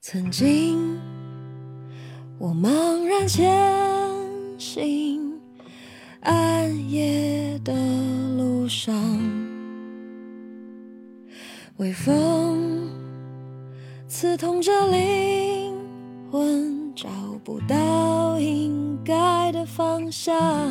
曾经我茫然前行，暗夜的路上，微风刺痛着灵魂，找不到应该的方向。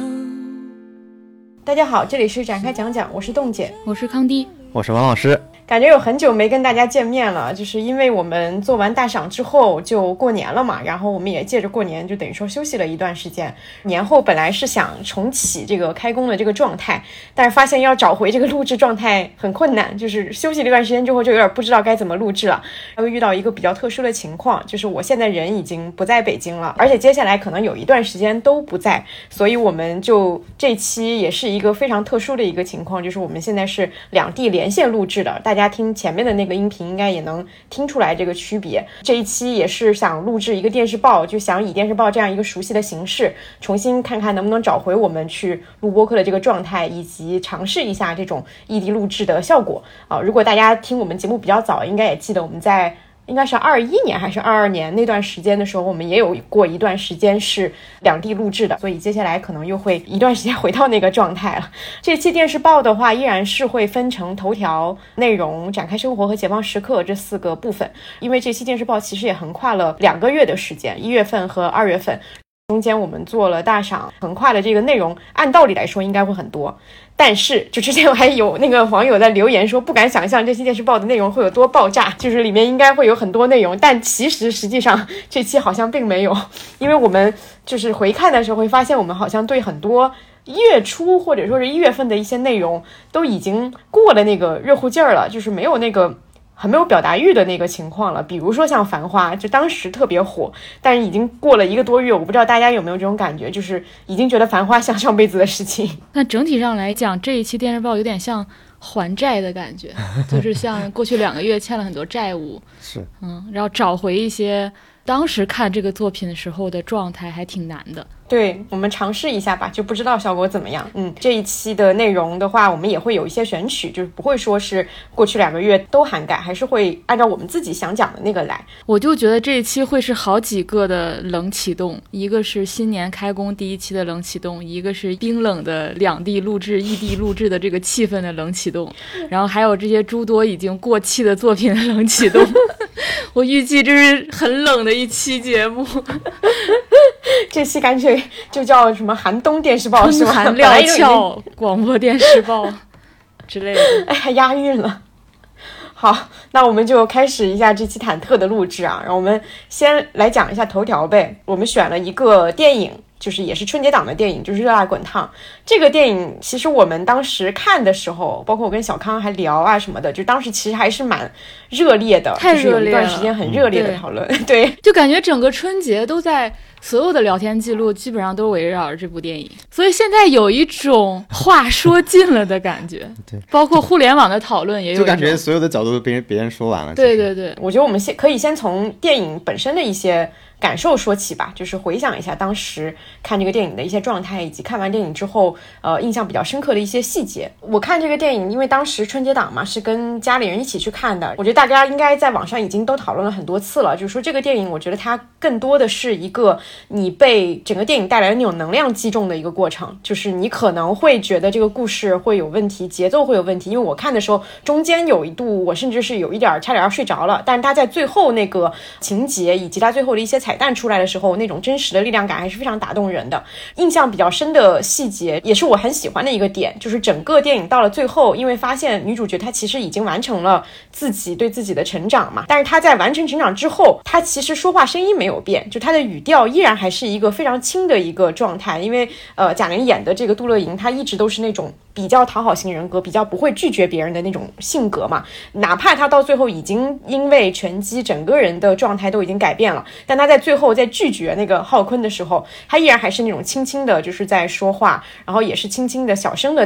大家好，这里是展开讲讲，我是冻姐， 我是康迪， 我是王老师。 感觉有很久没跟大家见面了，就是因为我们做完大赏之后就过年了嘛，然后我们也借着过年就等于说休息了一段时间。年后本来是想重启这个开工的这个状态，但是发现要找回这个录制状态很困难，就是休息了一段时间之后就有点不知道该怎么录制了。又遇到一个比较特殊的情况，就是我现在人已经不在北京了，而且接下来可能有一段时间都不在，所以我们就这期也是一个非常特殊的一个情况，就是我们现在是两地连线录制的，大家听前面的那个音频应该也能听出来这个区别。这一期也是想录制一个电视报，就想以电视报这样一个熟悉的形式，重新看看能不能找回我们去录播客的这个状态，以及尝试一下这种异地录制的效果如果大家听我们节目比较早，应该也记得我们在应该是21年还是22年那段时间的时候，我们也有过一段时间是两地录制的，所以接下来可能又会一段时间回到那个状态了。这期电视报的话依然是会分成头条、内容、展开生活和解放时刻这4个部分，因为这期电视报其实也横跨了2个月的时间，1月份和2月份中间我们做了大赏，横跨的这个内容按道理来说应该会很多，但是就之前我还有那个网友在留言说不敢想象这期电视报的内容会有多爆炸，就是里面应该会有很多内容，但实际上这期好像并没有，因为我们就是回看的时候会发现我们好像对很多月初或者说是1月份的一些内容都已经过了那个热乎劲儿了，就是没有那个很没有表达欲的那个情况了。比如说像繁花，就当时特别火，但是已经过了1个多月，我不知道大家有没有这种感觉，就是已经觉得繁花像上辈子的事情。 那整体上来讲，这一期电视报有点像还债的感觉，就是像过去2个月欠了很多债务是然后找回一些当时看这个作品的时候的状态还挺难的。 对，我们尝试一下吧，就不知道效果怎么样。这一期的内容的话，我们也会有一些选取，就是不会说是过去2个月都涵盖，还是会按照我们自己想讲的那个来。 我就觉得这一期会是好几个的冷启动，一个是新年开工第1期的冷启动，一个是冰冷的两地录制、异地录制的这个气氛的冷启动，然后还有这些诸多已经过气的作品的冷启动。我预计这是很冷的一期节目。 这期干脆就叫什么寒冬电视报是吗？ 寒料峭广播电视报之类的。 哎呀，押韵了。好，那我们就开始一下这期忐忑的录制啊。然后我们先来讲一下头条呗。我们选了一个电影，就是也是春节档的电影，就是《热辣滚烫》。这个电影其实我们当时看的时候，包括我跟小康还聊啊什么的，就当时其实还是蛮热烈的， 太热烈了， 就是有一段时间很热烈的讨论。对， 就感觉整个春节都在，所有的聊天记录基本上都围绕着这部电影，所以现在有一种话说尽了的感觉。 对， 包括互联网的讨论也有， 就感觉所有的角度都被别人说完了。 对对对， 我觉得我们可以先从电影本身的一些感受说起吧，就是回想一下当时看这个电影的一些状态，以及看完电影之后印象比较深刻的一些细节。我看这个电影因为当时春节档嘛，是跟家里人一起去看的，我觉得大家应该在网上已经都讨论了很多次了，就是说这个电影我觉得它更多的是一个你被整个电影带来的那种能量击中的一个过程，就是你可能会觉得这个故事会有问题，节奏会有问题，因为我看的时候中间有一度我甚至是有一点差点要睡着了，但是它在最后那个情节以及它最后的一些彩蛋出来的时候，那种真实的力量感还是非常打动人的。印象比较深的细节也是我很喜欢的一个点，就是整个电影到了最后，因为发现女主角她其实已经完成了自己对自己的成长嘛，但是她在完成成长之后，她其实说话声音没有变，就她的语调依然还是一个非常轻的一个状态。因为贾玲演的这个杜乐莹，她一直都是那种比较讨好型人格，比较不会拒绝别人的那种性格嘛，哪怕她到最后已经因为拳击整个人的状态都已经改变了，但她在最后在拒绝那个浩坤的时候，她依然还是那种轻轻的就是在说话，然后也是轻轻的小声的在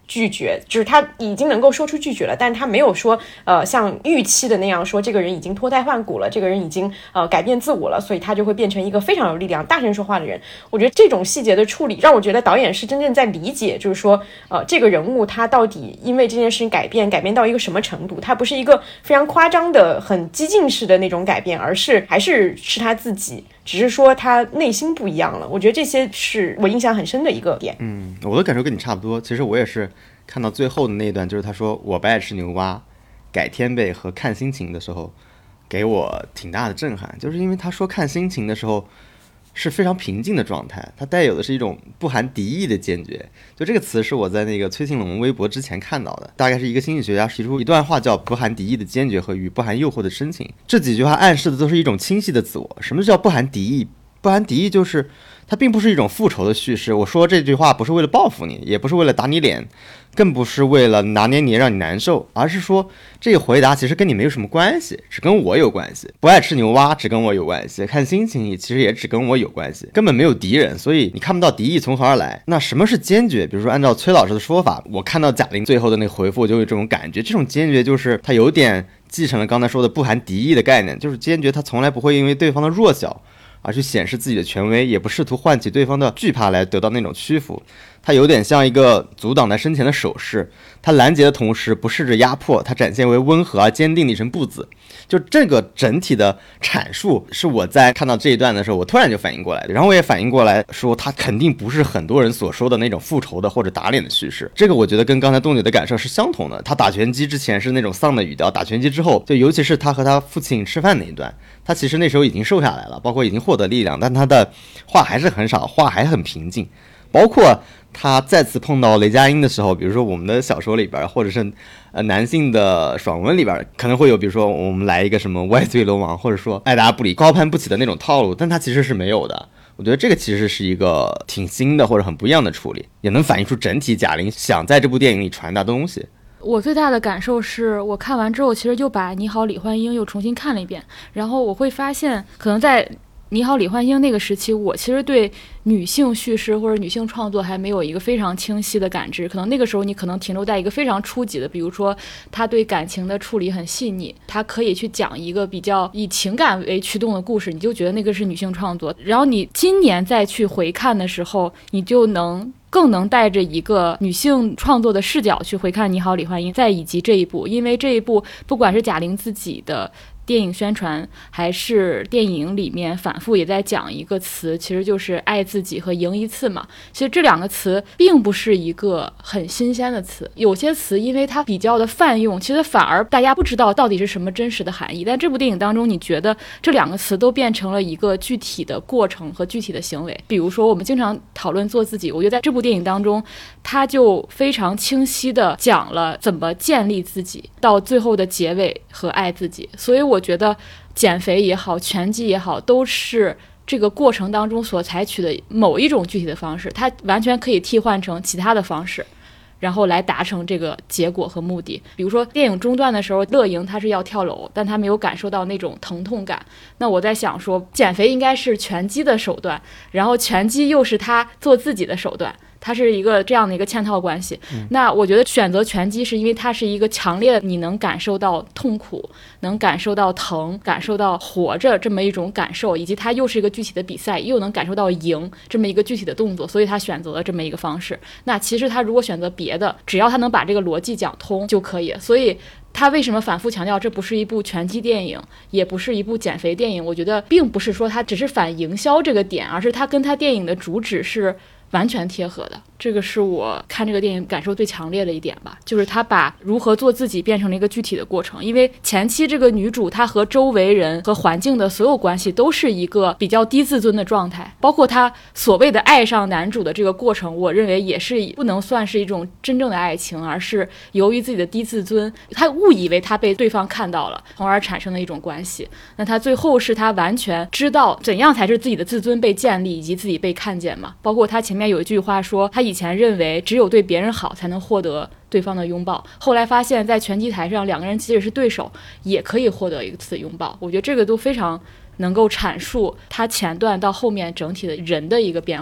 拒绝，就是他已经能够说出拒绝了，但他没有说像预期的那样说这个人已经脱胎换骨了，这个人已经改变自我了，所以他就会变成一个非常有力量大声说话的人。我觉得这种细节的处理让我觉得导演是真正在理解，就是说这个人物他到底因为这件事情改变到一个什么程度，他不是一个非常夸张的很激进式的那种改变，而是还是他自己，只是说他内心不一样了。我觉得这些是我印象很深的一个点。 我的感受跟你差不多。其实我也是看到最后的那一段，就是他说我不爱吃牛蛙，改天呗和看心情的时候，给我挺大的震撼。就是因为他说看心情的时候是非常平静的状态，它带有的是一种不含敌意的坚决。就这个词是我在那个崔庆龙微博之前看到的，大概是一个心理学家提出一段话叫不含敌意的坚决和与不含诱惑的深情。这几句话暗示的都是一种清晰的自我。什么叫不含敌意？不含敌意就是它并不是一种复仇的叙事。我说这句话不是为了报复你，也不是为了打你脸，更不是为了拿捏你让你难受，而是说这个回答其实跟你没有什么关系，只跟我有关系。不爱吃牛蛙只跟我有关系，看心情其实也只跟我有关系，根本没有敌人，所以你看不到敌意从何而来。那什么是坚决？比如说按照崔老师的说法，我看到贾玲最后的那个回复就有这种感觉，这种坚决就是他有点继承了刚才说的不含敌意的概念，就是坚决他从来不会因为对方的弱小而去显示自己的权威，也不试图唤起对方的惧怕来得到那种屈服。它有点像一个阻挡在身前的手势，它拦截的同时不试着压迫，它展现为温和而坚定的一声不字。就这个整体的阐述是我在看到这一段的时候我突然就反应过来的，然后我也反应过来说它肯定不是很多人所说的那种复仇的或者打脸的叙事。这个我觉得跟刚才东姐的感受是相同的。他打拳击之前是那种丧的语调，打拳击之后，就尤其是他和他父亲吃饭那一段，他其实那时候已经瘦下来了，包括已经获得力量，但他的话还是很少，话还很平静。包括他再次碰到雷佳音的时候，比如说我们的小说里边，或者是男性的爽文里边，可能会有比如说我们来一个什么歪嘴流氓，或者说爱答不理高攀不起的那种套路，但他其实是没有的。我觉得这个其实是一个挺新的或者很不一样的处理，也能反映出整体贾玲想在这部电影里传达的东西。 我最大的感受是我看完之后其实就把你好李焕英又重新看了一遍，然后我会发现可能在你好李焕英那个时期，我其实对女性叙事或者女性创作还没有一个非常清晰的感知，可能那个时候你可能停留在一个非常初级的，比如说他对感情的处理很细腻，他可以去讲一个比较以情感为驱动的故事，你就觉得那个是女性创作。然后你今年再去回看的时候，你就更能带着一个女性创作的视角去回看你好李焕英，再以及这一部，因为这一部不管是贾玲自己的电影宣传还是电影里面反复也在讲一个词，其实就是爱自己和赢一次嘛。其实这两个词并不是一个很新鲜的词，有些词因为它比较的泛用，其实反而大家不知道到底是什么真实的含义，但这部电影当中你觉得这两个词都变成了一个具体的过程和具体的行为。比如说我们经常讨论做自己，我觉得在这部电影当中它就非常清晰的讲了怎么建立自己到最后的结尾和爱自己。所以我觉得减肥也好拳击也好都是这个过程当中所采取的某一种具体的方式，它完全可以替换成其他的方式，然后来达成这个结果和目的。比如说电影中段的时候乐莹他是要跳楼，但他没有感受到那种疼痛感，那我在想说减肥应该是拳击的手段，然后拳击又是他做自己的手段，它是一个这样的一个嵌套关系。那我觉得选择拳击是因为它是一个强烈的你能感受到痛苦，能感受到疼，感受到活着这么一种感受，以及它又是一个具体的比赛，又能感受到赢这么一个具体的动作，所以他选择了这么一个方式。那其实他如果选择别的，只要他能把这个逻辑讲通就可以。所以他为什么反复强调这不是一部拳击电影，也不是一部减肥电影，我觉得并不是说他只是反营销这个点，而是他跟他电影的主旨是完全贴合的。这个是我看这个电影感受最强烈的一点吧，就是他把如何做自己变成了一个具体的过程。因为前期这个女主她和周围人和环境的所有关系都是一个比较低自尊的状态，包括她所谓的爱上男主的这个过程，我认为也是不能算是一种真正的爱情，而是由于自己的低自尊，她误以为她被对方看到了，从而产生的一种关系。那她最后是她完全知道怎样才是自己的自尊被建立以及自己被看见嘛。包括她前面有一句话说，她以前认为只有对别人好才能获得对方的拥抱，后来发现在拳击台上两个人即使是对手也可以获得一次拥抱。我觉得这个都非常能够阐述他前段到后面整体的人的一个变化。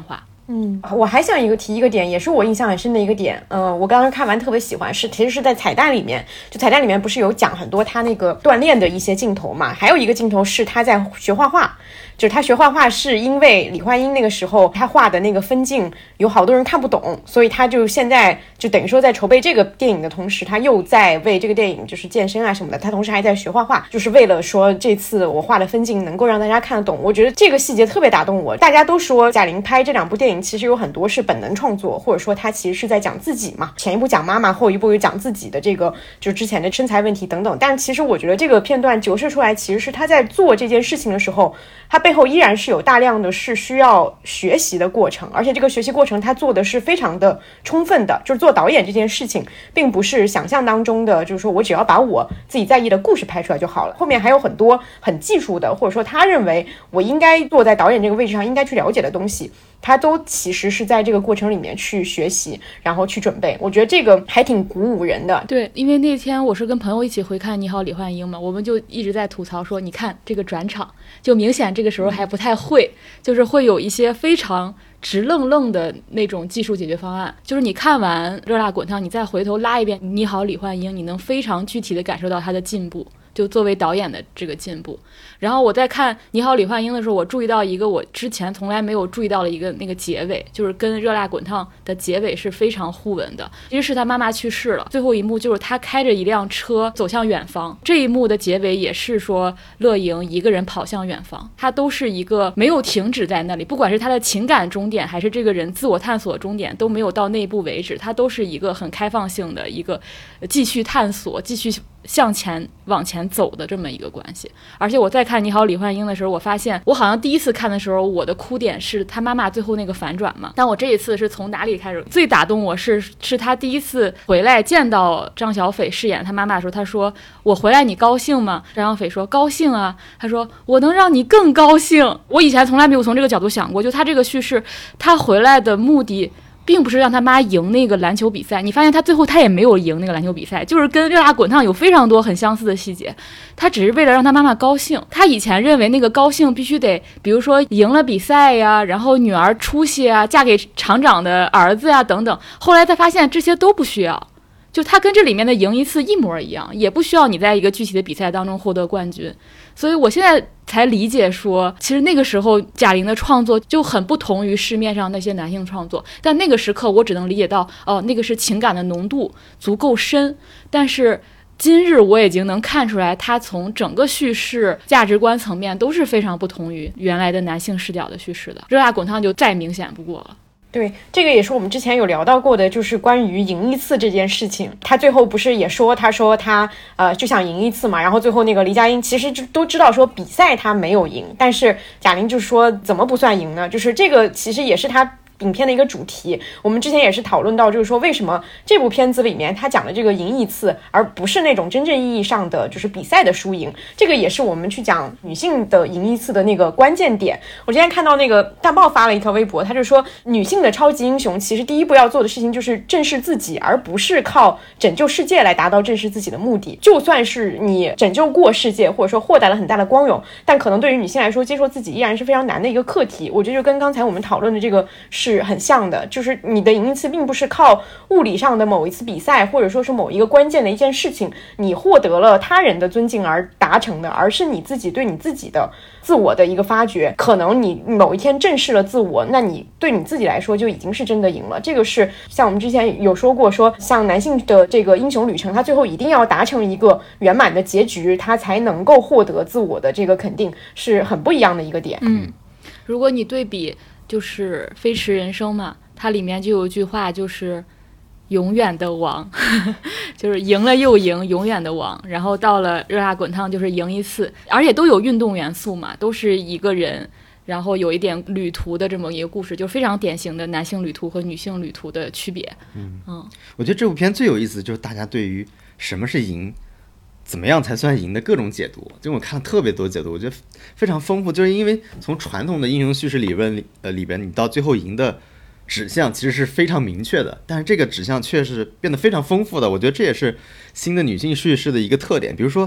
我还想提一个点，也是我印象很深的一个点。我刚刚看完特别喜欢，其实是在彩蛋里面，就彩蛋里面不是有讲很多他那个锻炼的一些镜头嘛，还有一个镜头是他在学画画。就是他学画画是因为李焕英那个时候他画的那个分镜有好多人看不懂，所以他就现在就等于说在筹备这个电影的同时，他又在为这个电影就是健身啊什么的，他同时还在学画画，就是为了说这次我画的分镜能够让大家看得懂。我觉得这个细节特别打动我。大家都说贾玲拍这2部电影其实有很多是本能创作，或者说他其实是在讲自己嘛，前一部讲妈妈，后一部又讲自己的这个就之前的身材问题等等。但其实我觉得这个片段折射出来，其实是他在做这件事情的时候，他背后依然是有大量的是需要学习的过程，而且这个学习过程他做的是非常的充分的。就是做导演这件事情并不是想象当中的，就是说我只要把我自己在意的故事拍出来就好了，后面还有很多很技术的，或者说他认为我应该坐在导演这个位置上应该去了解的东西，他都其实是在这个过程里面去学习，然后去准备。我觉得这个还挺鼓舞人的。 对，因为那天我是跟朋友一起回看《你好，李焕英》嘛，我们就一直在吐槽说，你看这个转场，就明显这个时候还不太会，就是会有一些非常直愣愣的那种技术解决方案。就是你看完《热辣滚烫》，你再回头拉一遍《你好，李焕英》，你能非常具体的感受到他的进步，就作为导演的这个进步。然后我在看《你好，李焕英》的时候，我注意到一个我之前从来没有注意到的一个那个结尾，就是跟《热辣滚烫》的结尾是非常互文的。其实是他妈妈去世了，最后一幕就是他开着一辆车走向远方，这一幕的结尾也是说乐莹一个人跑向远方，他都是一个没有停止在那里，不管是他的情感终点还是这个人自我探索终点都没有到那一步为止，他都是一个很开放性的一个继续探索继续向前往前走的这么一个关系。而且我在看《你好，李焕英》的时候，我发现我好像第一次看的时候，我的哭点是他妈妈最后那个反转嘛。但我这一次是从哪里开始最打动我是他第一次回来见到张小斐饰演他妈妈的时候，他说我回来你高兴吗？张小斐说高兴啊。他说我能让你更高兴。我以前从来没有从这个角度想过，就他这个叙事，他回来的目的并不是让他妈赢那个篮球比赛，你发现他最后他也没有赢那个篮球比赛，就是跟热辣滚烫有非常多很相似的细节，他只是为了让他妈妈高兴。他以前认为那个高兴必须得比如说赢了比赛呀，然后女儿出息啊，嫁给厂长的儿子呀等等，后来他发现这些都不需要，就他跟这里面的赢一次一模一样，也不需要你在一个具体的比赛当中获得冠军。所以我现在才理解说，其实那个时候贾玲的创作就很不同于市面上那些男性创作，但那个时刻我只能理解到，哦，那个是情感的浓度足够深。但是今日我已经能看出来，他从整个叙事价值观层面都是非常不同于原来的男性视角的叙事的。热辣滚烫就再明显不过了。 对，这个也是我们之前有聊到过的，就是关于赢一次这件事情。他最后不是也说，他说他就想赢一次嘛，然后最后那个黎佳英其实都知道说比赛他没有赢，但是贾玲就说怎么不算赢呢？就是这个其实也是他影片的一个主题。我们之前也是讨论到，就是说为什么这部片子里面他讲的这个赢一次，而不是那种真正意义上的就是比赛的输赢。这个也是我们去讲女性的赢一次的那个关键点。我之前看到那个大豹发了一条微博，他就说女性的超级英雄其实第一步要做的事情就是正视自己，而不是靠拯救世界来达到正视自己的目的。就算是你拯救过世界，或者说获得了很大的光荣，但可能对于女性来说，接受自己依然是非常难的一个课题。我觉得就跟刚才我们讨论的这个是很像的，就是你的赢一次并不是靠物理上的某一次比赛，或者说是某一个关键的一件事情你获得了他人的尊敬而达成的，而是你自己对你自己的自我的一个发掘。可能你某一天正视了自我，那你对你自己来说就已经是真的赢了。这个是像我们之前有说过，说像男性的这个英雄旅程，他最后一定要达成一个圆满的结局，他才能够获得自我的这个肯定，是很不一样的一个点。 如果你对比就是《飞驰人生》嘛，它里面就有一句话，就是永远的王就是赢了又赢，永远的王。然后到了热辣滚烫就是赢一次，而且都有运动元素嘛，都是一个人然后有一点旅途的这么一个故事，就非常典型的男性旅途和女性旅途的区别。 我觉得这部片最有意思就是大家对于什么是赢，怎么样才算赢的各种解读，就我看了特别多解读，我觉得非常丰富。就是因为从传统的英雄叙事理论里边，你到最后赢的指向其实是非常明确的，但是这个指向却是变得非常丰富的。我觉得这也是新的女性叙事的一个特点。比如说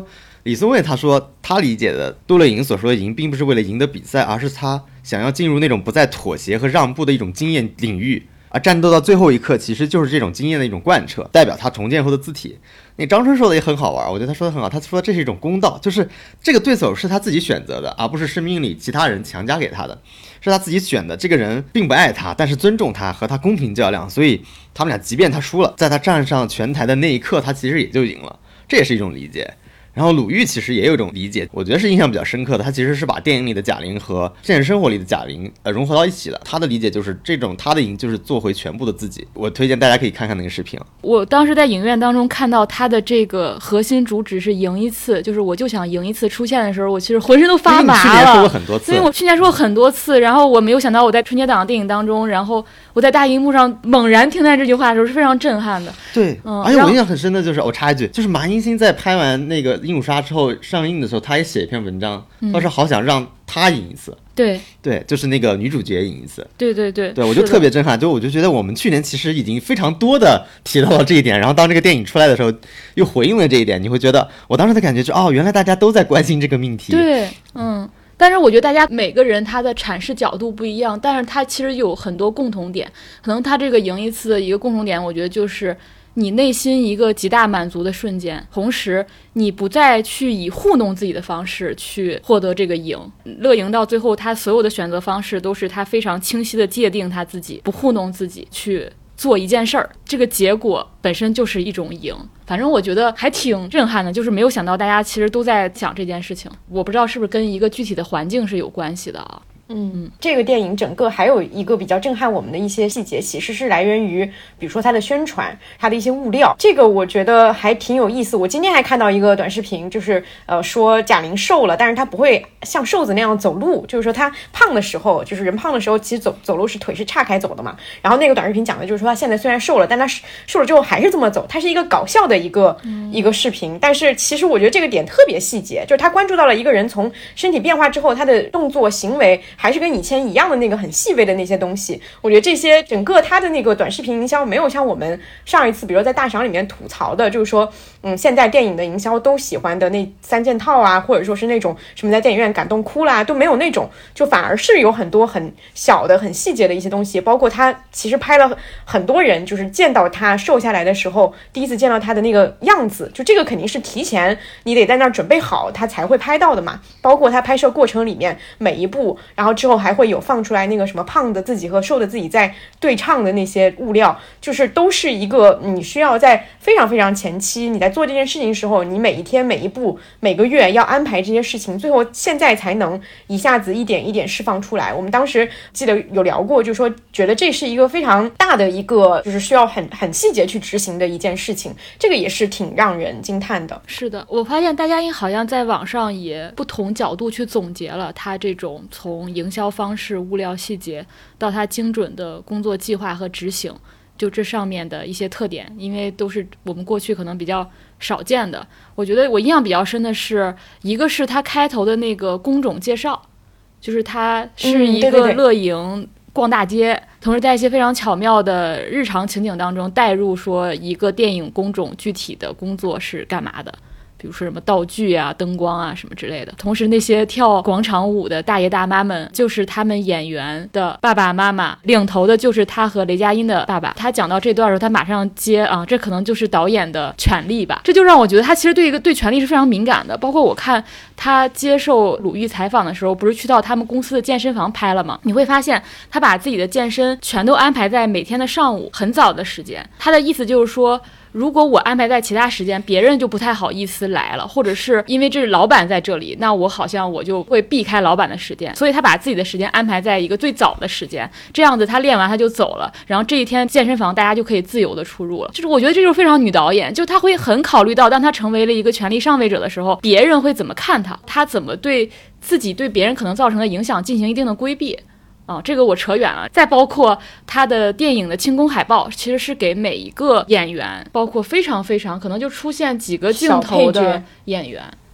李松蔚他说他理解的杜乐莹所说的赢并不是为了赢得比赛，而是他想要进入那种不再妥协和让步的一种经验领域，而战斗到最后一刻其实就是这种经验的一种贯彻，代表他重建后的字体。那张春说的也很好玩，我觉得他说的很好，他说这是一种公道，就是这个对手是他自己选择的，而不是生命里其他人强加给他的，是他自己选的。这个人并不爱他，但是尊重他，和他公平较量，所以他们俩即便他输了，在他站上拳台的那一刻，他其实也就赢了，这也是一种理解。然后鲁豫其实也有一种理解，我觉得是印象比较深刻的，他其实是把电影里的贾玲和现实生活里的贾玲融合到一起了。他的理解就是这种他的赢就是做回全部的自己。我推荐大家可以看看那个视频。 我当时在影院当中看到他的这个核心主旨是赢一次，就是我就想赢一次出现的时候，我其实浑身都发麻了。 因为你去年说过很多次， 所以我去年说过很多次，然后我没有想到我在春节档的电影当中，然后我在大荧幕上猛然听见这句话的时候是非常震撼的。 对，而且我印象很深的就是，我插一句，就是马英兴在拍完那个《鹦鹉杀》之后上映的时候，他也写一篇文章，他说好想让他赢一次。 对， 就是那个女主角赢一次。 对， 我就特别震撼，就我就觉得我们去年其实已经非常多的提到了这一点，然后当这个电影出来的时候，又回应了这一点，你会觉得我当时的感觉是原来大家都在关心这个命题。 对，但是我觉得大家每个人他的阐释角度不一样，但是他其实有很多共同点，可能他这个赢一次的一个共同点，我觉得就是你内心一个极大满足的瞬间，同时你不再去以糊弄自己的方式去获得这个赢。乐莹到最后他所有的选择方式都是他非常清晰的界定他自己，不糊弄自己去做一件事儿，这个结果本身就是一种赢。反正我觉得还挺震撼的，就是没有想到大家其实都在讲这件事情，我不知道是不是跟一个具体的环境是有关系的啊。 这个电影整个还有一个比较震撼我们的一些细节，其实是来源于比如说它的宣传，它的一些物料，这个我觉得还挺有意思。我今天还看到一个短视频，就是说贾玲瘦了，但是她不会像瘦子那样走路，就是说她胖的时候，就是人胖的时候其实走路是腿是岔开走的嘛。然后那个短视频讲的就是说她现在虽然瘦了，但她瘦了之后还是这么走，它是一个搞笑的一个视频，但是其实我觉得这个点特别细节，就是她关注到了一个人从身体变化之后，他的动作行为还是跟以前一样的那个很细微的那些东西。我觉得这些整个他的那个短视频营销没有像我们上一次比如在大赏里面吐槽的，就是说现在电影的营销都喜欢的那3件套啊，或者说是那种什么在电影院感动哭啦，都没有那种，就反而是有很多很小的很细节的一些东西。包括他其实拍了很多人就是见到他瘦下来的时候第一次见到他的那个样子，就这个肯定是提前你得在那儿准备好他才会拍到的嘛。包括他拍摄过程里面每一步，然后之后还会有放出来那个什么胖的自己和瘦的自己在对唱的那些物料，就是都是一个你需要在非常非常前期你在做这件事情的时候，你每一天每一步每个月要安排这些事情，最后现在才能一下子一点一点释放出来。我们当时记得有聊过，就是说觉得这是一个非常大的一个就是需要很细节去执行的一件事情，这个也是挺让人惊叹的。 是的，我发现大家好像在网上也不同角度去总结了他这种从营销方式物料细节到他精准的工作计划和执行，就这上面的一些特点，因为都是我们过去可能比较少见的。我觉得我印象比较深的是一个是他开头的那个工种介绍，就是他是一个乐莹逛大街，同时在一些非常巧妙的日常情景当中带入说一个电影工种具体的工作是干嘛的，比如说什么道具啊灯光啊什么之类的。同时那些跳广场舞的大爷大妈们就是他们演员的爸爸妈妈，领头的就是他和雷佳音的爸爸。他讲到这段的时候他马上接啊，这可能就是导演的权利吧。这就让我觉得他其实对权利是非常敏感的。包括我看他接受鲁豫采访的时候不是去到他们公司的健身房拍了吗？你会发现他把自己的健身全都安排在每天的上午很早的时间。他的意思就是说如果我安排在其他时间，别人就不太好意思来了，或者是因为这是老板在这里，那我好像我就会避开老板的时间，所以他把自己的时间安排在一个最早的时间，这样子他练完他就走了，然后这一天健身房大家就可以自由的出入了。就是我觉得这就是非常女导演，就他会很考虑到当他成为了一个权力上位者的时候，别人会怎么看他，他怎么对自己对别人可能造成的影响进行一定的规避。这个我扯远了。再包括他的电影的清宫海报，其实是给每一个演员，包括非常非常可能就出现几个镜头的演员，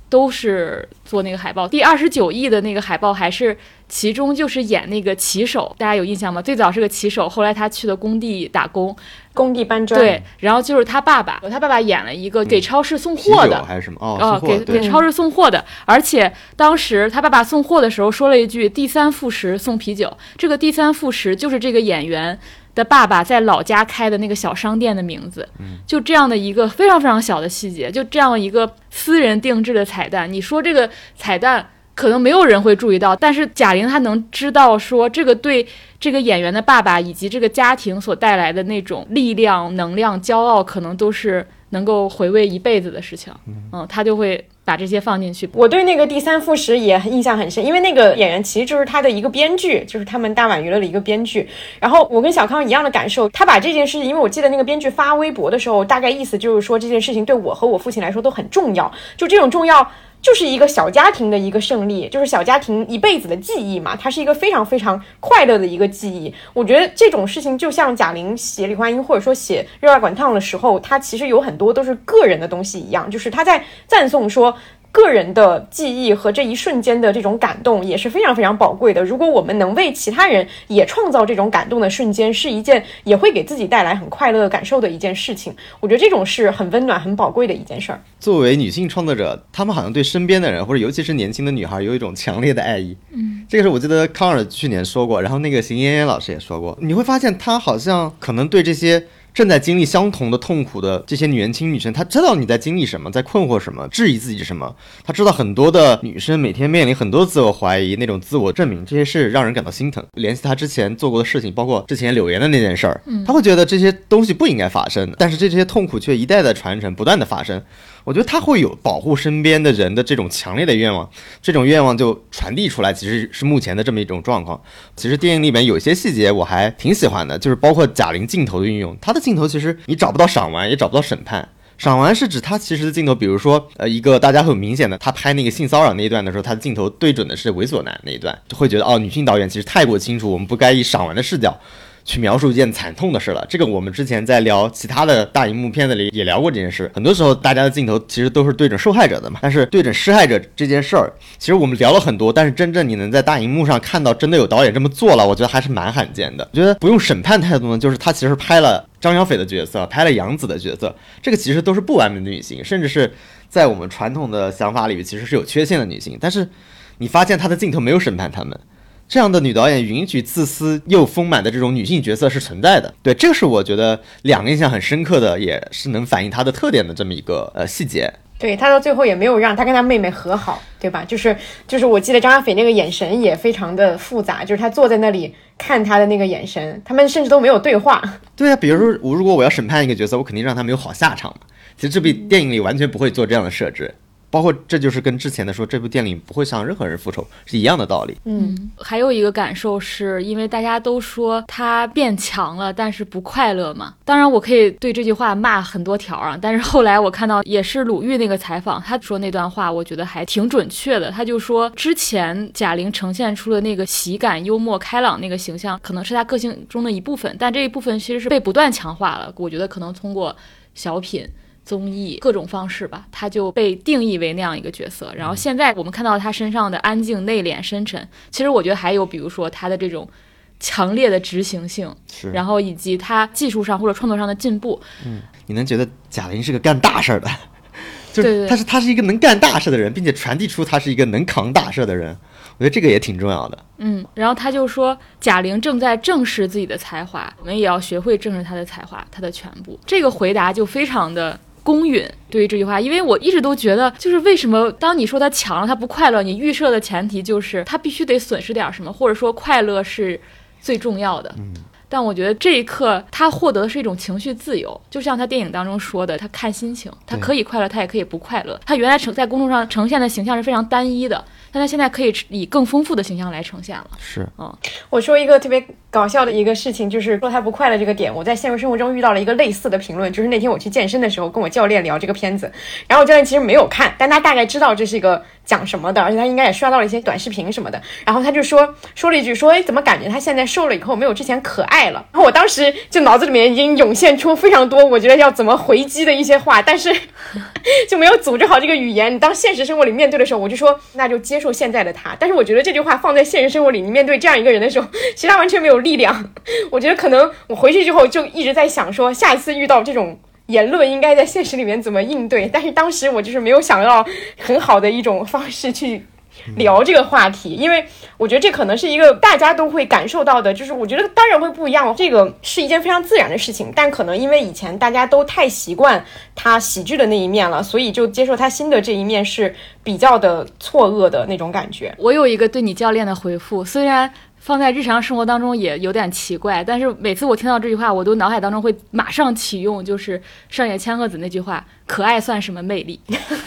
都是做那个海报。第29亿的那个海报还是其中就是演那个骑手，大家有印象吗？最早是个骑手，后来他去了工地打工， 工地搬砖。 对，然后就是他爸爸演了一个给超市送货的， 还是什么给超市送货的。而且当时他爸爸送货的时候说了一句第三副食送啤酒，这个第三副食就是这个演员的爸爸在老家开的那个小商店的名字。就这样的一个非常非常小的细节，就这样一个私人定制的彩蛋，你说这个彩蛋可能没有人会注意到，但是贾玲她能知道说这个对这个演员的爸爸以及这个家庭所带来的那种力量、能量、骄傲，可能都是能够回味一辈子的事情。他就会把这些放进去。 我对那个第三副食也印象很深，因为那个演员其实就是他的一个编剧，就是他们大碗娱乐的一个编剧。然后我跟小康一样的感受，他把这件事情，因为我记得那个编剧发微博的时候，大概意思就是说这件事情对我和我父亲来说都很重要，就这种重要就是一个小家庭的一个胜利，就是小家庭一辈子的记忆嘛，它是一个非常非常快乐的一个记忆。我觉得这种事情就像贾玲写李焕英或者说写热爱滚烫的时候，她其实有很多都是个人的东西一样，就是她在赞颂说个人的记忆和这一瞬间的这种感动也是非常非常宝贵的。如果我们能为其他人也创造这种感动的瞬间，是一件也会给自己带来很快乐的感受的一件事情。我觉得这种是很温暖很宝贵的一件事儿。 作为女性创作者，她们好像对身边的人或者尤其是年轻的女孩有一种强烈的爱意。这个是我记得康尔去年说过，然后那个邢嫣嫣老师也说过，你会发现她好像可能对这些正在经历相同的痛苦的这些年轻女生，她知道你在经历什么，在困惑什么，质疑自己什么。她知道很多的女生每天面临很多自我怀疑，那种自我证明，这些事让人感到心疼。联系她之前做过的事情，包括之前柳岩的那件事儿，她会觉得这些东西不应该发生，但是这些痛苦却一代的传承，不断的发生。我觉得她会有保护身边的人的这种强烈的愿望，这种愿望就传递出来，其实是目前的这么一种状况。其实电影里面有一些细节我还挺喜欢的，就是包括贾玲镜头的运用，她的镜头其实你找不到赏玩，也找不到审判。赏玩是指她其实的镜头，比如说一个大家很明显的，她拍那个性骚扰那一段的时候，她的镜头对准的是猥琐男那一段，就会觉得女性导演其实太过清楚，我们不该以赏玩的视角去描述一件惨痛的事了。这个我们之前在聊其他的大荧幕片子里也聊过这件事，很多时候大家的镜头其实都是对准受害者的嘛，但是对准施害者这件事儿，其实我们聊了很多，但是真正你能在大荧幕上看到真的有导演这么做了，我觉得还是蛮罕见的。我觉得不用审判态度呢，就是他其实拍了张小斐的角色，拍了杨紫的角色，这个其实都是不完美的女性，甚至是在我们传统的想法里其实是有缺陷的女性，但是你发现他的镜头没有审判他们，这样的女导演允许自私又丰满的这种女性角色是存在的。对，这个是我觉得两个印象很深刻的，也是能反映她的特点的这么一个细节。 对，他到最后也没有让他跟他妹妹和好，对吧？就是我记得张小斐那个眼神也非常的复杂，就是他坐在那里看他的那个眼神，他们甚至都没有对话。 对啊，比如说如果我要审判一个角色，我肯定让他没有好下场嘛。其实这部电影里完全不会做这样的设置，包括这就是跟之前的说这部电影不会向任何人复仇是一样的道理。 还有一个感受是因为大家都说他变强了但是不快乐嘛，当然我可以对这句话骂很多条啊，但是后来我看到也是鲁豫那个采访，他说那段话我觉得还挺准确的。他就说之前贾玲呈现出的那个喜感幽默开朗那个形象可能是他个性中的一部分，但这一部分其实是被不断强化了。我觉得可能通过小品综艺各种方式吧，他就被定义为那样一个角色。然后现在我们看到他身上的安静内敛深沉，其实我觉得还有比如说他的这种强烈的执行性，然后以及他技术上或者创作上的进步。 你能觉得贾玲是个干大事的，就是对他是一个能干大事的人，并且传递出他是一个能扛大事的人，我觉得这个也挺重要的。 然后他就说贾玲正在正视自己的才华，我们也要学会正视她的才华，她的全部。这个回答就非常的公允。对于这句话，因为我一直都觉得就是为什么当你说他强了他不快乐，你预设的前提就是他必须得损失点什么，或者说快乐是最重要的。但我觉得这一刻他获得的是一种情绪自由，就像他电影当中说的，他看心情，他可以快乐他也可以不快乐。他原来在公众上呈现的形象是非常单一的，但他现在可以以更丰富的形象来呈现了。 是， 我说一个特别搞笑的一个事情，就是说他不快乐这个点，我在现实生活中遇到了一个类似的评论，就是那天我去健身的时候跟我教练聊这个片子，然后我教练其实没有看，但他大概知道这是一个讲什么的，而且他应该也刷到了一些短视频什么的。然后他就说了一句说，哎，怎么感觉他现在瘦了以后没有之前可爱了？然后我当时就脑子里面已经涌现出非常多我觉得要怎么回击的一些话，但是就没有组织好这个语言。你当现实生活里面对的时候，我就说那就接受现在的他。但是我觉得这句话放在现实生活里，你面对这样一个人的时候，其实他完全没有力量。我觉得可能我回去之后就一直在想说，下一次遇到这种言论应该在现实里面怎么应对，但是当时我就是没有想到很好的一种方式去聊这个话题，因为我觉得这可能是一个大家都会感受到的，就是我觉得当然会不一样，这个是一件非常自然的事情，但可能因为以前大家都太习惯他喜剧的那一面了，所以就接受他新的这一面是比较的错愕的那种感觉。 我有一个对你教练的回复，虽然放在日常生活当中也有点奇怪，但是每次我听到这句话，我都脑海当中会马上启用，就是上野千鹤子那句话，可爱算什么魅力？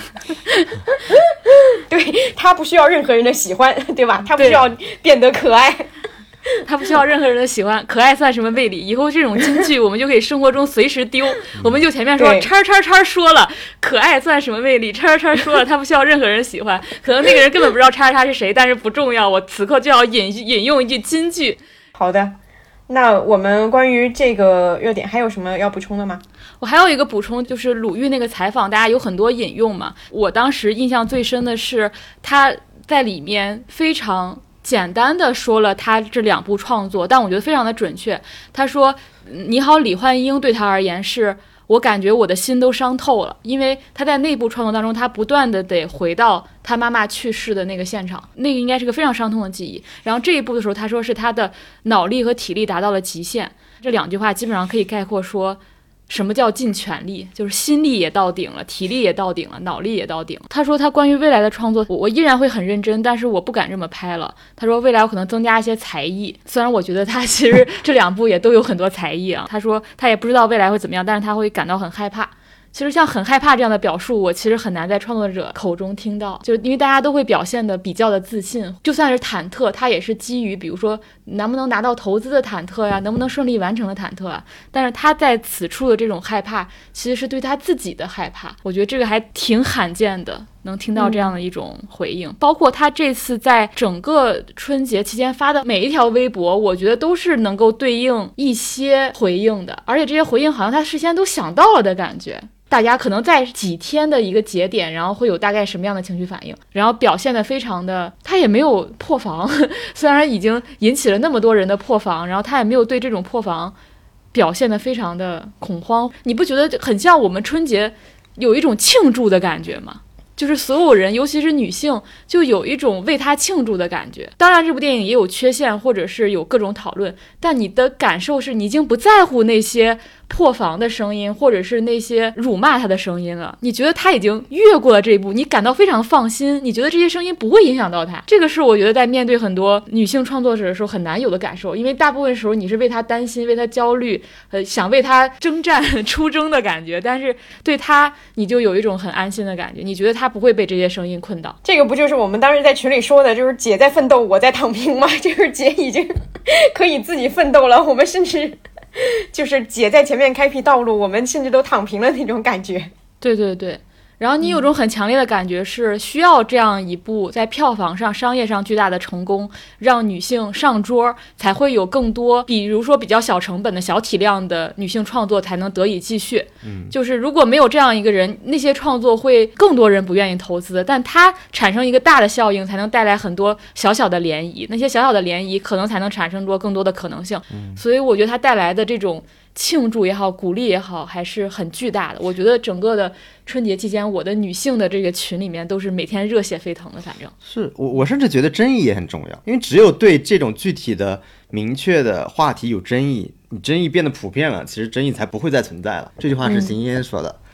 对，他不需要任何人的喜欢，对吧？他不需要变得可爱， 他不需要任何人的喜欢，可爱算什么魅力？以后这种金句我们就可以生活中随时丢，我们就前面说叉叉叉说了可爱算什么魅力，叉叉叉说了他不需要任何人喜欢，可能那个人根本不知道叉叉叉是谁，但是不重要，我此刻就要引用一句金句。 好的，那我们关于这个热点还有什么要补充的吗？ 我还有一个补充，就是鲁豫那个采访大家有很多引用嘛，我当时印象最深的是他在里面非常简单的说了他这2部创作，但我觉得非常的准确。他说你好李焕英对他而言是我感觉我的心都伤透了，因为他在那部创作当中他不断的得回到他妈妈去世的那个现场，那个应该是个非常伤痛的记忆。然后这一部的时候他说是他的脑力和体力达到了极限，这2句话基本上可以概括说什么叫尽全力，就是心力也到顶了，体力也到顶了，脑力也到顶了。他说他关于未来的创作，我依然会很认真，但是我不敢这么拍了。他说未来我可能增加一些才艺，虽然我觉得他其实这2部也都有很多才艺啊。他说他也不知道未来会怎么样，但是他会感到很害怕。其实像很害怕这样的表述，我其实很难在创作者口中听到，就因为大家都会表现的比较的自信，就算是忐忑，他也是基于比如说能不能拿到投资的忐忑呀，能不能顺利完成的忐忑啊。但是他在此处的这种害怕，其实是对他自己的害怕。我觉得这个还挺罕见的，能听到这样的一种回应。包括他这次在整个春节期间发的每一条微博，我觉得都是能够对应一些回应的，而且这些回应好像他事先都想到了的感觉。大家可能在几天的一个节点，然后会有大概什么样的情绪反应，然后表现得非常的，他也没有破防，虽然已经引起了那么多人的破防，然后他也没有对这种破防表现得非常的恐慌。你不觉得很像我们春节有一种庆祝的感觉吗？就是所有人尤其是女性就有一种为他庆祝的感觉。当然这部电影也有缺陷或者是有各种讨论，但你的感受是你已经不在乎那些破防的声音或者是那些辱骂他的声音了，你觉得他已经越过了这一步，你感到非常放心，你觉得这些声音不会影响到他。这个是我觉得在面对很多女性创作者的时候很难有的感受，因为大部分时候你是为他担心为他焦虑想为他征战出征的感觉，但是对他你就有一种很安心的感觉，你觉得他不会被这些声音困倒。 这个不就是我们当时在群里说的，就是姐在奋斗我在躺平吗？就是姐已经可以自己奋斗了，我们甚至就是姐在前面开辟道路，我们甚至都躺平了那种感觉。 对对对，然后你有种很强烈的感觉是需要这样一部在票房上商业上巨大的成功，让女性上桌，才会有更多比如说比较小成本的小体量的女性创作才能得以继续。就是如果没有这样一个人，那些创作会更多人不愿意投资，但它产生一个大的效应才能带来很多小小的涟漪，那些小小的涟漪可能才能产生出更多的可能性。所以我觉得它带来的这种庆祝也好鼓励也好还是很巨大的。我觉得整个的春节期间我的女性的这个群里面都是每天热血沸腾的。反正是我甚至觉得争议也很重要，因为只有对这种具体的明确的话题有争议，你争议变得普遍了，其实争议才不会再存在了。这句话是邢嫣说的。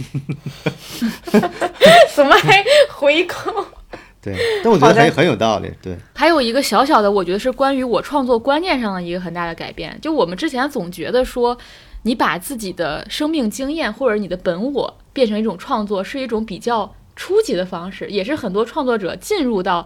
怎么还回扣？ 对，但我觉得很有道理。对， 还有一个小小的，我觉得是关于我创作观念上的一个很大的改变。就我们之前总觉得说，你把自己的生命经验或者你的本我变成一种创作，是一种比较初级的方式，也是很多创作者进入到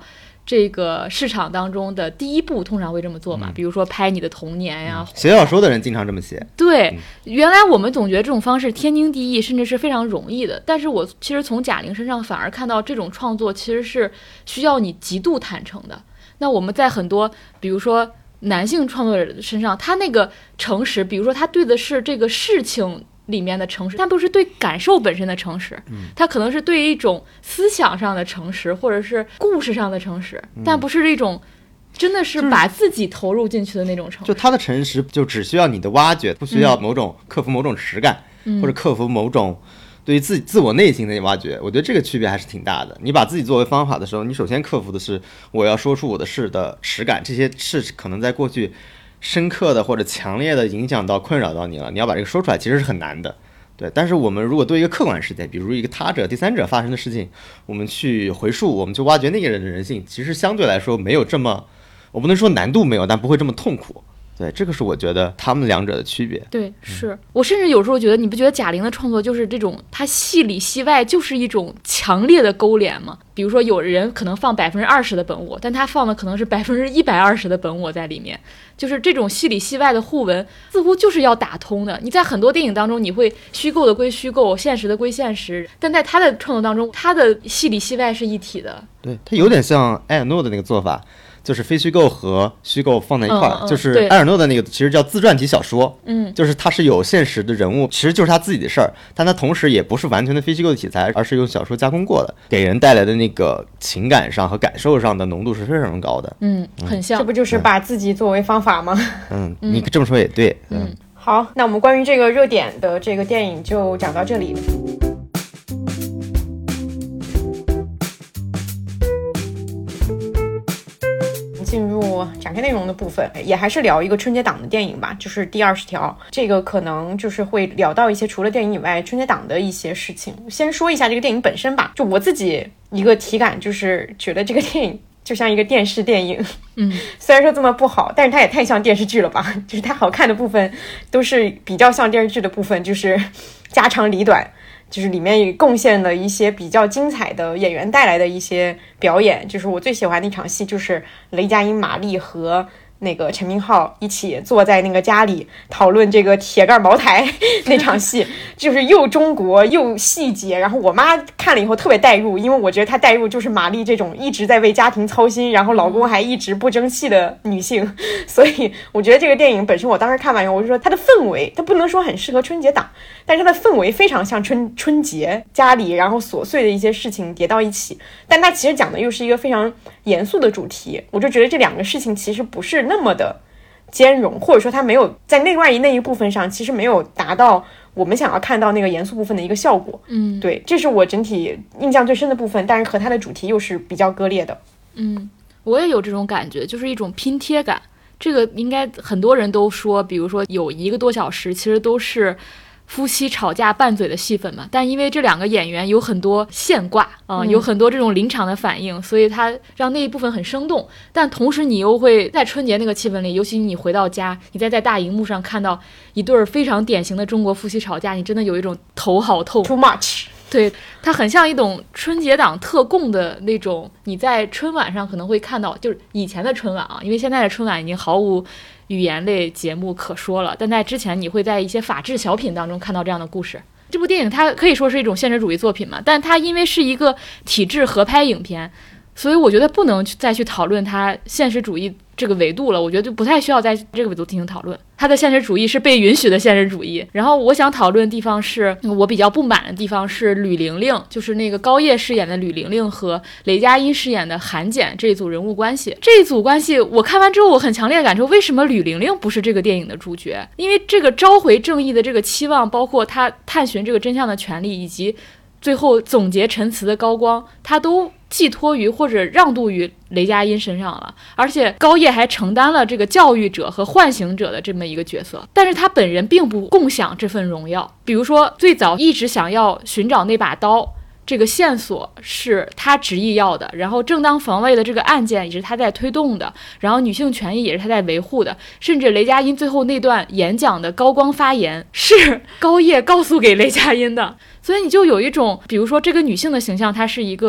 这个市场当中的第一步通常会这么做嘛，比如说拍你的童年呀。 写小说的人经常这么写。 对，原来我们总觉得这种方式天经地义，甚至是非常容易的。但是我其实从贾玲身上反而看到这种创作其实是需要你极度坦诚的。那我们在很多比如说男性创作者身上，他那个诚实，比如说他对的是这个事情里面的诚实，但不是对感受本身的诚实，它可能是对一种思想上的诚实，或者是故事上的诚实，但不是这种真的是把自己投入进去的那种诚实。 就他的诚实就只需要你的挖掘，不需要克服某种实感，或者克服某种对于自我内心的挖掘。我觉得这个区别还是挺大的。你把自己作为方法的时候，你首先克服的是我要说出我的事的实感，这些事可能在过去深刻的或者强烈的影响到困扰到你了，你要把这个说出来其实是很难的。对，但是我们如果对一个客观事件，比如一个他者第三者发生的事情，我们去回溯，我们去挖掘那个人的人性，其实相对来说没有这么，我不能说难度没有，但不会这么痛苦。对，这个是我觉得他们两者的区别。 对，是我甚至有时候觉得，你不觉得贾玲的创作就是这种，她戏里戏外就是一种强烈的勾连吗？比如说有人可能放20%的本我，但他放的可能是120%的本我在里面，就是这种戏里戏外的互文，似乎就是要打通的。你在很多电影当中，你会虚构的归虚构，现实的归现实，但在他的创作当中，他的戏里戏外是一体的。 对，他有点像埃尔诺的那个做法。就是非虚构和虚构放在一块儿，就是埃尔诺的那个其实叫自传体小说，就是他是有现实的人物，其实就是他自己的事儿，但他同时也不是完全的非虚构的题材，而是用小说加工过的，给人带来的那个情感上和感受上的浓度是非常高的。 很像， 这不就是把自己作为方法吗？ 你这么说也对。 好，那我们关于这个热点的这个电影就讲到这里。进入展开内容的部分，也还是聊一个春节档的电影吧，就是第20条。这个可能就是会聊到一些除了电影以外春节档的一些事情。先说一下这个电影本身吧，就我自己一个体感就是觉得这个电影就像一个电视电影，虽然说这么不好，但是它也太像电视剧了吧，就是它好看的部分都是比较像电视剧的部分，就是家长里短，就是里面贡献了一些比较精彩的演员带来的一些表演。就是我最喜欢的一场戏，就是雷佳音、马丽和那个陈明昊一起坐在那个家里讨论这个铁杆茅台那场戏，就是又中国又细节。然后我妈看了以后特别带入，因为我觉得她带入就是马丽这种一直在为家庭操心，然后老公还一直不争气的女性。所以我觉得这个电影本身，我当时看完以后我就说它的氛围，它不能说很适合春节档，但是它的氛围非常像春节家里然后琐碎的一些事情叠到一起，但它其实讲的又是一个非常严肃的主题。我就觉得这两个事情其实不是那么的兼容，或者说它没有在另外那一部分上其实没有达到我们想要看到那个严肃部分的一个效果。对，这是我整体印象最深的部分，但是和它的主题又是比较割裂的。 我也有这种感觉，就是一种拼贴感。这个应该很多人都说，比如说有1个多小时其实都是夫妻吵架拌嘴的戏份嘛，但因为这2个演员有很多现挂有很多这种临场的反应，所以它让那一部分很生动。但同时你又会在春节那个气氛里，尤其你回到家，你在大荧幕上看到一对非常典型的中国夫妻吵架，你真的有一种头好痛 ，too much。 对，它很像一种春节档特供的那种，你在春晚上可能会看到，就是以前的春晚因为现在的春晚已经毫无语言类节目可说了，但在之前你会在一些法制小品当中看到这样的故事。这部电影它可以说是一种现实主义作品嘛，但它因为是一个体制合拍影片，所以我觉得不能再去讨论它现实主义这个维度了，我觉得就不太需要在这个维度进行讨论。它的现实主义是被允许的现实主义。然后我想讨论的地方是，我比较不满的地方是吕玲玲，就是那个高叶饰演的吕玲玲和雷佳音饰演的韩简这一组人物关系。这一组关系我看完之后，我很强烈的感受，为什么吕玲玲不是这个电影的主角？因为这个召回正义的这个期望，包括他探寻这个真相的权利，以及最后总结陈词的高光，他都寄托于或者让渡于雷佳音身上了，而且高叶还承担了这个教育者和唤醒者的这么一个角色，但是他本人并不共享这份荣耀。比如说最早一直想要寻找那把刀，这个线索是他执意要的，然后正当防卫的这个案件也是他在推动的，然后女性权益也是他在维护的，甚至雷佳音最后那段演讲的高光发言是高叶告诉给雷佳音的。所以你就有一种，比如说这个女性的形象，她是一个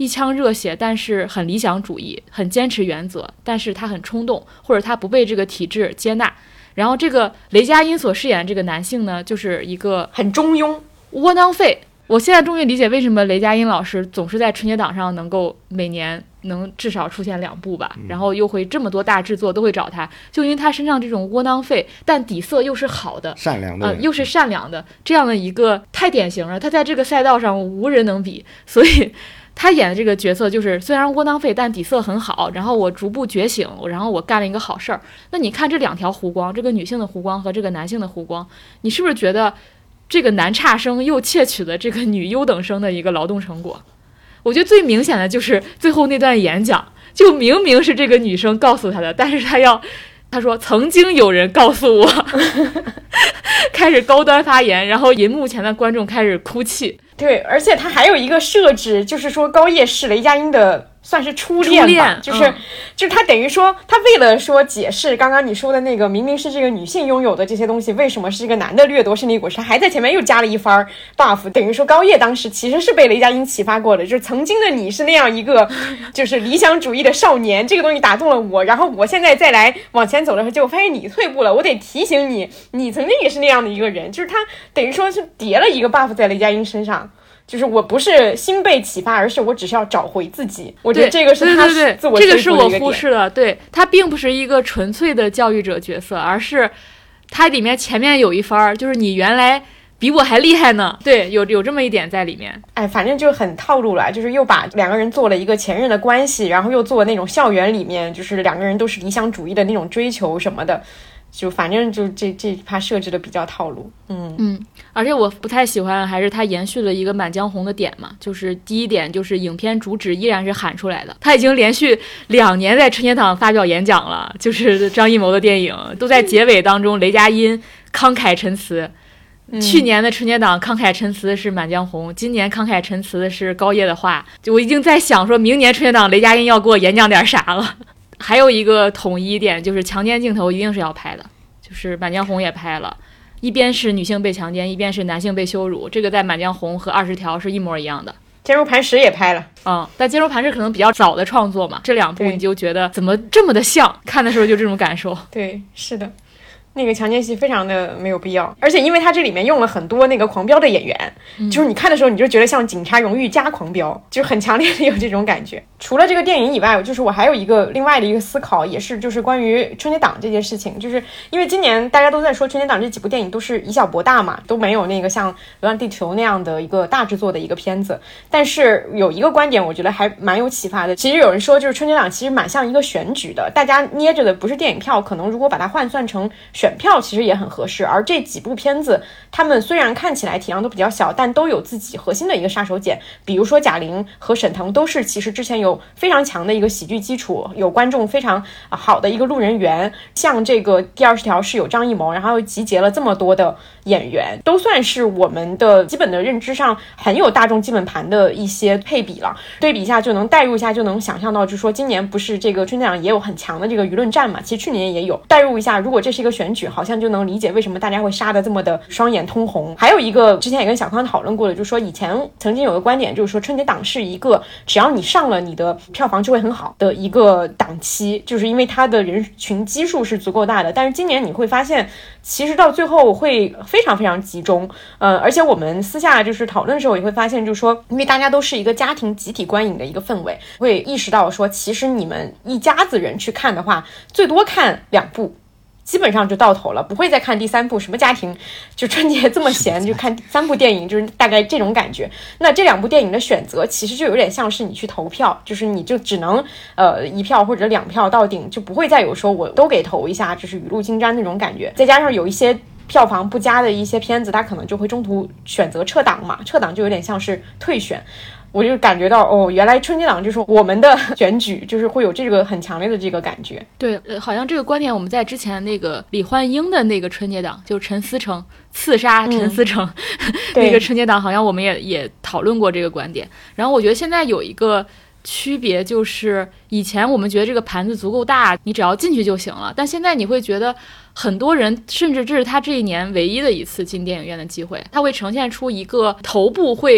一腔热血，但是很理想主义，很坚持原则，但是他很冲动，或者他不被这个体制接纳。然后这个雷佳音所饰演的这个男性呢，就是一个很中庸、 窝囊废。我现在终于理解为什么雷佳音老师总是在春节档上能够每年能至少出现2部吧，然后又会这么多大制作都会找他，就因为他身上这种窝囊废但底色又是好的、 善良的又是善良的这样的一个太典型了，他在这个赛道上无人能比，所以他演的这个角色就是虽然窝囊废但底色很好，然后我逐步觉醒，然后我干了一个好事儿。那你看这2条弧光，这个女性的弧光和这个男性的弧光，你是不是觉得这个男差生又窃取了这个女优等生的一个劳动成果？我觉得最明显的就是最后那段演讲，就明明是这个女生告诉他的，但是他说曾经有人告诉我开始高端发言，然后银幕前的观众开始哭泣。 对，而且他还有一个设置，就是说高叶是雷佳音的算是初恋吧，就是他等于说他为了说解释刚刚你说的那个明明是这个女性拥有的这些东西，为什么是这个男的掠夺胜利果实，他还在前面又加了一番 buff， 等于说高叶当时其实是被雷佳音启发过的，就是曾经的你是那样一个就是理想主义的少年，这个东西打动了我，然后我现在再来往前走的时候，结果发现你退步了，我得提醒你，你曾经也是那样的一个人，就是他等于说是叠了一个 buff 在雷佳音身上。就是我不是新被启发，而是我只是要找回自己。我觉得这个是他自我这个是我忽视了。对，他并不是一个纯粹的教育者角色，而是他里面前面有一番就是你原来比我还厉害呢。对，有这么一点在里面。 哎，反正就很套路了，就是又把2个人做了一个前任的关系，然后又做那种校园里面就是2个人都是理想主义的那种追求什么的。就反正就这趴设置的比较套路， 而且我不太喜欢，还是他延续了一个《满江红》的点嘛，就是第一点就是影片主旨依然是喊出来的，他已经连续2年在春节档发表演讲了，就是张艺谋的电影都在结尾当中，雷佳音慷慨陈词。去年的春节档慷慨陈词的是《满江红》，今年慷慨陈词的是高叶的话，就我已经在想说明年春节档雷佳音要给我演讲点啥了。还有一个统一点就是强奸镜头一定是要拍的，就是《满江红》也拍了，一边是女性被强奸，一边是男性被羞辱，这个在《满江红》和20条是一模一样的。 坚如磐石也拍了， 但坚如磐石可能比较早的创作嘛，这2部你就觉得怎么这么的像，看的时候就这种感受。 对，是的。那个强奸戏非常的没有必要，而且因为它这里面用了很多那个狂飙的演员，就是你看的时候你就觉得像警察荣誉加狂飙，就是很强烈的有这种感觉。除了这个电影以外，就是我还有另外的一个思考，也是就是关于春节档这件事情，就是因为今年大家都在说春节档这几部电影都是以小博大嘛，都没有那个像《流浪地球》那样的一个大制作的一个片子。但是有一个观点我觉得还蛮有启发的，其实有人说就是春节档其实蛮像一个选举的，大家捏着的不是电影票，可能如果把它换算成选票其实也很合适。而这几部片子他们虽然看起来体量都比较小，但都有自己核心的一个杀手锏，比如说贾玲和沈腾都是其实之前有非常强的一个喜剧基础，有观众非常好的一个路人缘，像这个第20条是有张艺谋，然后又集结了这么多的演员，都算是我们的基本的认知上很有大众基本盘的一些配比了。对比一下就能代入一下，就能想象到就是说今年不是这个春节档也有很强的这个舆论战嘛，其实去年也有，代入一下如果这是一个选举，好像就能理解为什么大家会杀得这么的双眼通红。还有一个之前也跟小康讨论过的，就是说以前曾经有个观点，就是说春节档是一个只要你上了你的票房就会很好的一个档期，就是因为它的人群基数是足够大的。但是今年你会发现其实到最后会非常非常集中，而且我们私下就是讨论的时候也会发现，就是说因为大家都是一个家庭集体观影的一个氛围，会意识到说其实你们一家子人去看的话，最多看2部基本上就到头了，不会再看第3部，什么家庭就春节这么闲就看3部电影，就是大概这种感觉。那这2部电影的选择其实就有点像是你去投票，就是你就只能1票或者2票到顶，就不会再有说我都给投一下，就是雨露均沾那种感觉。再加上有一些票房不佳的一些片子，它可能就会中途选择撤档嘛，撤档就有点像是退选。我就感觉到原来春节档就是我们的选举，就是会有这个很强烈的这个感觉。 对，好像这个观点我们在之前那个李焕英的那个春节档，就是陈思诚刺杀陈思诚、那个春节档，好像我们也讨论过这个观点。然后我觉得现在有一个区别，就是以前我们觉得这个盘子足够大，你只要进去就行了，但现在你会觉得很多人甚至这是他这一年唯一的一次进电影院的机会，他会呈现出一个头部会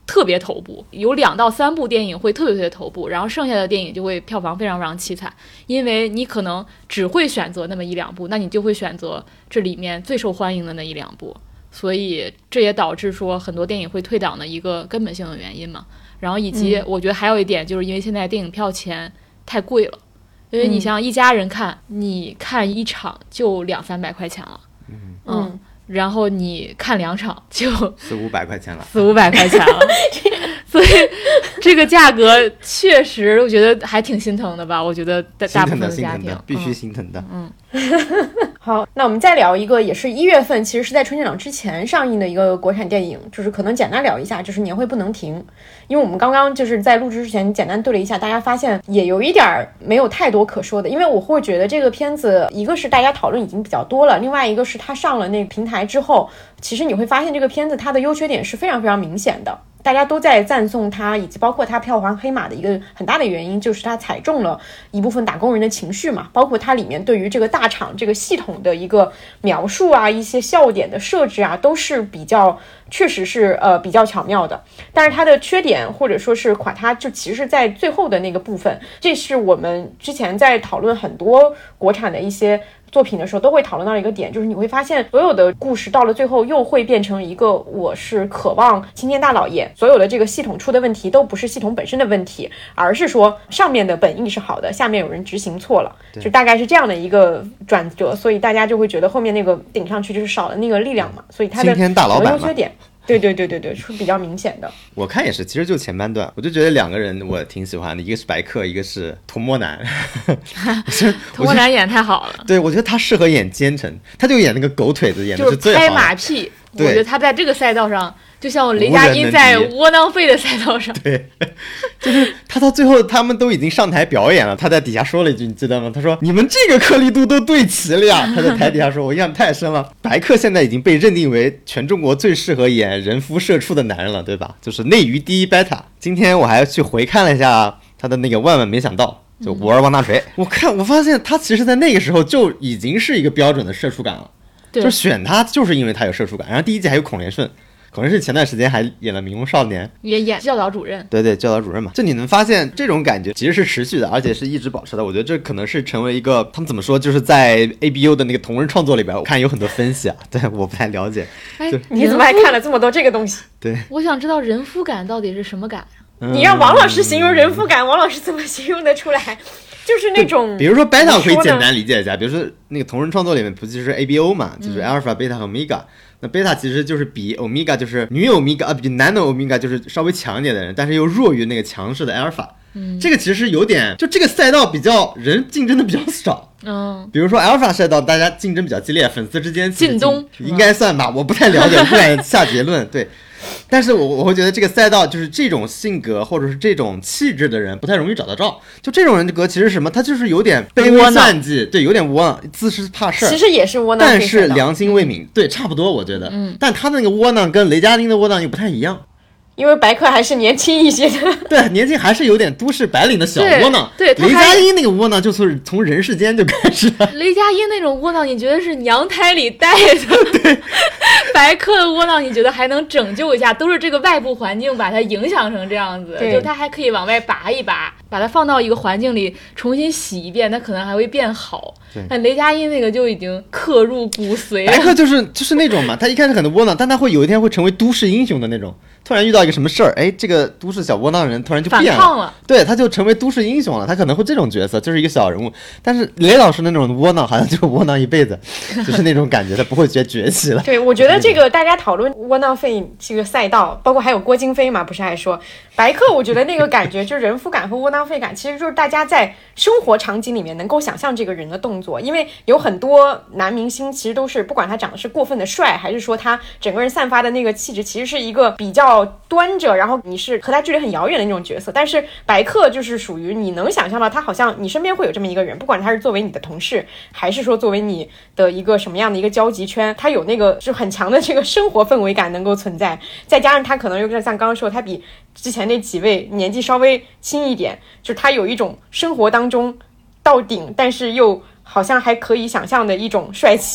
特别头部，有2到3部电影会特别头部，然后剩下的电影就会票房非常非常凄惨，因为你可能只会选择那么1-2部，那你就会选择这里面最受欢迎的那1-2部，所以这也导致说很多电影会退档的一个根本性的原因嘛。然后以及我觉得还有一点，就是因为现在电影票钱太贵了，因为你像一家人看，你看1场就200-300块钱了，然后你看2场就 400-500块钱了 ，400-500块钱了，所以这个价格确实我觉得还挺心疼的吧，我觉得大部分的家庭必须心疼的。 好，那我们再聊一个也是1月份，其实是在春节档之前上映的一个国产电影，就是可能简单聊一下，就是年会不能停。因为我们刚刚就是在录制之前简单对了一下，大家发现也有一点没有太多可说的，因为我会觉得这个片子一个是大家讨论已经比较多了，另外一个是它上了那个平台之后，其实你会发现这个片子它的优缺点是非常非常明显的，大家都在赞颂它，以及包括它票房黑马的一个很大的原因就是它踩中了一部分打工人的情绪嘛，包括它里面对于这个大厂这个系统的一个描述啊，一些笑点的设置啊，都是比较确实是比较巧妙的。但是它的缺点或者说是垮塌，就其实是在最后的那个部分，这是我们之前在讨论很多国产的一些作品的时候都会讨论到一个点，就是你会发现所有的故事到了最后又会变成一个我是渴望青天大老爷，所有的这个系统出的问题都不是系统本身的问题，而是说上面的本意是好的，下面有人执行错了，就大概是这样的一个转折，所以大家就会觉得后面那个顶上去就是少了那个力量嘛，所以它的青天大老板嘛优缺点对，是比较明显的。 我看也是，其实就前半段，我就觉得2个人我挺喜欢的，一个是白客，一个是童漠男。 童漠男演太好了， 对，我觉得他适合演奸臣，他就演那个狗腿子，演的就是最好的。 拍马屁，我觉得他在这个赛道上，就像雷佳音在无人能敌窝囊废的赛道上， 对，就是他到最后他们都已经上台表演了，他在底下说了一句，你记得吗？他说你们这个颗粒度都对齐了呀。他在台底下说，我印象太深了。白客现在已经被认定为全中国最适合演人夫社畜的男人了，对吧？就是内娱第一 beta。今天我还去回看了一下他的那个万万没想到，就五二汪大锤。我发现他其实在那个时候就已经是一个标准的社畜感了，就选他就是因为他有社畜感。然后第一季还有孔连顺。孔连顺前段时间还演了《迷宫少年》， 也演教导主任。 对，教导主任嘛。就你能发现这种感觉其实是持续的，而且是一直保持的。我觉得这可能是成为一个他们怎么说，就是在 ABU 的那个同人创作里边，我看有很多分析啊，对，我不太了解。 你怎么还看了这么多这个东西？ 对， 我想知道人夫感到底是什么感啊？ 你让王老师形容人夫感，王老师怎么形容得出来？就是那种， 比如说 beta 可以简单理解一下，比如说那个同人创作里面不就是 ABO 嘛，就是 alpha、beta 和 omega。那贝塔其实就是比欧米伽，就是女欧米伽比男的欧米伽就是稍微强一点的人，但是又弱于那个强势的阿尔法。这个其实有点，就这个赛道比较人竞争的比较少。比如说阿尔法赛道，大家竞争比较激烈，粉丝之间靳东应该算吧，我不太了解，不敢下结论。对。但是我会觉得这个赛道就是这种性格或者是这种气质的人不太容易找得着，就这种人格其实是什么，他就是有点卑微算计，对，有点窝囊，自视怕事儿， 其实也是窝囊， 但是良心未泯，对，差不多我觉得。但他那个窝囊跟雷佳音的窝囊又不太一样。 因为白客还是年轻一些的， 对，年轻还是有点都市白领的小窝囊。 对， 雷佳音那个窝囊就是从人世间就开始了。 雷佳音那种窝囊，你觉得是娘胎里带的？对，白客的窝囊，你觉得还能拯救一下？都是这个外部环境把它影响成这样子，就他还可以往外拔一拔，把它放到一个环境里重新洗一遍，它可能还会变好。但雷佳音那个就已经刻入骨髓了。 白客就是那种嘛，他一开始很窝囊，但他会有一天会成为都市英雄的那种。突然遇到一个什么事儿，哎，这个都市小窝囊人突然就变了， 反抗了， 对，他就成为都市英雄了。他可能会这种角色，就是一个小人物。但是雷老师那种窝囊，好像就窝囊一辈子，就是那种感觉，他不会崛起了。 对，我觉得这个大家讨论窝囊废这个赛道，包括还有郭京飞嘛，不是还说白客？我觉得那个感觉就是人夫感和窝囊废感，其实就是大家在生活场景里面能够想象这个人的动作，因为有很多男明星其实都是不管他长得是过分的帅，还是说他整个人散发的那个气质，其实是一个比较端着，然后你是和他距离很遥远的那种角色。但是白客就是属于你能想象到他好像你身边会有这么一个人，不管他是作为你的同事，还是说作为你的一个什么样的一个交集圈，他有那个就很强的这个生活氛围感能够存在，再加上他可能又像刚刚说，他比之前那几位年纪稍微轻一点，就是他有一种生活当中到顶但是又好像还可以想象的一种帅气，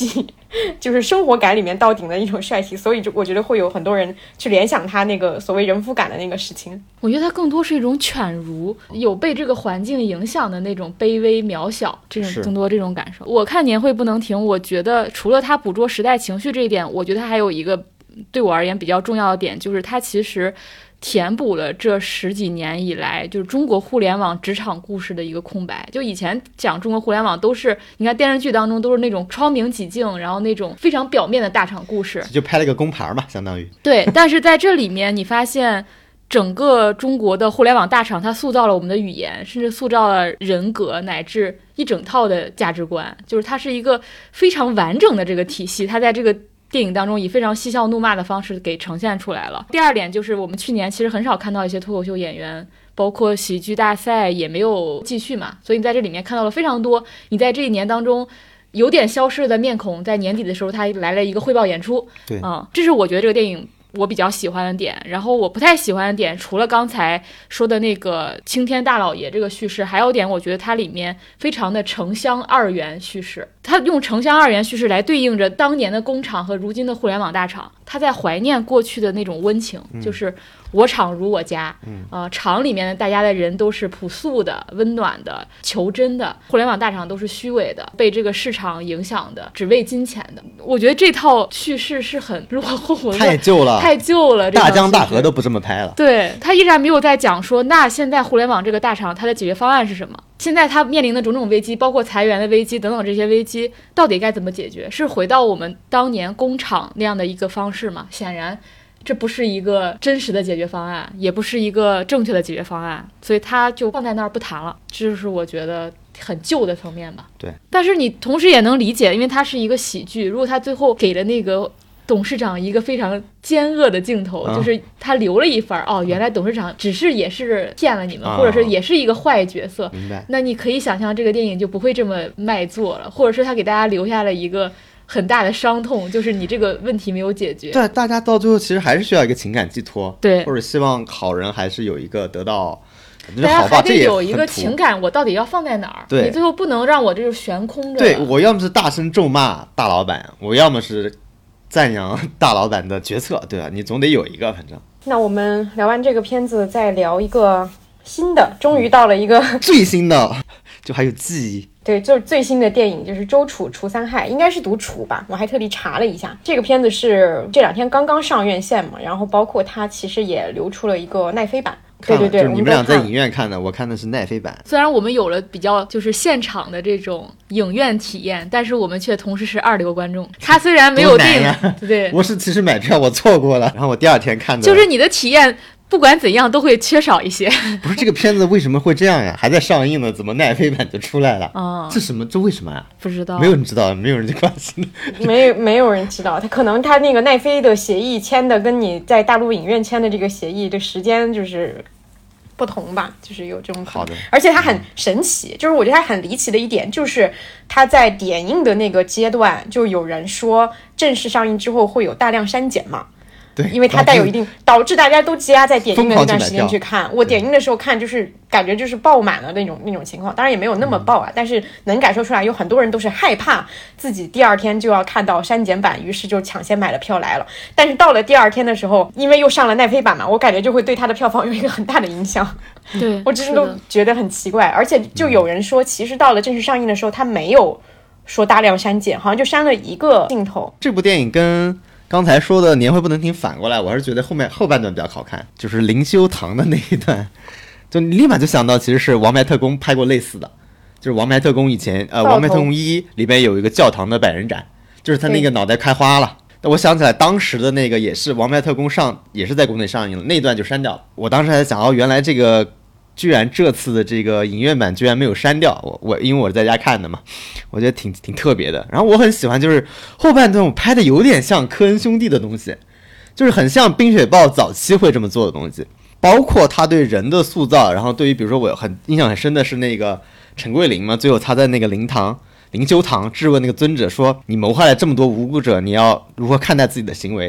就是生活感里面到顶的一种帅气，所以我觉得会有很多人去联想他那个所谓人夫感的那个事情。 我觉得他更多是一种犬儒，有被这个环境影响的那种卑微渺小，这种更多这种感受。我看年会不能停，我觉得除了他捕捉时代情绪这一点，我觉得他还有一个对我而言比较重要的点，就是他其实填补了这10几年以来就是中国互联网职场故事的一个空白。就以前讲中国互联网都是，你看电视剧当中都是那种窗明几净，然后那种非常表面的大厂故事， 就拍了个工牌嘛，相当于。 对，但是在这里面你发现整个中国的互联网大厂，它塑造了我们的语言，甚至塑造了人格，乃至一整套的价值观，就是它是一个非常完整的这个体系，它在这个电影当中以非常嬉笑怒骂的方式给呈现出来了。第二点就是我们去年其实很少看到一些脱口秀演员，包括喜剧大赛也没有继续嘛，所以你在这里面看到了非常多你在这一年当中有点消失的面孔，在年底的时候他来了一个汇报演出。 对， 这是我觉得这个电影我比较喜欢的点。然后我不太喜欢的点，除了刚才说的那个青天大老爷这个叙事，还有一点我觉得它里面非常的城乡二元叙事，它用城乡二元叙事来对应着当年的工厂和如今的互联网大厂，它在怀念过去的那种温情，就是我厂如我家，厂里面的大家的人都是朴素的、温暖的、求真的，互联网大厂都是虚伪的、被这个市场影响的、只为金钱的。我觉得这套叙事是很落后的， 太旧了， 太旧了， 大江大河都不这么拍了。 对，他依然没有在讲说，那现在互联网这个大厂它的解决方案是什么？现在他面临的种种危机，包括裁员的危机等等，这些危机到底该怎么解决？是回到我们当年工厂那样的一个方式吗？显然这不是一个真实的解决方案，也不是一个正确的解决方案，所以他就放在那儿不谈了。这就是我觉得很旧的层面吧。 对， 但是你同时也能理解，因为它是一个喜剧，如果他最后给了那个董事长一个非常奸恶的镜头，就是他留了一份原来董事长只是也是骗了你们，或者是也是一个坏角色， 明白？ 那你可以想象这个电影就不会这么卖座了，或者是他给大家留下了一个很大的伤痛，就是你这个问题没有解决。 对，大家到最后其实还是需要一个情感寄托， 对， 或者希望好人还是有一个得到。 大家还得有一个情感，我到底要放在哪儿？ 对， 你最后不能让我这就悬空着。 对，我要么是大声咒骂大老板，我要么是赞扬大老板的决策，对吧？你总得有一个，反正。 那我们聊完这个片子，再聊一个新的，终于到了一个最新的，就还有记忆。 对，就是最新的电影，就是周楚除三害，应该是读楚吧，我还特地查了一下，这个片子是这2天刚刚上院线嘛，然后包括它其实也流出了一个奈飞版。对对对， 就是你们俩在影院看的，我看的是奈飞版。 虽然我们有了比较就是现场的这种影院体验，但是我们却同时是2流观众。他虽然没有定，对， 我是其实买票我错过了，然后我第2天看的。 就是你的体验不管怎样都会缺少一些。 不是这个片子为什么会这样呀？还在上映呢，怎么奈飞版就出来了？这什么？这为什么呀？ 不知道， 没有人知道，没有人关心。 没有人知道，他可能他那个奈飞的协议签的跟你在大陆影院签的这个协议的时间就是不同吧，就是有这种可能。 好的， 而且它很神奇，就是我觉得它很离奇的一点，就是它在点映的那个阶段，就有人说正式上映之后会有大量删减嘛。 对， 因为它带有一定导致大家都积压在点映的那段时间去看。我点映的时候看，就是感觉就是爆满了那种情况，当然也没有那么爆啊，但是能感受出来有很多人都是害怕自己第2天就要看到删减版，于是就抢先买了票来了。但是到了第2天的时候，因为又上了奈飞版嘛，我感觉就会对它的票房有一个很大的影响。 对， 我真的都觉得很奇怪。而且就有人说，其实到了正式上映的时候，它没有说大量删减，好像就删了一个镜头。 这部电影跟刚才说的年会不能停反过来，我还是觉得后半段比较好看，就是灵修堂的那一段，就你立马就想到其实是王牌特工拍过类似的，就是王牌特工以前王牌特工1里边有一个教堂的百人斩，就是他那个脑袋开花了。我想起来当时的那个也是王牌特工也是在国内上映了，那一段就删掉了。我当时还想原来这个居然这次的这个影院版居然没有删掉，因为我是在家看的嘛，我觉得挺特别的。然后我很喜欢就是后半段我拍的有点像科恩兄弟的东西，就是很像冰雪暴早期会这么做的东西，包括他对人的塑造。然后对于比如说我印象很深的是那个陈桂林嘛，最后他在那个灵修堂质问那个尊者说，你谋害了这么多无辜者，你要如何看待自己的行为？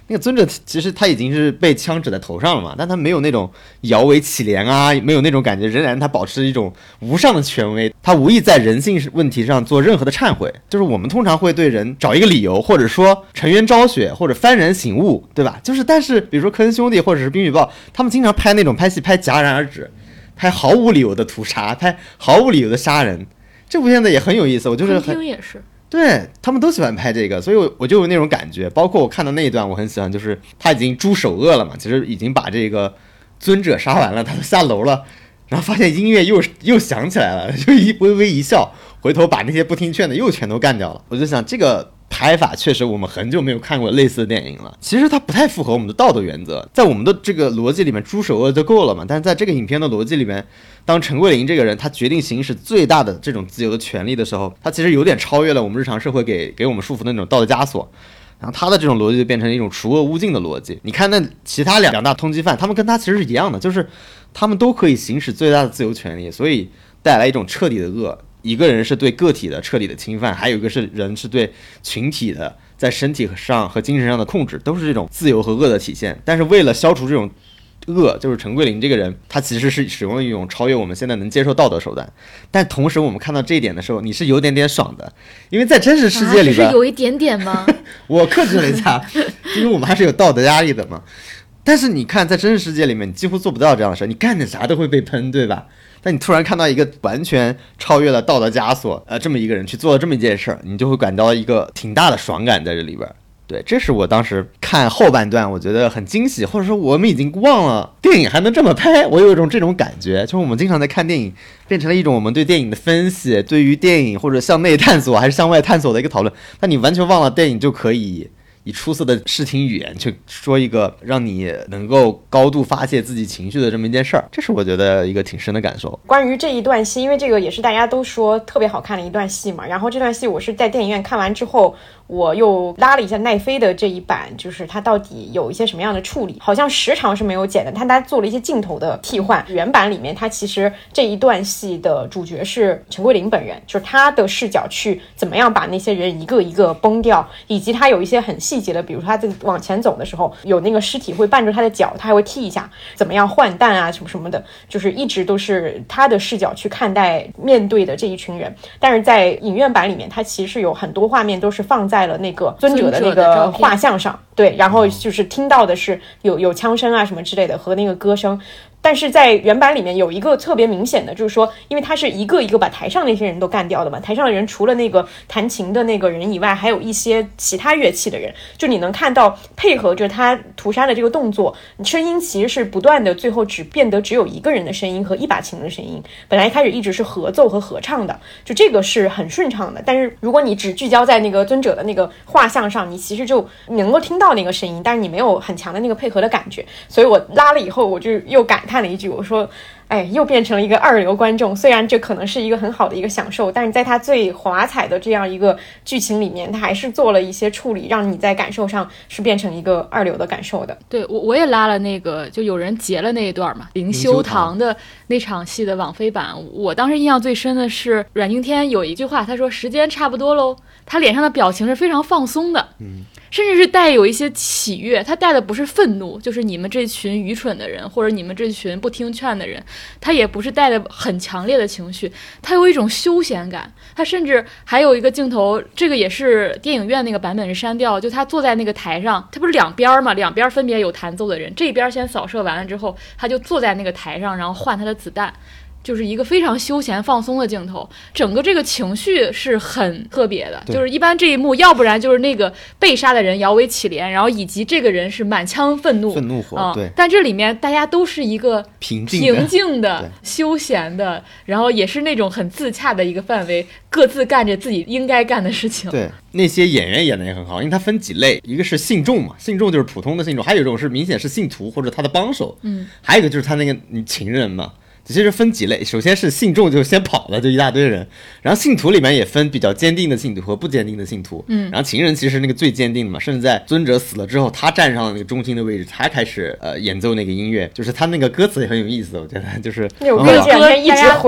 那个尊者其实他已经是被枪指在头上了嘛，但他没有那种摇尾乞怜啊，没有那种感觉，仍然他保持一种无上的权威，他无意在人性问题上做任何的忏悔。就是我们通常会对人找一个理由，或者说沉冤昭雪，或者幡然醒悟，对吧？但是比如说科恩兄弟或者是冰与豹，他们经常拍那种拍戏拍戛然而止，拍毫无理由的屠杀，拍毫无理由的杀人。这部片子也很有意思，我就是很也是。 对，他们都喜欢拍这个，所以我就有那种感觉。包括我看到那一段我很喜欢，就是他已经诛首恶了嘛，其实已经把这个尊者杀完了，他都下楼了，然后发现音乐又响起来了，就微微一笑，回头把那些不听劝的又全都干掉了。我就想这个拍法确实我们很久没有看过类似的电影了，其实它不太符合我们的道德原则，在我们的这个逻辑里面诛首恶就够了嘛，但是在这个影片的逻辑里面，当陈桂林这个人他决定行使最大的这种自由的权利的时候，他其实有点超越了我们日常社会给我们束缚的那种道德枷锁，然后他的这种逻辑就变成一种除恶务尽的逻辑。你看那其他两大通缉犯，他们跟他其实是一样的，就是他们都可以行使最大的自由权利，所以带来一种彻底的恶。一个人是对个体的彻底的侵犯，还有一个是人是对群体的在身体上和精神上的控制，都是这种自由和恶的体现。但是为了消除这种恶，就是陈桂林这个人他其实是使用了一种超越我们现在能接受道德手段，但同时我们看到这一点的时候，你是有点爽的，因为在真实世界里边， 是有一点点吗？ 我克制了一下，因为我们还是有道德压力的嘛。但是你看在真实世界里面，你几乎做不到这样的事，你干点啥都会被喷，对吧？但你突然看到一个完全超越了道德枷锁，这么一个人去做了这么一件事儿，你就会感到一个挺大的爽感在这里边。对，这是我当时看后半段我觉得很惊喜，或者说我们已经忘了电影还能这么拍，我有一种这种感觉，就是我们经常在看电影变成了一种我们对电影的分析，对于电影或者向内探索还是向外探索的一个讨论，但你完全忘了电影就可以以出色的视听语言去说一个让你能够高度发泄自己情绪的这么一件事儿，这是我觉得一个挺深的感受。 关于这一段戏，因为这个也是大家都说特别好看的一段戏嘛，然后这段戏我是在电影院看完之后，我又拉了一下奈飞的这一版，就是它到底有一些什么样的处理，好像时长是没有剪的，它做了一些镜头的替换。原版里面它其实这一段戏的主角是陈桂林本人，就是他的视角去怎么样把那些人一个一个崩掉，以及他有一些很细节的，比如说他在往前走的时候有那个尸体会绊住他的脚，他还会踢一下，怎么样换弹啊什么什么的，就是一直都是他的视角去看待面对的这一群人。但是在影院版里面，它其实有很多画面都是放在了那个尊者的那个画像上，对，然后就是听到的是有枪声啊什么之类的和那个歌声。但是在原版里面有一个特别明显的，就是说因为他是一个一个把台上那些人都干掉的嘛，台上的人除了那个弹琴的那个人以外，还有一些其他乐器的人，就你能看到配合着他屠杀的这个动作，声音其实是不断的，最后变得只有一个人的声音和一把琴的声音，本来一开始一直是合奏和合唱的，就这个是很顺畅的。但是如果你只聚焦在那个尊者的那个画像上，你其实就能够听到那个声音，但是你没有很强的那个配合的感觉。所以我拉了以后，我就又感叹了一句，我说又变成了一个二流观众。虽然这可能是一个很好的一个享受，但是在它最华彩的这样一个剧情里面，它还是做了一些处理，让你在感受上是变成一个二流的感受的。 对，我也拉了那个，就有人截了那一段嘛，灵修堂的那场戏的网飞版。我当时印象最深的是阮经天有一句话，他说时间差不多喽，他脸上的表情是非常放松的，甚至是带有一些喜悦，他带的不是愤怒，就是你们这群愚蠢的人，或者你们这群不听劝的人，他也不是带的很强烈的情绪，他有一种休闲感。他甚至还有一个镜头，这个也是电影院那个版本是删掉，就他坐在那个台上，他不是两边嘛，两边分别有弹奏的人，这边先扫射完了之后，他就坐在那个台上，然后换他的子弹，就是一个非常休闲放松的镜头，整个这个情绪是很特别的。就是一般这一幕，要不然就是那个被杀的人摇尾乞怜，然后以及这个人是满腔愤怒火，对。 但这里面大家都是一个平静的休闲的，然后也是那种很自洽的一个范围，各自干着自己应该干的事情。 对，那些演员演的也很好，因为他分几类，一个是信众嘛，信众就是普通的信众，还有一种是明显是信徒或者他的帮手，还有一个就是他那个情人嘛。其实分几类，首先是信众就先跑了，就一大堆人，然后信徒里面也分比较坚定的信徒和不坚定的信徒，然后情人其实那个最坚定的嘛，甚至在尊者死了之后，他站上了那个中心的位置，他开始演奏那个音乐，就是他那个歌词也很有意思，我觉得就是我这两天一直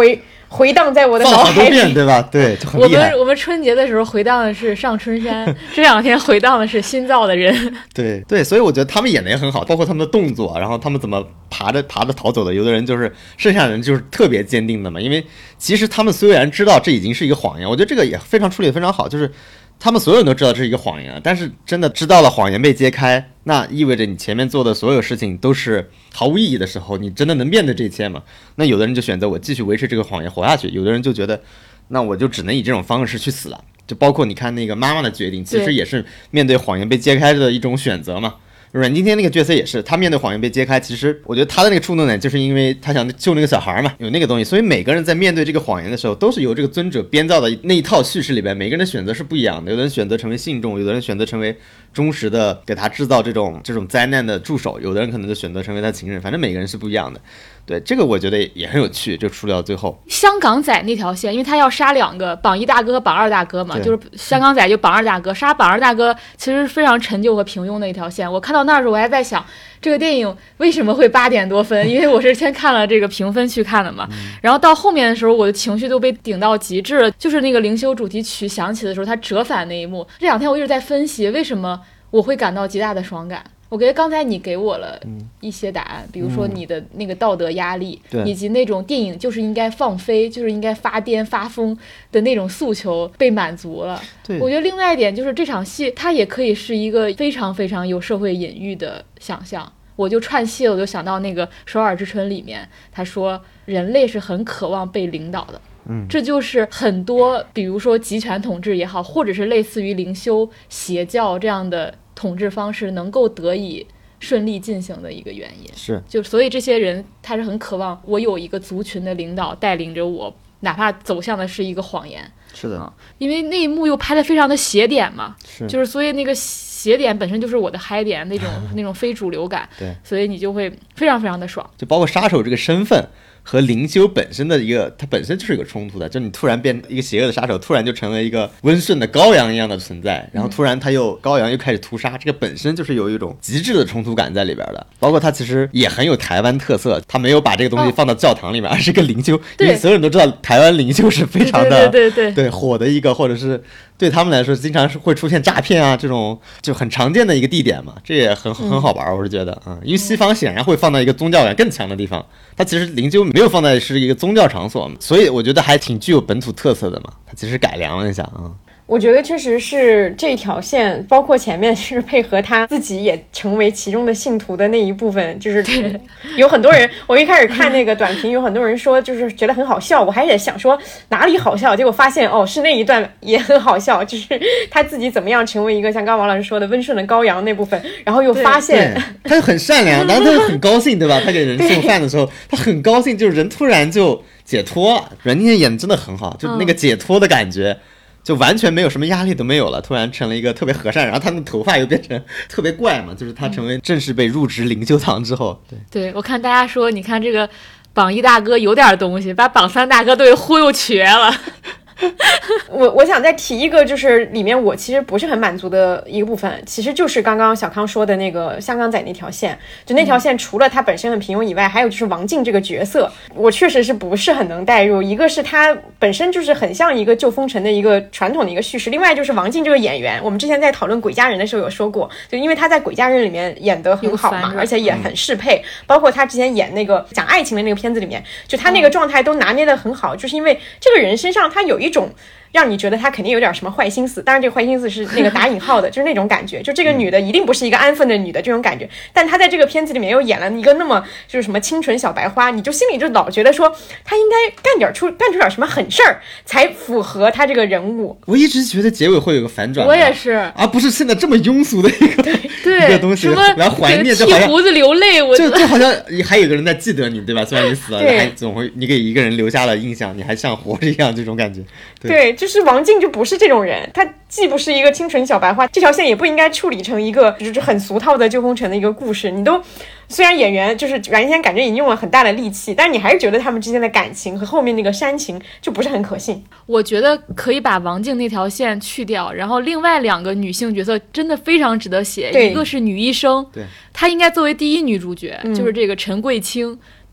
回荡在我的放了脑海好多遍， 里。 对吧？对，就很厉害。 我们春节的时候回荡的是上春山，这2天回荡的是新造的人。 对对，所以我觉得他们演的也很好，包括他们的动作，然后他们怎么爬着逃走的。有的人就是剩下的人就是特别坚定的嘛，因为其实他们虽然知道这已经是一个谎言，我觉得这个也非常处理得非常好，就是他们所有人都知道这是一个谎言，但是真的知道了谎言被揭开，那意味着你前面做的所有事情都是毫无意义的时候，你真的能面对这一切吗？那有的人就选择我继续维持这个谎言活下去，有的人就觉得那我就只能以这种方式去死了。就包括你看那个妈妈的决定，其实也是面对谎言被揭开的一种选择嘛。阮经天那个角色也是，他面对谎言被揭开，其实我觉得他的那个触动点，就是因为他想救那个小孩嘛，有那个东西，所以每个人在面对这个谎言的时候，都是由这个尊者编造的那一套叙事里边，每个人的选择是不一样的。有的人选择成为信众，有的人选择成为忠实的给他制造这种灾难的助手，有的人可能就选择成为他情人，反正每个人是不一样的。对，这个我觉得也很有趣，就处理到最后。 香港仔那条线，因为他要杀2个榜1大哥和榜2大哥嘛，就是香港仔就榜2大哥，杀榜2大哥其实非常陈旧和平庸的一条线。我看到那儿时候我还在想，这个电影为什么会8点多分？因为我是先看了这个评分去看的嘛，然后到后面的时候我的情绪都被顶到极致了，就是那个灵修主题曲响起的时候，它折返那一幕，这2天我一直在分析为什么我会感到极大的爽感。我觉得刚才你给我了一些答案，比如说你的那个道德压力，以及那种电影就是应该放飞，就是应该发癫发疯的那种诉求被满足了。我觉得另外一点就是这场戏它也可以是一个非常非常有社会隐喻的想象。我就串戏了，我就想到那个《首尔之春》里面他说人类是很渴望被领导的，这就是很多比如说集权统治也好，或者是类似于灵修邪教这样的统治方式能够得以顺利进行的一个原因。 是， 就所以这些人他是很渴望我有一个族群的领导带领着我，哪怕走向的是一个谎言。 是的， 因为那一幕又拍得非常的邪点嘛， 是， 就是所以那个邪点本身就是我的嗨点，那种非主流感， 对， 所以你就会非常非常的爽。 就包括杀手这个身份和灵修本身的一个，它本身就是一个冲突的，就你突然变一个邪恶的杀手，突然就成了一个温顺的羔羊一样的存在，然后突然他又羔羊又开始屠杀，这个本身就是有一种极致的冲突感在里边的。包括他其实也很有台湾特色，他没有把这个东西放到教堂里面，而是个灵修，因为所有人都知道台湾灵修是非常的对火的一个，或者是对他们来说经常是会出现诈骗啊这种就很常见的一个地点嘛，这也很好玩，我是觉得因为西方显然会放到一个宗教感更强的地方，它其实灵修没有放在是一个宗教场所嘛，所以我觉得还挺具有本土特色的嘛，它其实改良了一下我觉得确实是这条线，包括前面是配合他自己也成为其中的信徒的那一部分，就是有很多人，我一开始看那个短评，有很多人说就是觉得很好笑，我还在想说哪里好笑，结果发现是那一段也很好笑，就是他自己怎么样成为一个像刚刚王老师说的温顺的羔羊那部分，然后又发现他就很善良，然后他就很高兴，对吧？他给人送饭的时候，他很高兴，就是人突然就解脱了。阮经天演的真的很好，就那个解脱的感觉。就完全没有什么压力都没有了，突然成了一个特别和善，然后他的头发又变成特别怪嘛，就是他成为正式被入职灵修堂之后， 对，我看大家说，你看这个榜1大哥有点东西，把榜3大哥都给忽悠瘸了。 我想再提一个，就是里面我其实不是很满足的一个部分，其实就是刚刚小康说的那个香港仔那条线，就那条线除了他本身很平庸以外，还有就是王静这个角色，我确实是不是很能带入。一个是他本身就是很像一个旧风尘的一个传统的一个叙事，另外就是王静这个演员，我们之前在讨论鬼家人的时候有说过，就因为他在鬼家人里面演得很好嘛，而且也很适配，包括他之前演那个讲爱情的那个片子里面，就他那个状态都拿捏得很好，就是因为这个人身上他有一种让你觉得他肯定有点什么坏心思，当然这个坏心思是那个打引号的，就是那种感觉，就这个女的一定不是一个安分的女的这种感觉，但她在这个片子里面又演了一个那么就是什么清纯小白花，你就心里就老觉得说她应该干出点什么狠事儿才符合她这个人物。 我一直觉得结尾会有个反转， 我也是， 而不是现在这么庸俗的一个一个东西来怀念，就好像剃胡子流泪， 就好像还有个人在记得你，对吧？虽然你死了，还总会你给一个人留下了印象，你还像活着一样，这种感觉。 对，就是王静就不是这种人，她既不是一个清纯小白花，这条线也不应该处理成一个就是很俗套的旧风尘的一个故事。你都虽然演员就是阮经天感觉已经用了很大的力气，但是你还是觉得他们之间的感情和后面那个煽情就不是很可信。 我觉得可以把王静那条线去掉，然后另外2个女性角色真的非常值得写，一个是女医生， 对， 她应该作为第一女主角，就是这个陈桂清。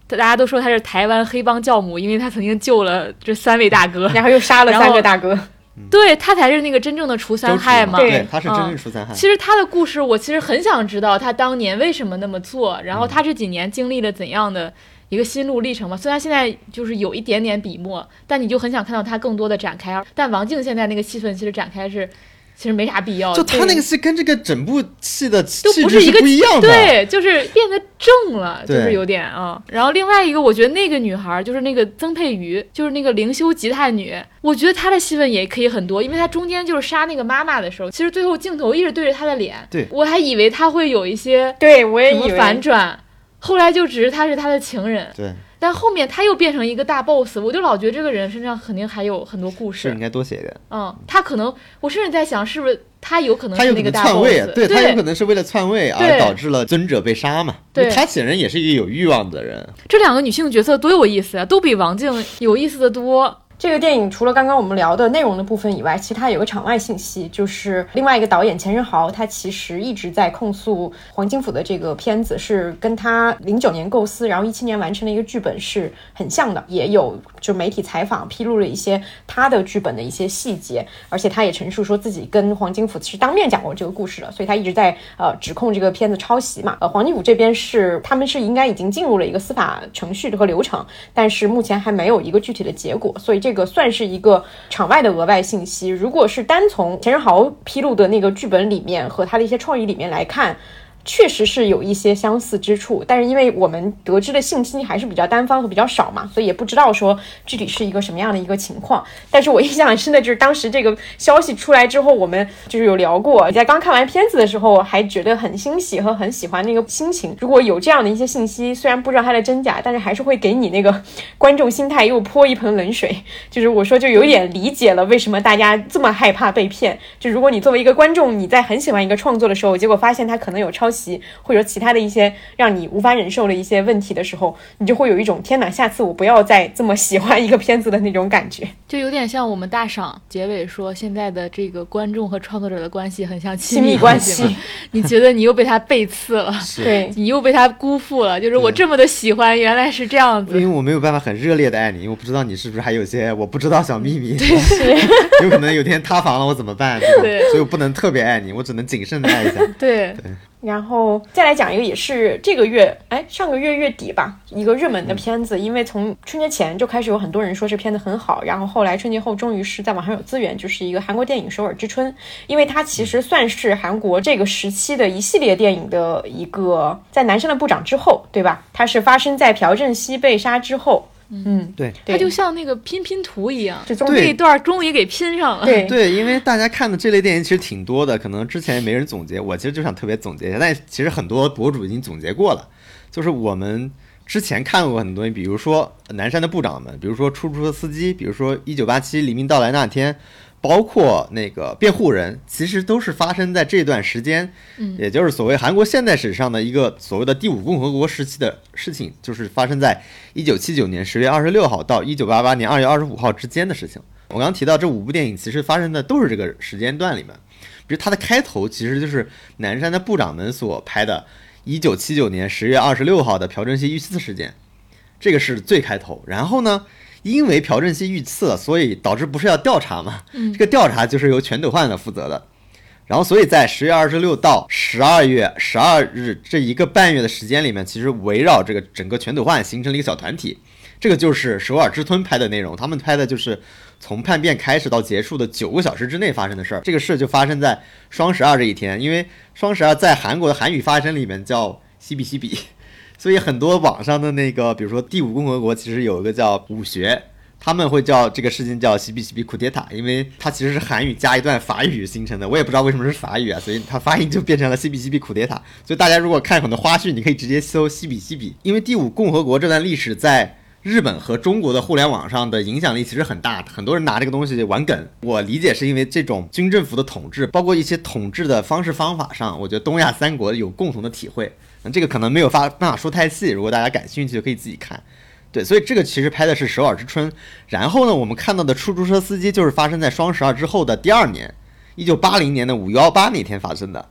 大家都说他是台湾黑帮教母，因为他曾经救了这3位大哥， 然后又杀了3个大哥。 对，他才是那个真正的除三害嘛。 对，他是真正除三害。 其实他的故事，我其实很想知道他当年为什么那么做，然后他这几年经历了怎样的一个心路历程嘛。虽然现在就是有一点点笔墨，但你就很想看到他更多的展开。但王静现在那个戏份其实展开其实没啥必要， 就他那个戏跟这个整部戏的气就不是一个质不一样的， 对，就是变得正了，就是有点啊。然后另外一个，我觉得那个女孩就是那个曾佩瑜，就是那个灵修吉他女，我觉得她的戏份也可以很多，因为她中间就是杀那个妈妈的时候，其实最后镜头一直对着她的脸， 对， 我还以为她会有一些对我也以为什么反转，后来就只是她是她的情人， 对。 但后面他又变成一个大 boss， 我就老觉得这个人身上肯定还有很多故事， 是应该多写一点。 他可能，我甚至在想，是不是他有可能是那个大 boss， 篡位，对，他有可能是为了篡位而导致了尊者被杀嘛。 对， 他显然也是一个有欲望的人。 这2个女性角色多有意思啊，都比王静有意思的多。 这个电影除了刚刚我们聊的内容的部分以外，其实它有个场外信息，就是另外一个导演钱仁豪，他其实一直在控诉黄金甫的这个片子是跟他09年构思，然后17年完成的一个剧本是很像的，也有就媒体采访披露了一些他的剧本的一些细节，而且他也陈述说自己跟黄金甫其实当面讲过这个故事了，所以他一直在指控这个片子抄袭嘛。黄金甫这边他们是应该已经进入了一个司法程序和流程，但是目前还没有一个具体的结果，所以这个算是一个场外的额外信息。如果是单从钱仁豪披露的那个剧本里面和他的一些创意里面来看，确实是有一些相似之处，但是因为我们得知的信息还是比较单方和比较少嘛，所以也不知道说具体是一个什么样的一个情况。但是我印象很深的就是当时这个消息出来之后，我们就是有聊过，在刚看完片子的时候还觉得很欣喜和很喜欢那个心情。如果有这样的一些信息，虽然不知道它的真假，但是还是会给你那个观众心态又泼一盆冷水。就是我说就有点理解了为什么大家这么害怕被骗，就如果你作为一个观众，你在很喜欢一个创作的时候，结果发现它可能有抄袭或者其他的一些让你无法忍受的一些问题的时候，你就会有一种天哪，下次我不要再这么喜欢一个片子的那种感觉。 就有点像我们大赏结尾说现在的这个观众和创作者的关系很像亲密关系，你觉得你又被他背刺了， 对， 你又被他辜负了，就是我这么的喜欢原来是这样子， 因为我没有办法很热烈的爱你，因为我不知道你是不是还有些我不知道小秘密， 对， 有可能有天塌房了我怎么办，对，所以我不能特别爱你，我只能谨慎的爱一下。 对。 然后再来讲一个也是这个月上个月月底吧，一个热门的片子，因为从春节前就开始有很多人说这片子很好，然后后来春节后终于是在网上有资源，就是一个韩国电影《首尔之春》，因为它其实算是韩国这个时期的一系列电影的一个在南山的部长之后，对吧？它是发生在朴正熙被杀之后。 对， 它就像那个拼图一样， 这一段终于给拼上了。 对，因为大家看的这类电影其实挺多的，可能之前没人总结，我其实就想特别总结一下，但其实很多博主已经总结过了，就是我们之前看过很多，比如说南山的部长们，比如说出租车司机，比如说1987黎明到来那天，包括那个辩护人，其实都是发生在这段时间，也就是所谓韩国现代史上的一个所谓的第5共和国时期的事情，就是发生在1979年10月26号到1988年2月25号之间的事情。我刚刚提到这5部电影其实发生的都是这个时间段里面，比如它的开头其实就是南山的部长们所拍的1979年10月26号的朴正熙遇刺事件，这个是最开头。然后呢，因为朴正熙遇刺了，所以导致不是要调查嘛？这个调查就是由全斗焕的负责的。然后，所以在10月26到12月12日这1个半月的时间里面，其实围绕这个整个全斗焕形成了一个小团体。这个就是首尔之吞拍的内容，他们拍的就是从叛变开始到结束的9个小时之内发生的事儿。这个事就发生在双12这一天，因为双12在韩国的韩语发声里面叫西比西比。所以很多网上的那个，比如说第5共和国，其实有一个叫武学，他们会叫这个事情叫西比西比库迭塔，因为它其实是韩语加一段法语形成的，我也不知道为什么是法语啊，所以它发音就变成了西比西比库迭塔。所以大家如果看很多花絮，你可以直接搜西比西比，因为第5共和国这段历史在日本和中国的互联网上的影响力其实很大，很多人拿这个东西玩梗。我理解是因为这种军政府的统治，包括一些统治的方式方法上，我觉得东亚3国有共同的体会。这个可能没有办法说太细，如果大家感兴趣就可以自己看。对，所以这个其实拍的是首尔之春。然后呢，我们看到的出租车司机就是发生在双12之后的第2年，1980年的5·18那天发生的。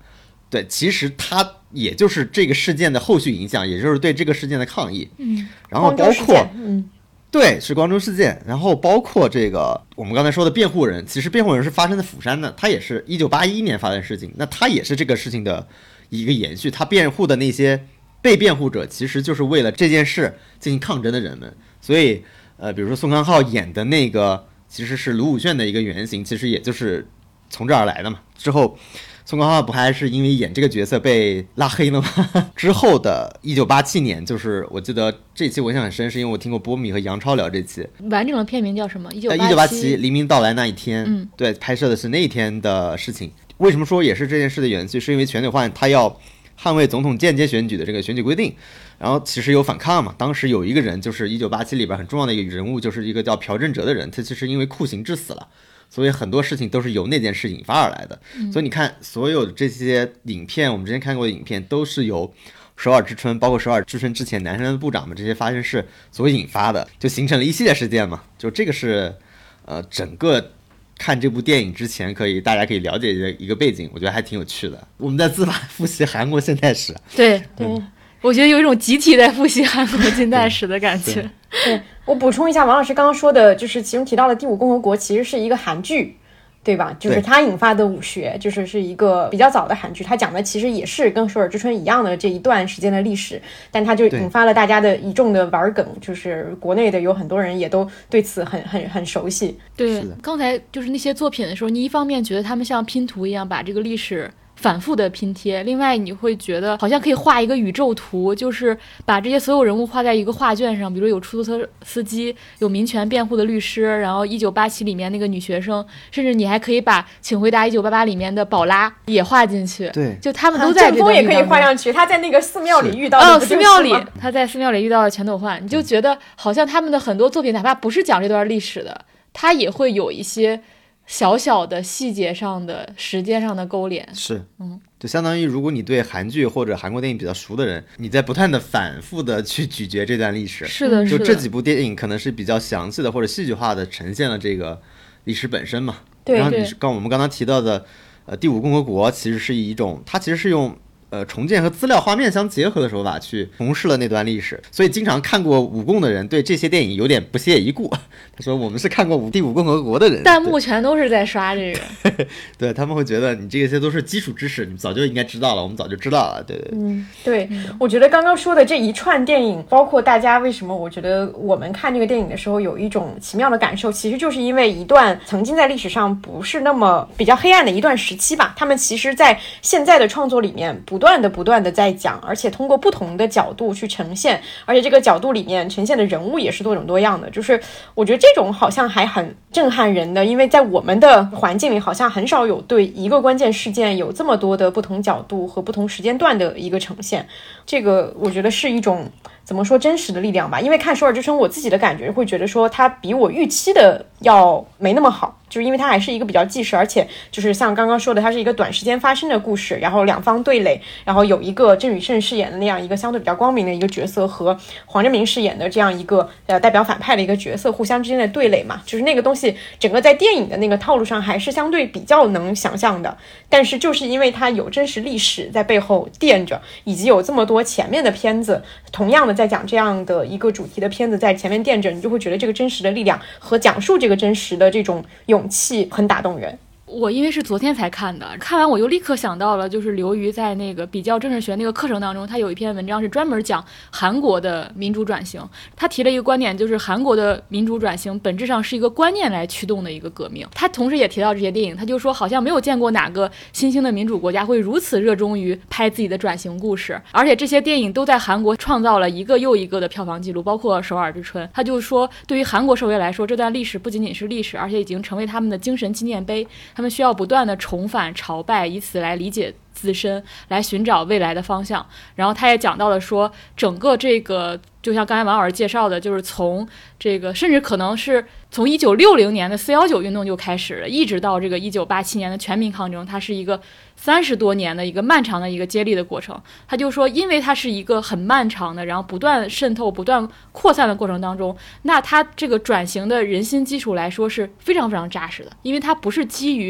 对，其实它也就是这个事件的后续影响，也就是对这个事件的抗议。然后包括对，是光州事件，然后包括这个我们刚才说的辩护人，其实辩护人是发生在釜山的，他也是1981年发生的事情，那他也是这个事情的一个延续，他辩护的那些被辩护者其实就是为了这件事进行抗争的人们，所以比如说宋康昊演的那个其实是卢武铉的一个原型，其实也就是从这儿来的嘛。之后宋康昊不还是因为演这个角色被拉黑了吗？之后的1987年，就是我记得这期我印象很深，是因为我听过波米和杨超聊这期。 完整的片名叫什么 ？1987黎明到来那一天。对，拍摄的是那一天的事情。为什么说也是这件事的延续？是因为全斗焕他要捍卫总统间接选举的这个选举规定，然后其实有反抗嘛。当时有一个人，就是1987里边很重要的一个人物，就是一个叫朴正哲的人，他其实因为酷刑致死了。所以很多事情都是由那件事引发而来的。所以你看，所有的这些影片，我们之前看过的影片，都是由首尔之春，包括首尔之春之前南山的部长们这些发生事所引发的，就形成了一系列事件嘛。就这个是整个看这部电影之前大家可以了解的一个背景，我觉得还挺有趣的。我们在自发复习韩国现代史。 对，我觉得有一种集体在复习韩国近代史的感觉。 对，我补充一下，王老师刚刚说的，就是其中提到的《第五共和国》其实是一个韩剧，对吧？就是它引发的武学，就是一个比较早的韩剧，它讲的其实也是跟首尔之春一样的这一段时间的历史，但它就引发了大家的一众的玩梗，就是国内的有很多人也都对此很熟悉。 对，刚才就是那些作品的时候，你一方面觉得他们像拼图一样把这个历史反复的拼贴，另外你会觉得好像可以画一个宇宙图，就是把这些所有人物画在一个画卷上，比如有出租车司机，有民权辩护的律师，然后1987里面那个女学生，甚至你还可以把请回答1988里面的宝拉也画进去。 对， 就他们都在这个正风也可以画上去，他在那个寺庙里遇到的， 寺庙里他在寺庙里遇到了全斗焕，你就觉得好像他们的很多作品哪怕不是讲这段历史的，他也会有一些小小的细节上的时间上的勾连。 是，就相当于如果你对韩剧或者韩国电影比较熟的人，你在不断的反复的去咀嚼这段历史。 是的， 就这几部电影可能是比较详细的或者戏剧化的呈现了这个历史本身嘛。 对， 然后我们刚刚提到的第五共和国其实是一种，它其实是用重建和资料画面相结合的手法去重饰了那段历史，所以经常看过五共的人对这些电影有点不屑一顾。他说我们是看过第五共和国的人， 弹幕全都是在刷这个。 对，他们会觉得你这些都是基础知识，你早就应该知道了，我们早就知道了。对对对，我觉得刚刚说的这一串电影，包括大家为什么我觉得我们看这个电影的时候有一种奇妙的感受，其实就是因为一段曾经在历史上不是那么比较黑暗的一段时期吧，他们其实在现在的创作里面不断的在讲，而且通过不同的角度去呈现，而且这个角度里面呈现的人物也是多种多样的，就是我觉得这种好像还很震撼人的，因为在我们的环境里好像很少有对一个关键事件有这么多的不同角度和不同时间段的一个呈现，这个我觉得是一种怎么说真实的力量吧。因为看首尔之春我自己的感觉会觉得说它比我预期的要没那么好，就是因为它还是一个比较纪实，而且就是像刚刚说的它是一个短时间发生的故事，然后两方对垒，然后有一个郑宇盛饰演的那样一个相对比较光明的一个角色和黄正明饰演的这样一个代表反派的一个角色互相之间的对垒嘛，就是那个东西整个在电影的那个套路上还是相对比较能想象的，但是就是因为它有真实历史在背后垫着，以及有这么多前面的片子同样的在讲这样的一个主题的片子在前面垫着，你就会觉得这个真实的力量和讲述这个真实的这种勇气很打动人。 我因为是昨天才看的，看完我就立刻想到了，就是刘瑜在那个比较政治学那个课程当中，他有一篇文章是专门讲韩国的民主转型。他提了一个观点，就是韩国的民主转型本质上是一个观念来驱动的一个革命。他同时也提到这些电影，他就说好像没有见过哪个新兴的民主国家会如此热衷于拍自己的转型故事，而且这些电影都在韩国创造了一个又一个的票房记录，包括《首尔之春》。他就说，对于韩国社会来说，这段历史不仅仅是历史，而且已经成为他们的精神纪念碑。他们需要不断的重返朝拜，以此来理解自身，来寻找未来的方向。然后他也讲到了说，整个这个就像刚才王老师介绍的，就是从这个甚至可能是从1960年的419运动就开始了，一直到这个1987年的全民抗争，它是一个30多年的一个漫长的一个接力的过程。他就说，因为它是一个很漫长的，然后不断渗透不断扩散的过程当中，那它这个转型的人心基础来说是非常非常扎实的，因为它不是基于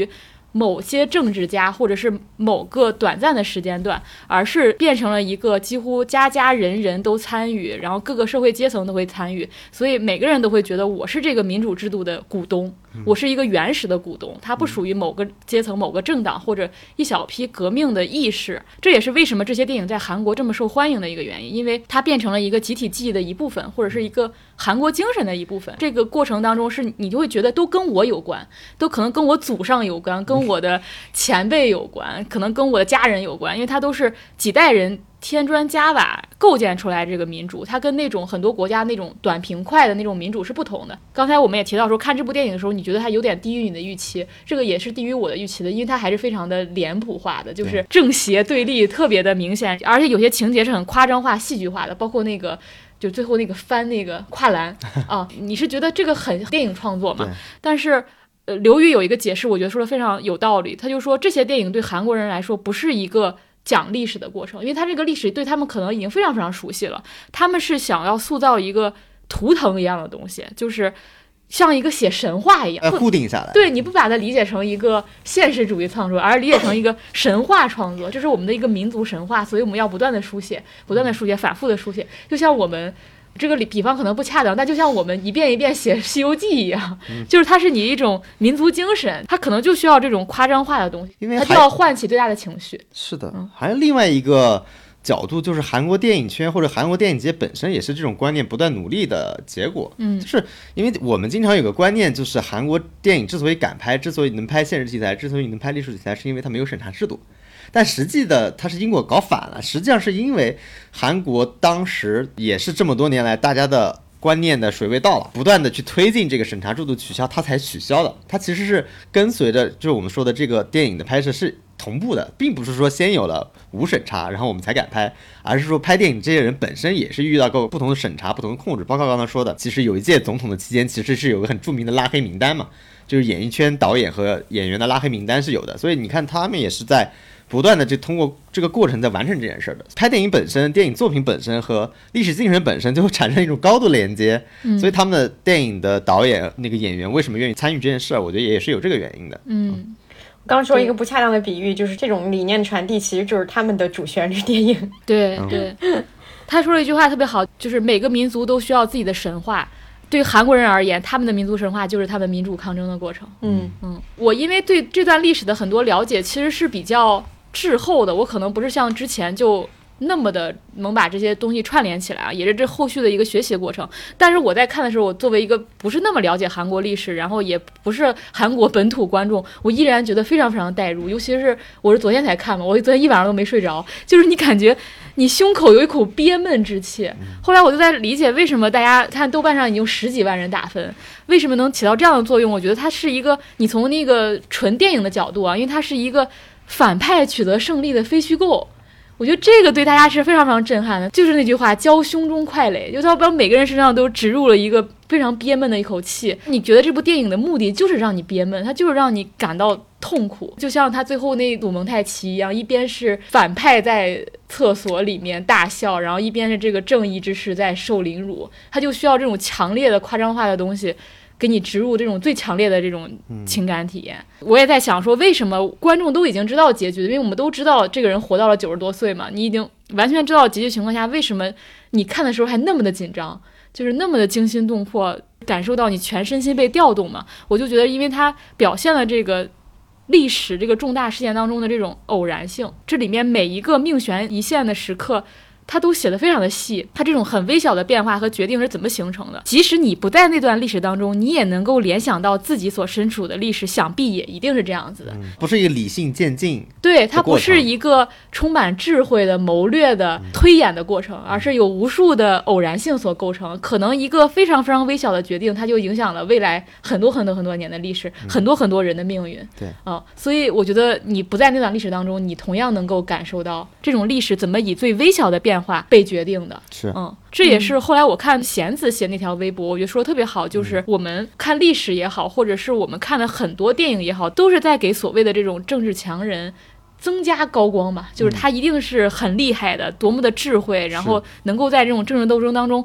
某些政治家或者是某个短暂的时间段，而是变成了一个几乎家家人人都参与，然后各个社会阶层都会参与，所以每个人都会觉得我是这个民主制度的股东，我是一个原始的股东，它不属于某个阶层某个政党或者一小批革命的意识。这也是为什么这些电影在韩国这么受欢迎的一个原因，因为它变成了一个集体记忆的一部分，或者是一个韩国精神的一部分。这个过程当中是你就会觉得都跟我有关，都可能跟我祖上有关，跟我的前辈有关，可能跟我的家人有关，因为它都是几代人添砖加瓦构建出来这个民主，它跟那种很多国家那种短平快的那种民主是不同的。刚才我们也提到说，看这部电影的时候，你觉得它有点低于你的预期，这个也是低于我的预期的，因为它还是非常的脸谱化的，就是正邪对立特别的明显，而且有些情节是很夸张化、戏剧化的，包括那个。就最后那个翻那个跨栏啊，你是觉得这个很电影创作嘛？但是刘宇有一个解释，我觉得说的非常有道理。他就说这些电影对韩国人来说不是一个讲历史的过程，因为他这个历史对他们可能已经非常非常熟悉了。他们是想要塑造一个图腾一样的东西，就是像一个写神话一样， 固定下来。 对，你不把它理解成一个现实主义创作，而理解成一个神话创作，这是我们的一个民族神话，所以我们要不断的书写，不断的书写，反复的书写，就像我们。这个比方可能不恰当，但就像我们一遍一遍写《西游记》一样，就是它是你一种民族精神，它可能就需要这种夸张化的东西， 因为它就要唤起最大的情绪。 是的，还有另外一个角度，就是韩国电影圈或者韩国电影节本身也是这种观念不断努力的结果。就是因为我们经常有个观念，就是韩国电影之所以敢拍，之所以能拍现实题材，之所以能拍历史题材，是因为它没有审查制度。但实际的它是因果搞反了，实际上是因为韩国当时也是这么多年来大家的观念的水位到了，不断的去推进这个审查制度取消，它才取消的。它其实是跟随着就是我们说的这个电影的拍摄是同步的，并不是说先有了无审查然后我们才敢拍，而是说拍电影这些人本身也是遇到过不同的审查不同的控制，包括刚才说的其实有一届总统的期间其实是有个很著名的拉黑名单嘛，就是演艺圈导演和演员的拉黑名单是有的，所以你看他们也是在不断的通过这个过程在完成这件事的。拍电影本身，电影作品本身和历史精神本身就会产生一种高度连接，所以他们的电影的导演那个演员为什么愿意参与这件事，我觉得也是有这个原因的。 我刚说一个不恰当的比喻，就是这种理念传递其实就是他们的主旋律电影。 对对，他说了一句话特别好，就是每个民族都需要自己的神话。对韩国人而言，他们的民族神话就是他们民主抗争的过程。我因为对这段历史的很多了解其实是比较滞后的，我可能不是像之前就那么的能把这些东西串联起来啊，也是这后续的一个学习过程。但是我在看的时候，我作为一个不是那么了解韩国历史，然后也不是韩国本土观众，我依然觉得非常非常代入。尤其是我是昨天才看嘛，我昨天一晚上都没睡着，就是你感觉你胸口有一口憋闷之气。后来我就在理解为什么大家看豆瓣上已经10几万人打分，为什么能起到这样的作用。我觉得它是一个你从那个纯电影的角度啊，因为它是一个反派取得胜利的非虚构，我觉得这个对大家是非常非常震撼的。就是那句话，交胸中快垒，就他把每个人身上都植入了一个非常憋闷的一口气。你觉得这部电影的目的就是让你憋闷，它就是让你感到痛苦，就像他最后那鲁蒙太奇一样，一边是反派在厕所里面大笑，然后一边是这个正义之士在受凌辱，他就需要这种强烈的夸张化的东西给你植入这种最强烈的这种情感体验。我也在想说，为什么观众都已经知道结局，因为我们都知道这个人活到了90多岁嘛，你已经完全知道结局情况下，为什么你看的时候还那么的紧张，就是那么的惊心动魄，感受到你全身心被调动嘛。我就觉得因为它表现了这个历史这个重大事件当中的这种偶然性，这里面每一个命悬一线的时刻它都写得非常的细，它这种很微小的变化和决定是怎么形成的，即使你不在那段历史当中，你也能够联想到自己所身处的历史想必也一定是这样子的。 不是一个理性渐进， 对，它不是一个充满智慧的谋略的推演的过程，而是有无数的偶然性所构成。可能一个非常非常微小的决定，它就影响了未来很多很多很多年的历史，很多很多人的命运。 对所以我觉得你不在那段历史当中，你同样能够感受到这种历史怎么以最微小的变化被决定的。 是这也是后来我看弦子写那条微博，我觉得说得特别好，就是我们看历史也好，或者是我们看的很多电影也好，都是在给所谓的这种政治强人增加高光嘛，就是他一定是很厉害的，多么的智慧，然后能够在这种政治斗争当中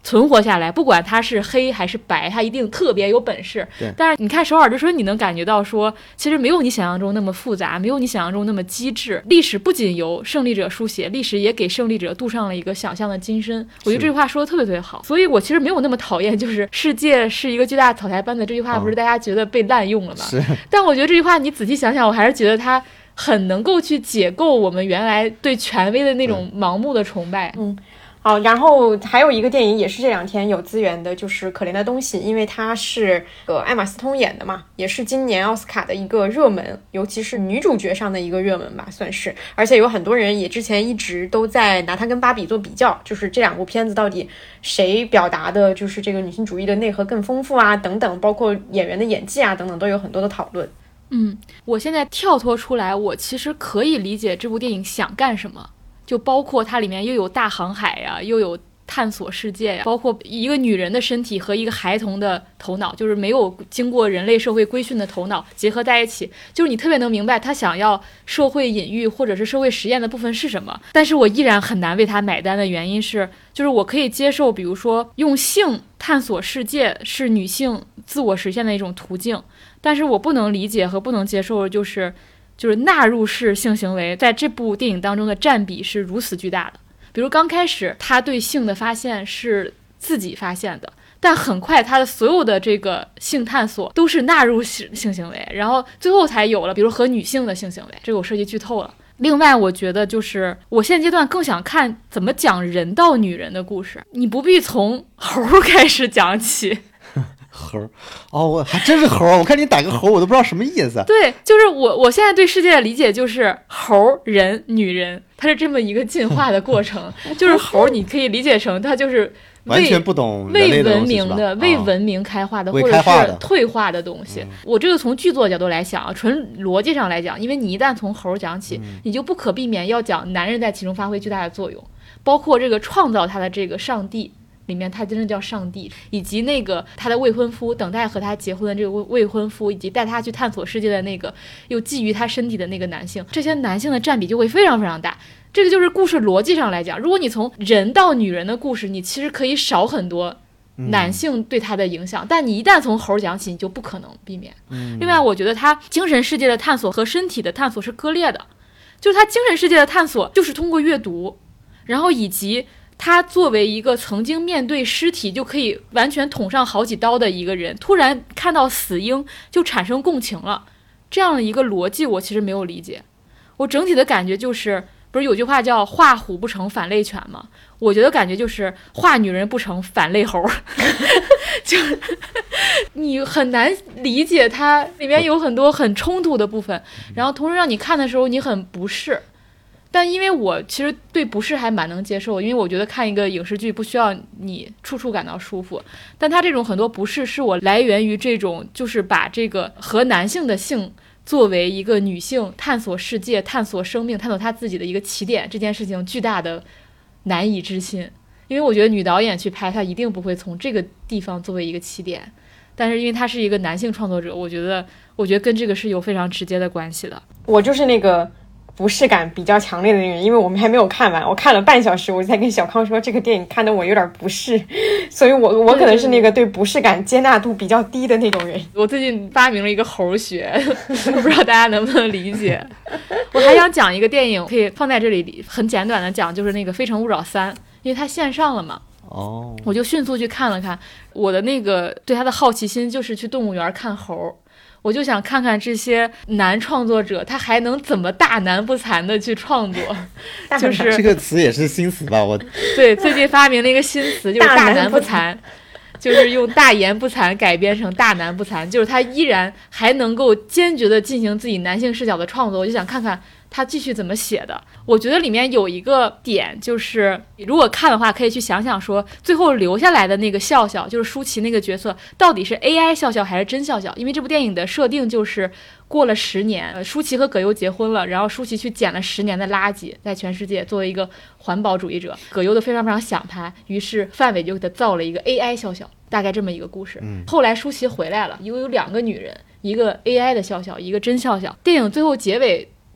存活下来，不管他是黑还是白，他一定特别有本事。 对。 但是你看《首尔之春》，你能感觉到说，其实没有你想象中那么复杂，没有你想象中那么机智。历史不仅由胜利者书写，历史也给胜利者镀上了一个想象的金身。我觉得这句话说的特别特别好，所以我其实没有那么讨厌，就是世界是一个巨大的草台班子这句话，不是大家觉得被滥用了吗？ 是。 但我觉得这句话你仔细想想，我还是觉得它很能够去解构我们原来对权威的那种盲目的崇拜。 好，然后还有一个电影也是这两天有资源的，就是《可怜的东西》，因为它是艾玛斯通演的嘛，也是今年奥斯卡的一个热门，尤其是女主角上的一个热门吧，算是。而且有很多人也之前一直都在拿它跟芭比做比较，就是这两部片子到底谁表达的就是这个女性主义的内核更丰富啊等等，包括演员的演技啊等等，都有很多的讨论。 我现在跳脱出来，我其实可以理解这部电影想干什么，就包括它里面又有大航海呀，又有探索世界呀，包括一个女人的身体和一个孩童的头脑，就是没有经过人类社会规训的头脑结合在一起，就是你特别能明白他想要社会隐喻或者是社会实验的部分是什么。但是我依然很难为他买单的原因是，就是我可以接受比如说用性探索世界是女性自我实现的一种途径，但是我不能理解和不能接受的就是纳入式性行为在这部电影当中的占比是如此巨大的。比如刚开始他对性的发现是自己发现的，但很快他的所有的这个性探索都是纳入性行为，然后最后才有了比如和女性的性行为，这个我涉及剧透了。另外我觉得就是我现阶段更想看怎么讲人到女人的故事，你不必从猴开始讲起。 猴哦，我还真是猴，我看你打个猴我都不知道什么意思。 对，就是我现在对世界的理解就是猴人女人，它是这么一个进化的过程。就是猴你可以理解成它就是完全不懂未文明的、未文明开化的或者是退化的东西。我这个从剧作角度来讲，纯逻辑上来讲，因为你一旦从猴讲起，你就不可避免要讲男人在其中发挥巨大的作用，包括这个创造他的这个上帝里面，他真的叫上帝，以及那个他的未婚夫，等待和他结婚的这个未婚夫，以及带他去探索世界的那个又觊觎他身体的那个男性，这些男性的占比就会非常非常大。这个就是故事逻辑上来讲，如果你从人到女人的故事，你其实可以少很多男性对他的影响，但你一旦从猴讲起，你就不可能避免。另外我觉得他精神世界的探索和身体的探索是割裂的，就是他精神世界的探索就是通过阅读，然后以及他作为一个曾经面对尸体就可以完全捅上好几刀的一个人，突然看到死婴就产生共情了，这样的一个逻辑我其实没有理解。我整体的感觉就是不是有句话叫画虎不成反类犬吗？我觉得感觉就是画女人不成反类猴。就你很难理解它里面有很多很冲突的部分，然后同时让你看的时候你很不适。但因为我其实对不适还蛮能接受，因为我觉得看一个影视剧不需要你处处感到舒服，但它这种很多不适是我来源于这种就是把这个和男性的性作为一个女性探索世界、探索生命、探索她自己的一个起点，这件事情巨大的难以置信。因为我觉得女导演去拍她一定不会从这个地方作为一个起点，但是因为他是一个男性创作者，我觉得跟这个是有非常直接的关系的。 我就是那个不适感比较强烈的人，因为我们还没有看完，我看了半小时，我就在跟小康说这个电影看得我有点不适，所以我可能是那个对不适感接纳度比较低的那种人。 我最近发明了一个猴学，不知道大家能不能理解。我还想讲一个电影，可以放在这里很简短的讲，就是那个《非诚勿扰3》，因为它线上了嘛。我就迅速去看了看，我的那个对它的好奇心就是去动物园看猴。我就想看看这些男创作者他还能怎么大难不残的去创作。就是这个词也是新词吧？我对，最近发明了一个新词，就是大难不残，就是用大言不惭改编成大难不残，就是他依然还能够坚决的进行自己男性视角的创作。我就想看看他继续怎么写的。我觉得里面有一个点，就是如果看的话可以去想想说最后留下来的那个笑笑，就是舒淇那个角色到底是 AI 笑笑还是真笑笑。因为这部电影的设定就是过了10年，舒淇和葛优结婚了，然后舒淇去捡了10年的垃圾，在全世界作为一个环保主义者，葛优都非常非常想他，于是范伟就给他造了一个 AI 笑笑，大概这么一个故事。后来舒淇回来了，一共有2个女人，一个 AI 的笑笑，一个真笑笑。电影最后结尾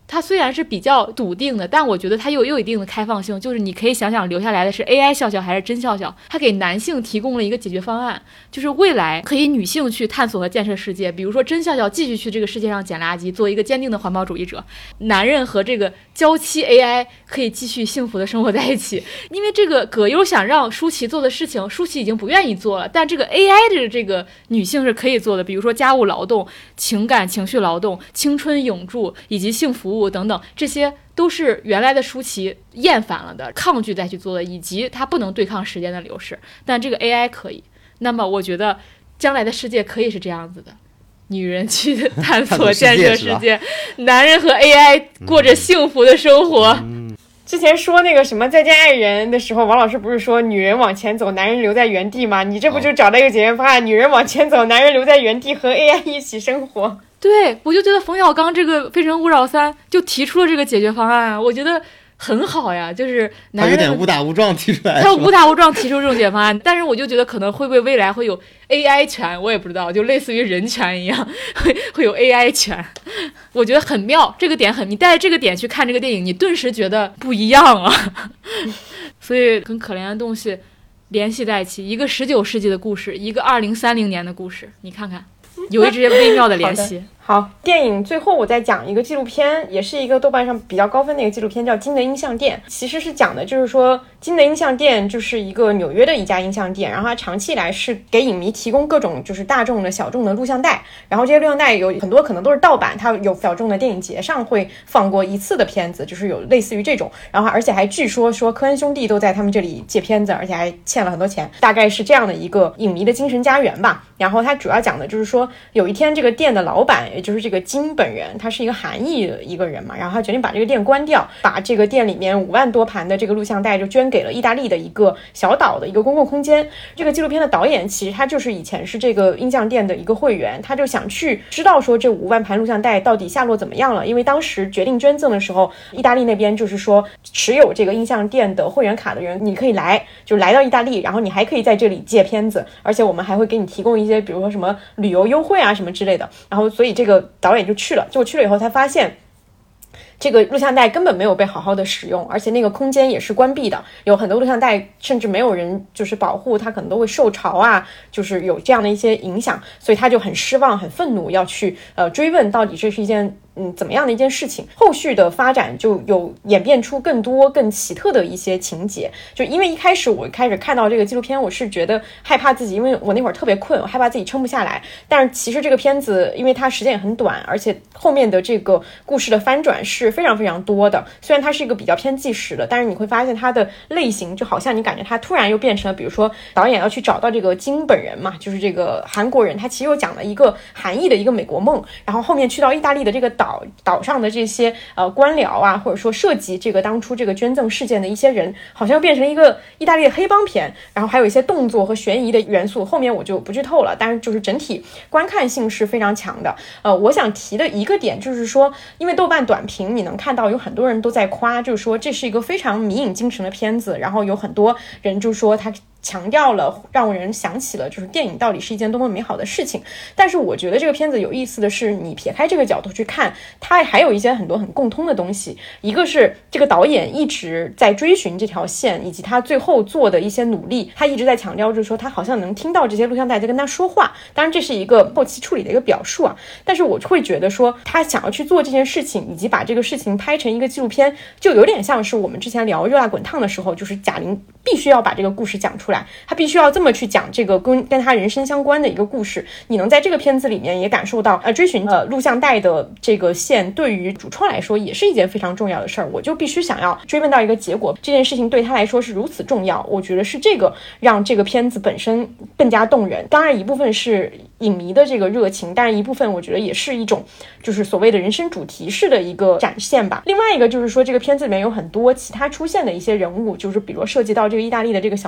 它虽然是比较笃定的，但我觉得它又有一定的开放性，就是你可以想想留下来的是 AI 笑笑还是真笑笑。它给男性提供了一个解决方案，就是未来可以女性去探索和建设世界，比如说真笑笑继续去这个世界上捡垃圾，做一个坚定的环保主义者，男人和这个娇妻 AI 可以继续幸福的生活在一起。因为这个葛优想让舒淇做的事情，舒淇已经不愿意做了，但这个 AI 的这个女性是可以做的，比如说家务劳动、情感情绪劳动、青春永驻以及性服务等等，这些都是原来的舒淇厌烦了的，抗拒再去做的，以及她不能对抗时间的流逝，但这个 AI 可以。那么我觉得将来的世界可以是这样子的，女人去探索建设世界，男人和 AI 过着幸福的生活。 之前说那个什么再见爱人的时候，王老师不是说女人往前走，男人留在原地吗？你这不就找到一个解决方案，女人往前走，男人留在原地和 AI 一起生活。 对，我就觉得冯小刚这个《非诚勿扰3》就提出了这个解决方案，我觉得很好呀，就是男人他有点误打误撞提出来， 他误打误撞提出这种解决方案，但是我就觉得可能会不会未来会有 AI 权，我也不知道，就类似于人权一样，会有 AI 权，我觉得很妙，这个点你带着这个点去看这个电影，你顿时觉得不一样啊，所以跟可怜的东西联系在一起，一个19世纪的故事，一个2030年的故事，你看看，有一些微妙的联系。 好，电影最后我再讲一个纪录片，也是一个豆瓣上比较高分的一个纪录片，叫《金的音像店》。其实是讲的就是说，金的音像店就是一个纽约的一家音像店，然后它长期以来是给影迷提供各种就是大众的小众的录像带，然后这些录像带有很多可能都是盗版，它有小众的电影节上会放过一次的片子，就是有类似于这种，然后而且还据说科恩兄弟都在他们这里借片子，而且还欠了很多钱，大概是这样的一个影迷的精神家园吧。然后它主要讲的就是说，有一天这个店的老板，也就是这个金本人，他是一个韩裔的一个人嘛，然后他决定把这个店关掉，把这个店里面5万多盘的这个录像带就捐给了意大利的一个小岛的一个公共空间。这个纪录片的导演其实他就是以前是这个音像店的一个会员，他就想去知道说这5万盘录像带到底下落怎么样了，因为当时决定捐赠的时候，意大利那边就是说持有这个音像店的会员卡的人，你可以就来到意大利，然后你还可以在这里借片子，而且我们还会给你提供一些比如说什么旅游优惠啊什么之类的。然后所以这个导演就去了，结果去了以后他发现这个录像带根本没有被好好的使用，而且那个空间也是关闭的，有很多录像带甚至没有人就是保护，它可能都会受潮啊，就是有这样的一些影响，所以他就很失望很愤怒，要去追问到底这是一件怎么样的一件事情。后续的发展就有演变出更多更奇特的一些情节，就因为一开始看到这个纪录片，我是觉得害怕自己，因为我那会儿特别困，我害怕自己撑不下来，但是其实这个片子因为它时间也很短，而且后面的这个故事的翻转是非常非常多的，虽然它是一个比较偏纪实的，但是你会发现它的类型就好像你感觉它突然又变成了，比如说导演要去找到这个金本人嘛，就是这个韩国人，他其实又讲了一个韩裔的一个美国梦，然后后面去到意大利的这个岛上的这些官僚啊，或者说涉及这个当初这个捐赠事件的一些人，好像变成一个意大利的黑帮片，然后还有一些动作和悬疑的元素，后面我就不剧透了，但是就是整体观看性是非常强的。我想提的一个点就是说，因为豆瓣短评你能看到有很多人都在夸，就是说这是一个非常迷影精神的片子，然后有很多人就说他强调了，让人想起了就是电影到底是一件多么美好的事情。但是我觉得这个片子有意思的是，你撇开这个角度去看，它还有一些很多很共通的东西。一个是这个导演一直在追寻这条线，以及他最后做的一些努力，他一直在强调就是说他好像能听到这些录像带在跟他说话，当然这是一个后期处理的一个表述啊，但是我会觉得说他想要去做这件事情，以及把这个事情拍成一个纪录片，就有点像是我们之前聊热辣滚烫的时候，就是贾玲必须要把这个故事讲出来，他必须要这么去讲这个跟他人生相关的一个故事。你能在这个片子里面也感受到追寻录像带的这个线对于主创来说也是一件非常重要的事儿，我就必须想要追问到一个结果，这件事情对他来说是如此重要，我觉得是这个让这个片子本身更加动人。当然一部分是影迷的这个热情，但是一部分我觉得也是一种就是所谓的人生主题式的一个展现吧。另外一个就是说这个片子里面有很多其他出现的一些人物，就是比如涉及到这个意大利的这个小岛上的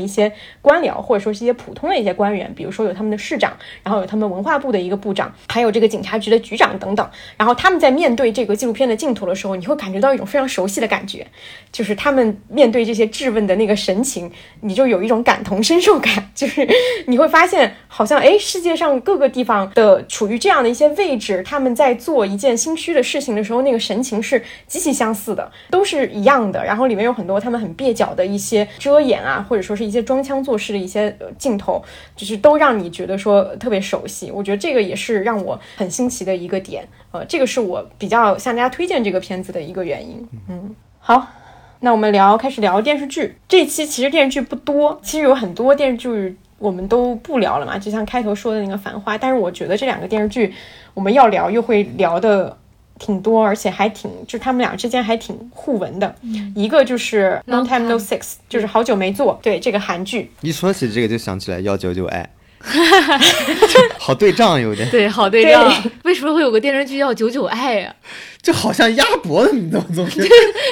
一些官僚，或者说是一些普通的一些官员，比如说有他们的市长，然后有他们文化部的一个部长，还有这个警察局的局长等等。然后他们在面对这个纪录片的镜头的时候，你会感觉到一种非常熟悉的感觉，就是他们面对这些质问的那个神情，你就有一种感同身受感，就是你会发现好像世界上各个地方的处于这样的一些位置，他们在做一件心虚的事情的时候，那个神情是极其相似的，都是一样的。然后里面有很多他们很蹩脚的一些遮掩啊，或者说是一些装腔作势的一些镜头，就是都让你觉得说特别熟悉。我觉得这个也是让我很新奇的一个点，这个是我比较向大家推荐这个片子的一个原因。好，那我们开始聊电视剧。这一期其实电视剧不多，其实有很多电视剧我们都不聊了嘛，就像开头说的那个《繁花》，但是我觉得这两个电视剧我们要聊又会聊的挺多，而且还挺就他们俩之间还挺互文的。一个就是 Long Time No Sex， 就是好久没做，对，这个韩剧。 一说起这个就想起来199爱好对仗有点， 对，好对仗。为什么会有个电视剧叫99爱呀？ 就好像鸭脖的你怎么总是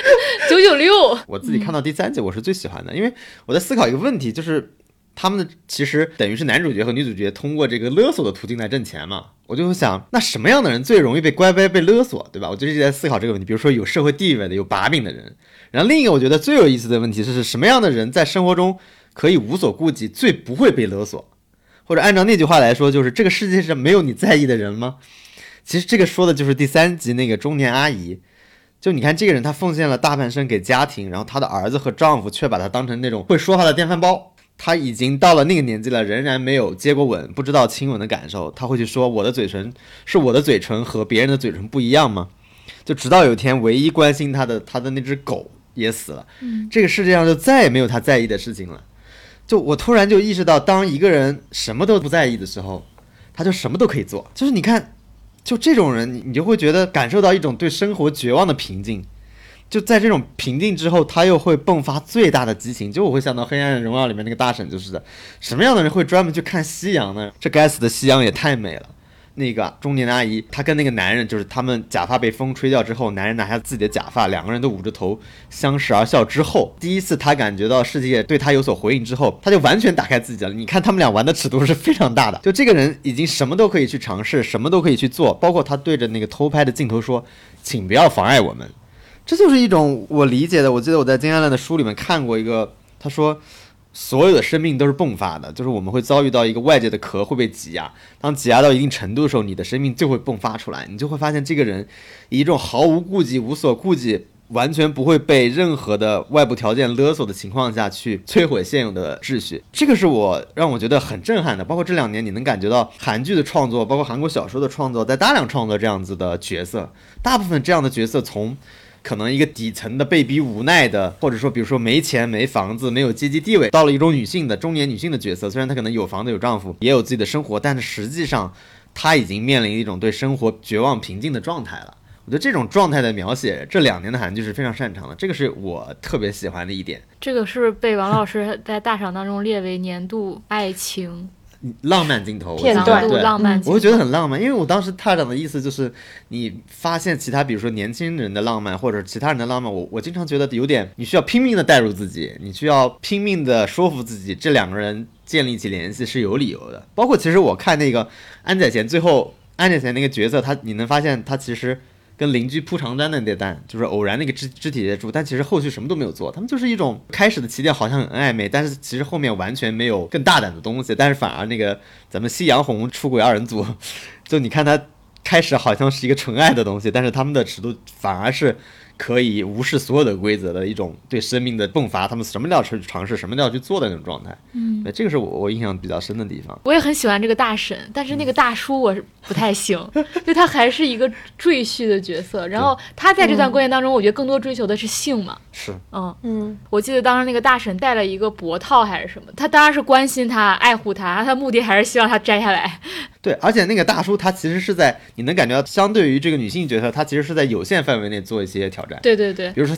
996。 我自己看到第3集我是最喜欢的，因为我在思考一个问题，就是他们的其实等于是男主角和女主角通过这个勒索的途径来挣钱嘛，我就会想，那什么样的人最容易被乖乖被勒索，对吧？我就一直在思考这个问题。比如说有社会地位的、有把柄的人，然后另一个我觉得最有意思的问题是什么样的人在生活中可以无所顾忌，最不会被勒索，或者按照那句话来说，就是这个世界上没有你在意的人吗？其实这个说的就是第3集那个中年阿姨。就你看这个人，他奉献了大半生给家庭，然后他的儿子和丈夫却把他当成那种会说话的电饭煲。他已经到了那个年纪了，仍然没有接过吻，不知道亲吻的感受。他会去说我的嘴唇是我的嘴唇和别人的嘴唇不一样吗？就直到有一天唯一关心他的那只狗也死了，这个世界上就再也没有他在意的事情了。就我突然就意识到，当一个人什么都不在意的时候，他就什么都可以做。就是你看就这种人，你就会觉得感受到一种对生活绝望的平静。就在这种平静之后，他又会迸发最大的激情。就我会想到《黑暗荣耀》里面那个大婶就是的，什么样的人会专门去看夕阳呢？这该死的夕阳也太美了。那个中年的阿姨，她跟那个男人，就是他们假发被风吹掉之后，男人拿下自己的假发，两个人都捂着头相视而笑之后，第一次他感觉到世界对他有所回应之后，他就完全打开自己了。你看他们俩玩的尺度是非常大的，就这个人已经什么都可以去尝试，什么都可以去做，包括他对着那个偷拍的镜头说请不要妨碍我们。这就是一种我理解的，我记得我在金安澜的书里面看过一个，他说所有的生命都是迸发的，就是我们会遭遇到一个外界的壳会被挤压，当挤压到一定程度的时候，你的生命就会迸发出来，你就会发现这个人以一种毫无顾忌、无所顾忌，完全不会被任何的外部条件勒索的情况下去摧毁现有的秩序。这个是让我觉得很震撼的。包括这2年你能感觉到韩剧的创作，包括韩国小说的创作，在大量创作这样子的角色，大部分这样的角色从可能一个底层的被逼无奈的，或者说比如说没钱没房子没有阶级地位，到了一种中年女性的角色，虽然她可能有房子有丈夫也有自己的生活，但是实际上她已经面临一种对生活绝望平静的状态了。我觉得这种状态的描写，这2年的韩剧是非常擅长的，这个是我特别喜欢的一点。 这个是被王老师在大赏当中列为年度爱情浪漫镜头片段， 对，浪漫镜头， 我会觉得很浪漫。因为我当时踏长的意思就是，你发现其他比如说年轻人的浪漫或者其他人的浪漫，我经常觉得有点你需要拼命的带入自己，你需要拼命的说服自己，这2个人建立起联系是有理由的。包括其实我看那个安宰贤，最后安宰贤那个角色，你能发现他其实跟邻居铺床单的那段就是偶然那个肢体接触，但其实后续什么都没有做。他们就是一种开始的起点好像很暧昧，但是其实后面完全没有更大胆的东西，但是反而那个咱们夕阳红出轨2人组，就你看他开始好像是一个纯爱的东西，但是他们的尺度反而是可以无视所有的规则的一种对生命的迸发，他们什么都要去尝试，什么都要去做的那种状态。对，这个是我印象比较深的地方。 我也很喜欢这个大婶，但是那个大叔我是不太行，就他还是一个赘婿的角色，然后他在这段关系当中，我觉得更多追求的是性嘛。 是， 我记得当时那个大婶戴了一个脖套还是什么，他当然是关心他、爱护他，他目的还是希望他摘下来。 对，而且那个大叔他其实是在，你能感觉到相对于这个女性角色，他其实是在有限范围内做一些挑战。 对对对， 比如说他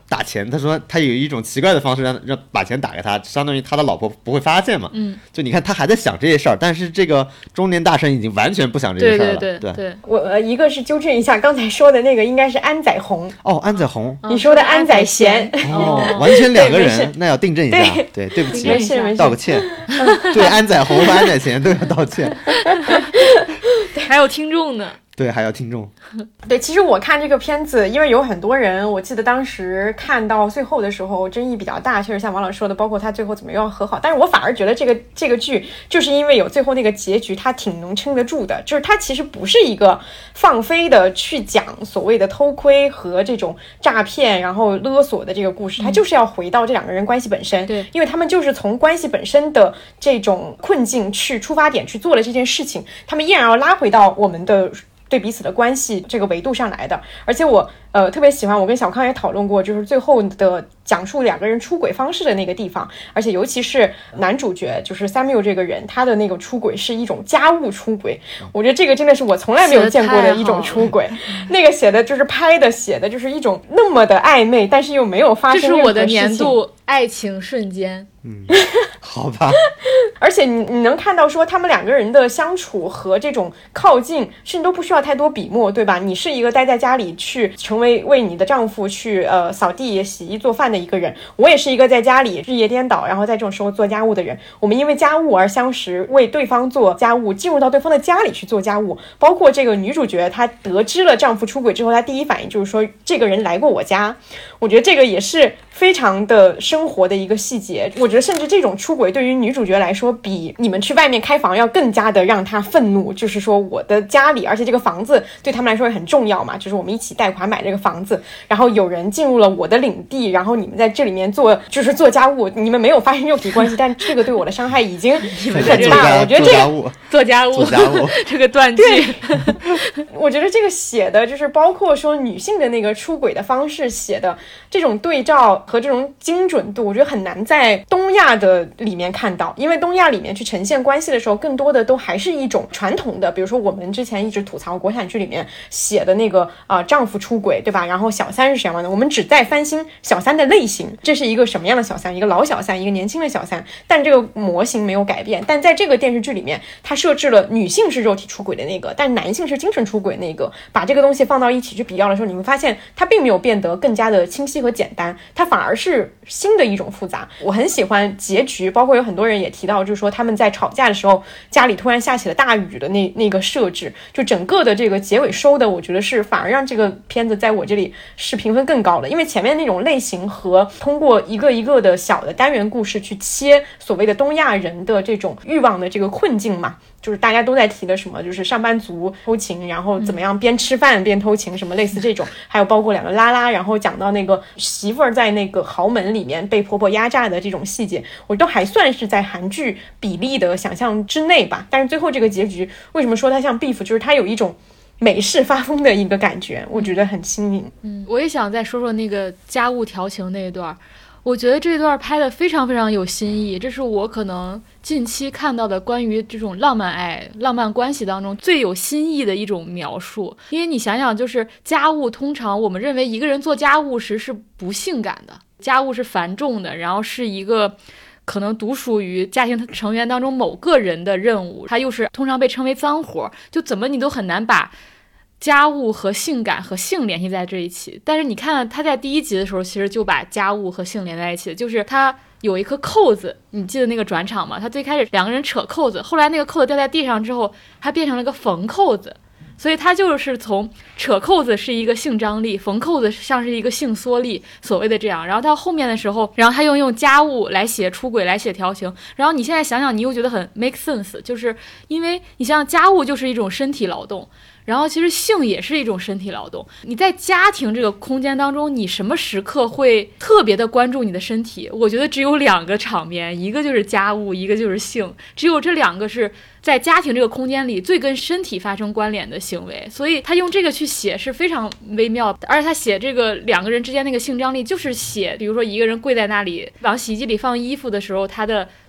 打钱，他说他有一种奇怪的方式让把钱打给他，相当于他的老婆不会发现嘛。就你看他还在想这些事儿，但是这个中年大神已经完全不想这些事儿了。 对， 我一个是纠正一下，刚才说的那个应该是安宰红。 哦，安宰红， 你说的安宰贤。 完全两个人，那要订正一下。对，对不起，道个歉。对，安宰红和安宰贤都要道歉。 还有听众呢。 对，还要听众。 对，其实我看这个片子，因为有很多人，我记得当时看到最后的时候争议比较大，确实像王老师说的，包括他最后怎么样和好，但是我反而觉得这个剧就是因为有最后那个结局，它挺能撑得住的，就是它其实不是一个放飞的去讲所谓的偷窥和这种诈骗然后勒索的这个故事，它就是要回到这两个人关系本身。 对， 因为他们就是从关系本身的这种困境去出发点去做了这件事情，他们依然要拉回到我们的对彼此的关系这个维度上来的。而且我特别喜欢，我跟小康也讨论过，就是最后的讲述两个人出轨方式的那个地方，而且尤其是男主角就是 Samuel 这个人，他的那个出轨是一种家务出轨，我觉得这个真的是我从来没有见过的一种出轨。那个写的就是写的就是一种那么的暧昧，但是又没有发生任何事情。 这是我的年度爱情瞬间。 好吧。 而且你能看到说他们两个人的相处和这种靠近甚至都不需要太多笔墨，对吧？你是一个待在家里去成为为你的丈夫去扫地洗衣做饭的一个人，我也是一个在家里日夜颠倒然后在这种时候做家务的人，我们因为家务而相识，为对方做家务，进入到对方的家里去做家务。包括这个女主角她得知了丈夫出轨之后，她第一反应就是说这个人来过我家，我觉得这个也是非常的生活的一个细节。我觉得甚至这种出轨对于女主角来说比你们去外面开房要更加的让她愤怒，就是说我的家里，而且这个房子对他们来说也很重要嘛，就是我们一起贷款买这个房子，然后有人进入了我的领地，然后你们在这里面做家务，你们没有发生肉体关系，但这个对我的伤害已经很大了。我觉得这个做家务这个断句我觉得这个写的就是包括说女性的那个出轨的方式写的这种对照和这种精准度，我觉得很难在东亚的里面看到，因为东亚里面去呈现关系的时候更多的都还是一种传统的，比如说我们之前一直吐槽国产剧里面写的那个丈夫出轨，对吧？然后小三是什么呢？我们只在翻新小三的类型，这是一个什么样的小三，一个老小三，一个年轻的小三，但这个模型没有改变。但在这个电视剧里面，它设置了女性是肉体出轨的那个，但男性是精神出轨那个，把这个东西放到一起去比较的时候，你会发现它并没有变得更加的清晰和简单，它反而是新的一种复杂。我很喜欢结局，包括有很多人也提到，就是说他们在吵架的时候家里突然下起了大雨的那个设置，就整个的这个结尾收的，我觉得是反而让这个片子在我这里是评分更高的。因为前面那种类型和通过一个一个的小的单元故事去切所谓的东亚人的这种欲望的这个困境嘛，就是大家都在提的什么就是上班族偷情，然后怎么样边吃饭边偷情，什么类似这种，还有包括两个拉拉，然后讲到那个媳妇儿在那个豪门里面被婆婆压榨的这种细节，我都还算是在韩剧比例的想象之内吧。但是最后这个结局为什么说它像 Beef， 就是它有一种美式发疯的一个感觉，我觉得很新颖。 我也想再说说那个家务调情那一段，我觉得这段拍的非常非常有新意，这是我可能近期看到的关于这种浪漫爱、浪漫关系当中最有新意的一种描述。因为你想想，就是家务，通常我们认为一个人做家务时是不性感的，家务是繁重的，然后是一个可能独属于家庭成员当中某个人的任务，它又是通常被称为脏活，就怎么你都很难把家务和性感和性联系在这一起。但是你看他在第一集的时候其实就把家务和性连在一起，就是他有一颗扣子，你记得那个转场吗？他最开始两个人扯扣子，后来那个扣子掉在地上之后他变成了个缝扣子，所以他就是从扯扣子是一个性张力，缝扣子像是一个性缩力，所谓的这样。然后到后面的时候，然后他又用家务来写出轨，来写调情。然后你现在想想，你又觉得很 make sense， 就是因为你想想家务就是一种身体劳动，然后其实性也是一种身体劳动。你在家庭这个空间当中，你什么时刻会特别的关注你的身体？我觉得只有两个场面，一个就是家务，一个就是性，只有这两个是在家庭这个空间里最跟身体发生关联的行为，所以他用这个去写是非常微妙的。而且他写这个两个人之间那个性张力，就是写比如说一个人跪在那里往洗衣机里放衣服的时候，他的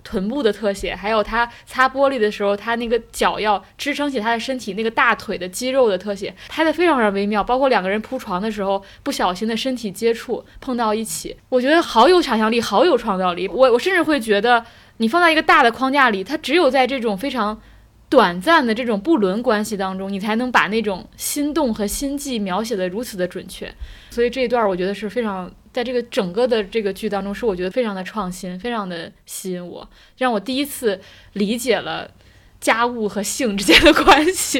臀部的特写，还有他擦玻璃的时候，他那个脚要支撑起他的身体那个大腿的肌肉的特写，拍得非常非常微妙。包括两个人铺床的时候不小心的身体接触碰到一起，我觉得好有想象力，好有创造力。我甚至会觉得你放在一个大的框架里，它只有在这种非常短暂的这种不伦关系当中，你才能把那种心动和心悸描写得如此的准确。所以这一段我觉得是非常，在这个整个的这个剧当中，是我觉得非常的创新，非常的吸引我，让我第一次理解了家务和性之间的关系。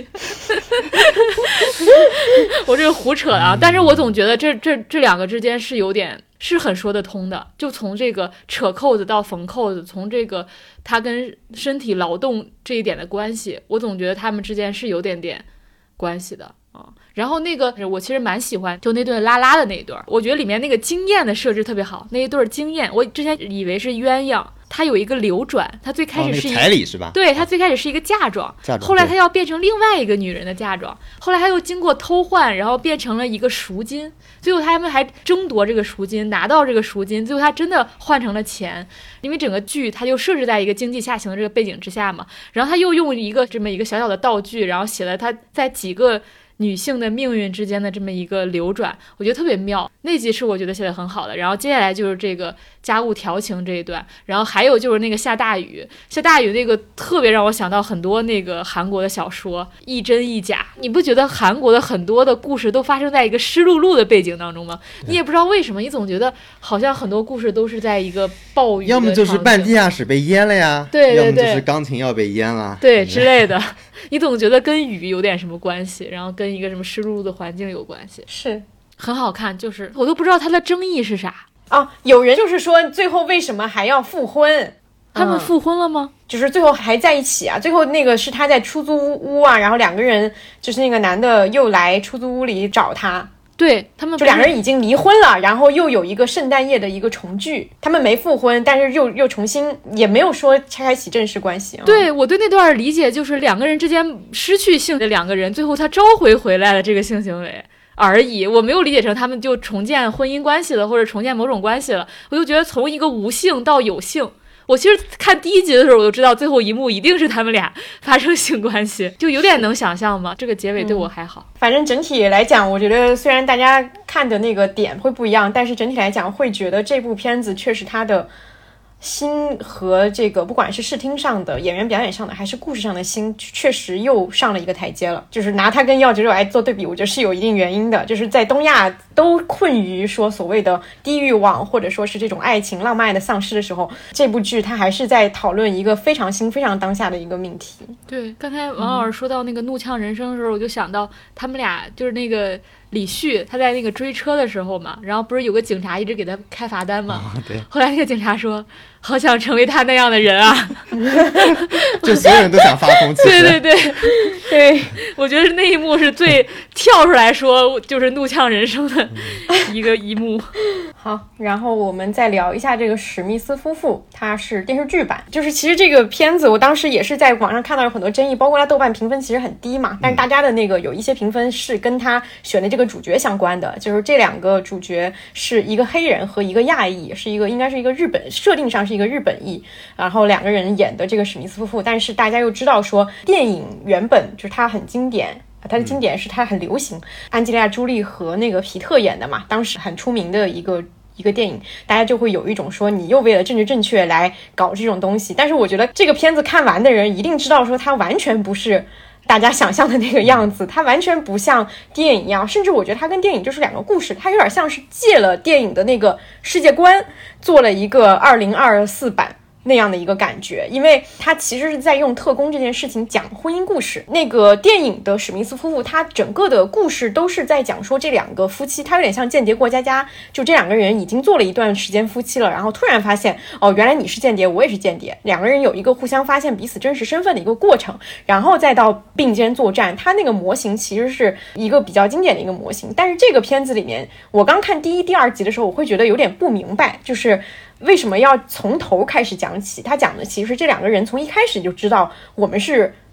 我这个胡扯啊，但是我总觉得这两个之间是有点是很说得通的，就从这个扯扣子到缝扣子，从这个他跟身体劳动这一点的关系，我总觉得他们之间是有点关系的啊。然后那个我其实蛮喜欢，就那对拉拉的那一对，我觉得里面那个经验的设置特别好，那一对经验，我之前以为是鸳鸯。它有一个流转，它最开始是一个彩礼是吧？ 对，它最开始是一个嫁妆，后来它要变成另外一个女人的嫁妆，后来它又经过偷换，然后变成了一个赎金，最后他们还争夺这个赎金，拿到这个赎金，最后它真的换成了钱，因为整个剧它就设置在一个经济下行的这个背景之下嘛，然后他又用一个这么一个小小的道具，然后写了他在几个女性的命运之间的这么一个流转，我觉得特别妙。那集是我觉得写得很好的。然后接下来就是这个家务调情这一段，然后还有就是那个下大雨那个特别让我想到很多那个韩国的小说，一真一假。你不觉得韩国的很多的故事都发生在一个湿漉漉的背景当中吗？你也不知道为什么，你总觉得好像很多故事都是在一个暴雨的， 要么就是半地下室被淹了呀， 对， 要么就是钢琴要被淹了， 对之类的。你总觉得跟雨有点什么关系，然后跟一个什么湿漉漉的环境有关系， 是很好看。就是我都不知道它的争议是啥啊。有人就是说最后为什么还要复婚？ 他们复婚了吗？ 就是最后还在一起啊。最后那个是他在出租屋啊，然后两个人就是那个男的又来出租屋里找他。 对，他们就两个人已经离婚了，然后又有一个圣诞夜的一个重聚，他们没复婚，但是又重新，也没有说拆开启正式关系。 对，我对那段理解就是两个人之间失去性的两个人，最后他召回来了这个性行为而已，我没有理解成他们就重建婚姻关系了，或者重建某种关系了。我就觉得从一个无性到有性，我其实看第一集的时候我就知道最后一幕一定是他们俩发生性关系，就有点能想象嘛。这个结尾对我还好。 反正整体来讲，我觉得虽然大家看的那个点会不一样，但是整体来讲会觉得这部片子确实它的心和这个不管是视听上的、演员表演上的还是故事上的心，确实又上了一个台阶了。就是拿它跟《药九九》来做对比，我觉得是有一定原因的。就是在东亚都困于说所谓的低欲望或者说是这种爱情浪漫的丧失的时候，这部剧它还是在讨论一个非常新非常当下的一个命题。 对，刚才王老师说到那个怒呛人生的时候，我就想到他们俩就是那个李旭他在那个追车的时候嘛，然后不是有个警察一直给他开罚单嘛， 对， 后来那个警察说好想成为他那样的人啊。 就所有人都想发疯。 对，我觉得那一幕是最跳出来说就是怒呛人生的一幕。 好，然后我们再聊一下这个史密斯夫妇，它是电视剧版。就是其实这个片子我当时也是在网上看到有很多争议，包括它豆瓣评分其实很低嘛，但是大家的那个有一些评分是跟他选的这个主角相关的，就是这两个主角是一个黑人和一个亚裔，是一个应该是一个日本，设定上是一个日本裔，然后两个人演的这个史密斯夫妇。但是大家又知道说电影原本就是它很经典，它的经典是它很流行，安吉丽亚·朱莉和那个皮特演的嘛，当时很出名的一个电影，大家就会有一种说你又为了政治正确来搞这种东西。但是我觉得这个片子看完的人一定知道说它完全不是大家想象的那个样子，它完全不像电影一样，甚至我觉得它跟电影就是两个故事，它有点像是借了电影的那个世界观做了一个2024版那样的一个感觉。因为他其实是在用特工这件事情讲婚姻故事。那个电影的史密斯夫妇，他整个的故事都是在讲说这两个夫妻，他有点像间谍过家家，就这两个人已经做了一段时间夫妻了，然后突然发现哦，原来你是间谍，我也是间谍，两个人有一个互相发现彼此真实身份的一个过程，然后再到并肩作战。他那个模型其实是一个比较经典的一个模型，但是这个片子里面我刚看第一、第二集的时候，我会觉得有点不明白，就是为什么要从头开始讲起？他讲的其实这两个人从一开始就知道我们是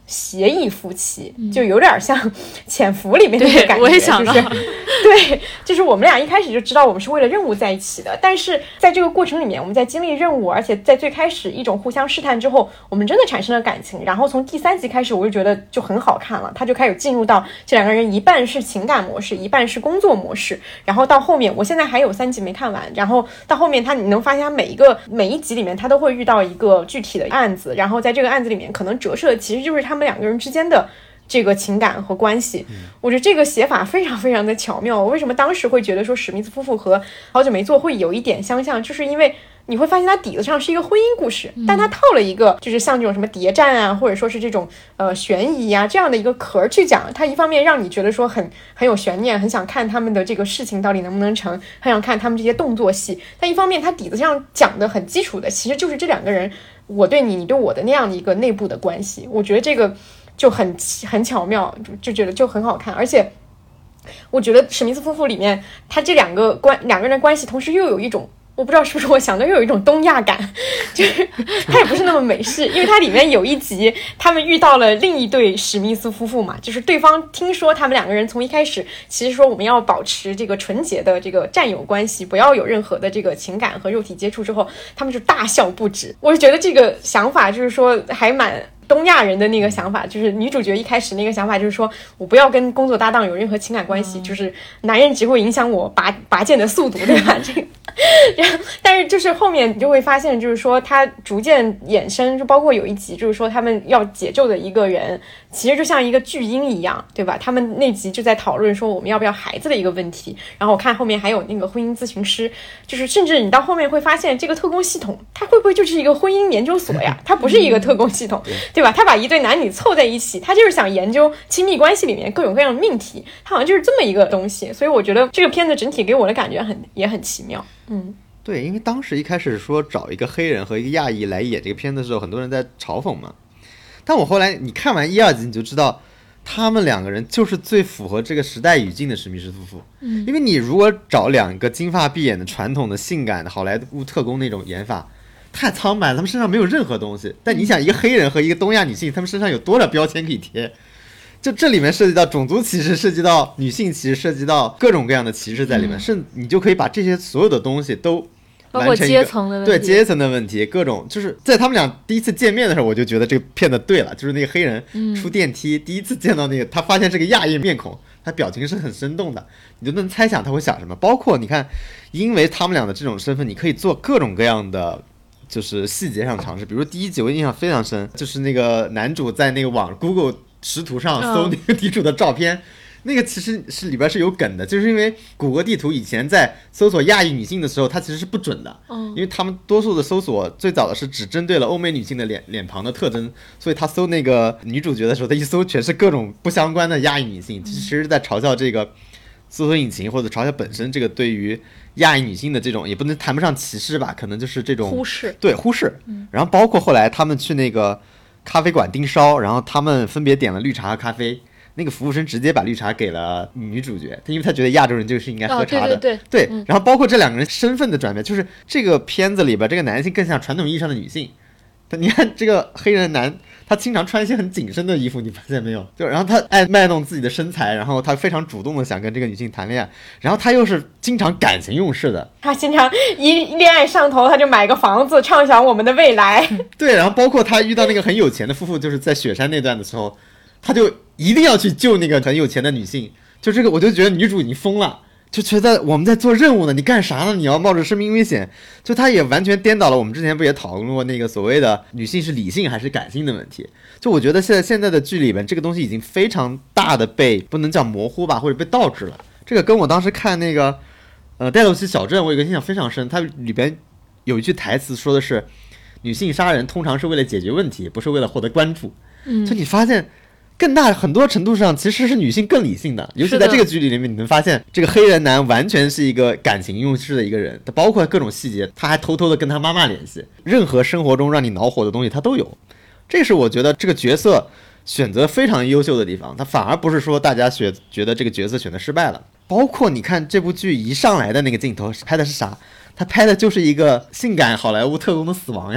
协议夫妻，就有点像潜伏里面那个感觉。 我也想到了， 对，就是我们俩一开始就知道我们是为了任务在一起的，但是在这个过程里面，我们在经历任务，而且在最开始一种互相试探之后，我们真的产生了感情。然后从第3集开始，我就觉得就很好看了，他就开始进入到这两个人一半是情感模式，一半是工作模式。然后到后面，我现在还有3集没看完，然后到后面你能发现他每一集里面他都会遇到一个具体的案子，然后在这个案子里面可能折射的其实就是他们两个人之间的这个情感和关系。我觉得这个写法非常非常的巧妙。我为什么当时会觉得说史密斯夫妇和好久没做会有一点相像，就是因为你会发现它底子上是一个婚姻故事，但它套了一个就是像这种什么谍战啊，或者说是这种悬疑啊这样的一个壳去讲。它一方面让你觉得说很有悬念，很想看他们的这个事情到底能不能成，很想看他们这些动作戏。但一方面它底子上讲的很基础的其实就是这两个人我对你，你对我的那样的一个内部的关系。我觉得这个就很巧妙，就觉得就很好看。而且我觉得史密斯夫妇里面他这两个人的关系同时又有一种，我不知道是不是我想的，又有一种东亚感，就是它也不是那么美式。因为它里面有一集他们遇到了另一对史密斯夫妇嘛，就是对方听说他们两个人从一开始其实说我们要保持这个纯洁的这个战友关系，不要有任何的这个情感和肉体接触之后，他们就大笑不止。我就觉得这个想法就是说还蛮东亚人的那个想法，就是女主角一开始那个想法就是说我不要跟工作搭档有任何情感关系，就是男人只会影响我拔剑的速度，对吧？这个但是就是后面你就会发现，就是说他逐渐衍生，就包括有一集就是说他们要解救的一个人其实就像一个巨婴一样，对吧？他们那集就在讨论说我们要不要孩子的一个问题。然后我看后面还有那个婚姻咨询师，就是甚至你到后面会发现这个特工系统它会不会就是一个婚姻研究所呀？它不是一个特工系统，对吧？它把一对男女凑在一起，它就是想研究亲密关系里面各种各样的命题，它好像就是这么一个东西。所以我觉得这个片子整体给我的感觉也很奇妙。 对，因为当时一开始说找一个黑人和一个亚裔来演这个片子的时候，很多人在嘲讽嘛。但我后来你看完1、2集，你就知道他们两个人就是最符合这个时代语境的史密斯夫妇。因为你如果找2个金发碧眼的传统的性感的好莱坞特工那种演法，太苍白了，他们身上没有任何东西。但你想，一个黑人和一个东亚女性，他们身上有多少标签可以贴？就这里面涉及到种族歧视，涉及到女性歧视，涉及到各种各样的歧视在里面，甚至你就可以把这些所有的东西都包括阶层的问题， 对阶层的问题，各种就是在他们俩第一次见面的时候，我就觉得这个片子对了，就是那个黑人出电梯，第一次见到那个他发现这个亚裔面孔，他表情是很生动的，你就能猜想他会想什么。包括你看，因为他们俩的这种身份，你可以做各种各样的就是细节上尝试。比如第1集我印象非常深，就是那个男主在那个Google 识图上搜那个地主的照片。那个其实是里边是有梗的，就是因为谷歌地图以前在搜索亚裔女性的时候，它其实是不准的，因为他们多数的搜索最早的是只针对了欧美女性的脸庞的特征，所以他搜那个女主角的时候，他一搜全是各种不相关的亚裔女性，其实是在嘲笑这个搜索引擎或者嘲笑本身这个对于亚裔女性的这种，也不能谈不上歧视吧，可能就是这种忽视， 对忽视。然后包括后来他们去那个咖啡馆盯梢，然后他们分别点了绿茶和咖啡。那个服务生直接把绿茶给了女主角，因为他觉得亚洲人就是应该喝茶的。对，然后包括这2个人身份的转变，就是这个片子里边这个男性更像传统意义上的女性。你看这个黑人男，他经常穿一些很紧身的衣服，你发现没有？就然后他爱卖弄自己的身材，然后他非常主动的想跟这个女性谈恋爱，然后他又是经常感情用事的， 他经常一恋爱上头，他就买个房子，畅想我们的未来。 对，然后包括他遇到那个很有钱的夫妇，就是在雪山那段的时候，他就一定要去救那个很有钱的女性。就这个我就觉得女主你疯了，就觉得我们在做任务呢，你干啥呢？你要冒着生命危险。就他也完全颠倒了我们之前不也讨论过那个所谓的女性是理性还是感性的问题。就我觉得现在的剧里面这个东西已经非常大的被不能叫模糊吧，或者被倒置了。这个跟我当时看那个戴洛奇小镇我有个印象非常深，它里边有一句台词说的是女性杀人通常是为了解决问题，不是为了获得关注。就你发现更大很多程度上其实是女性更理性的，尤其在这个剧里面你能发现这个黑人男完全是一个感情用事的一个人，他包括各种细节他还偷偷的跟他妈妈联系，任何生活中让你恼火的东西他都有。这是我觉得这个角色选择非常优秀的地方，他反而不是说大家觉得这个角色选择失败了。包括你看这部剧一上来的那个镜头拍的是啥，他拍的就是一个性感好莱坞特工的死亡呀，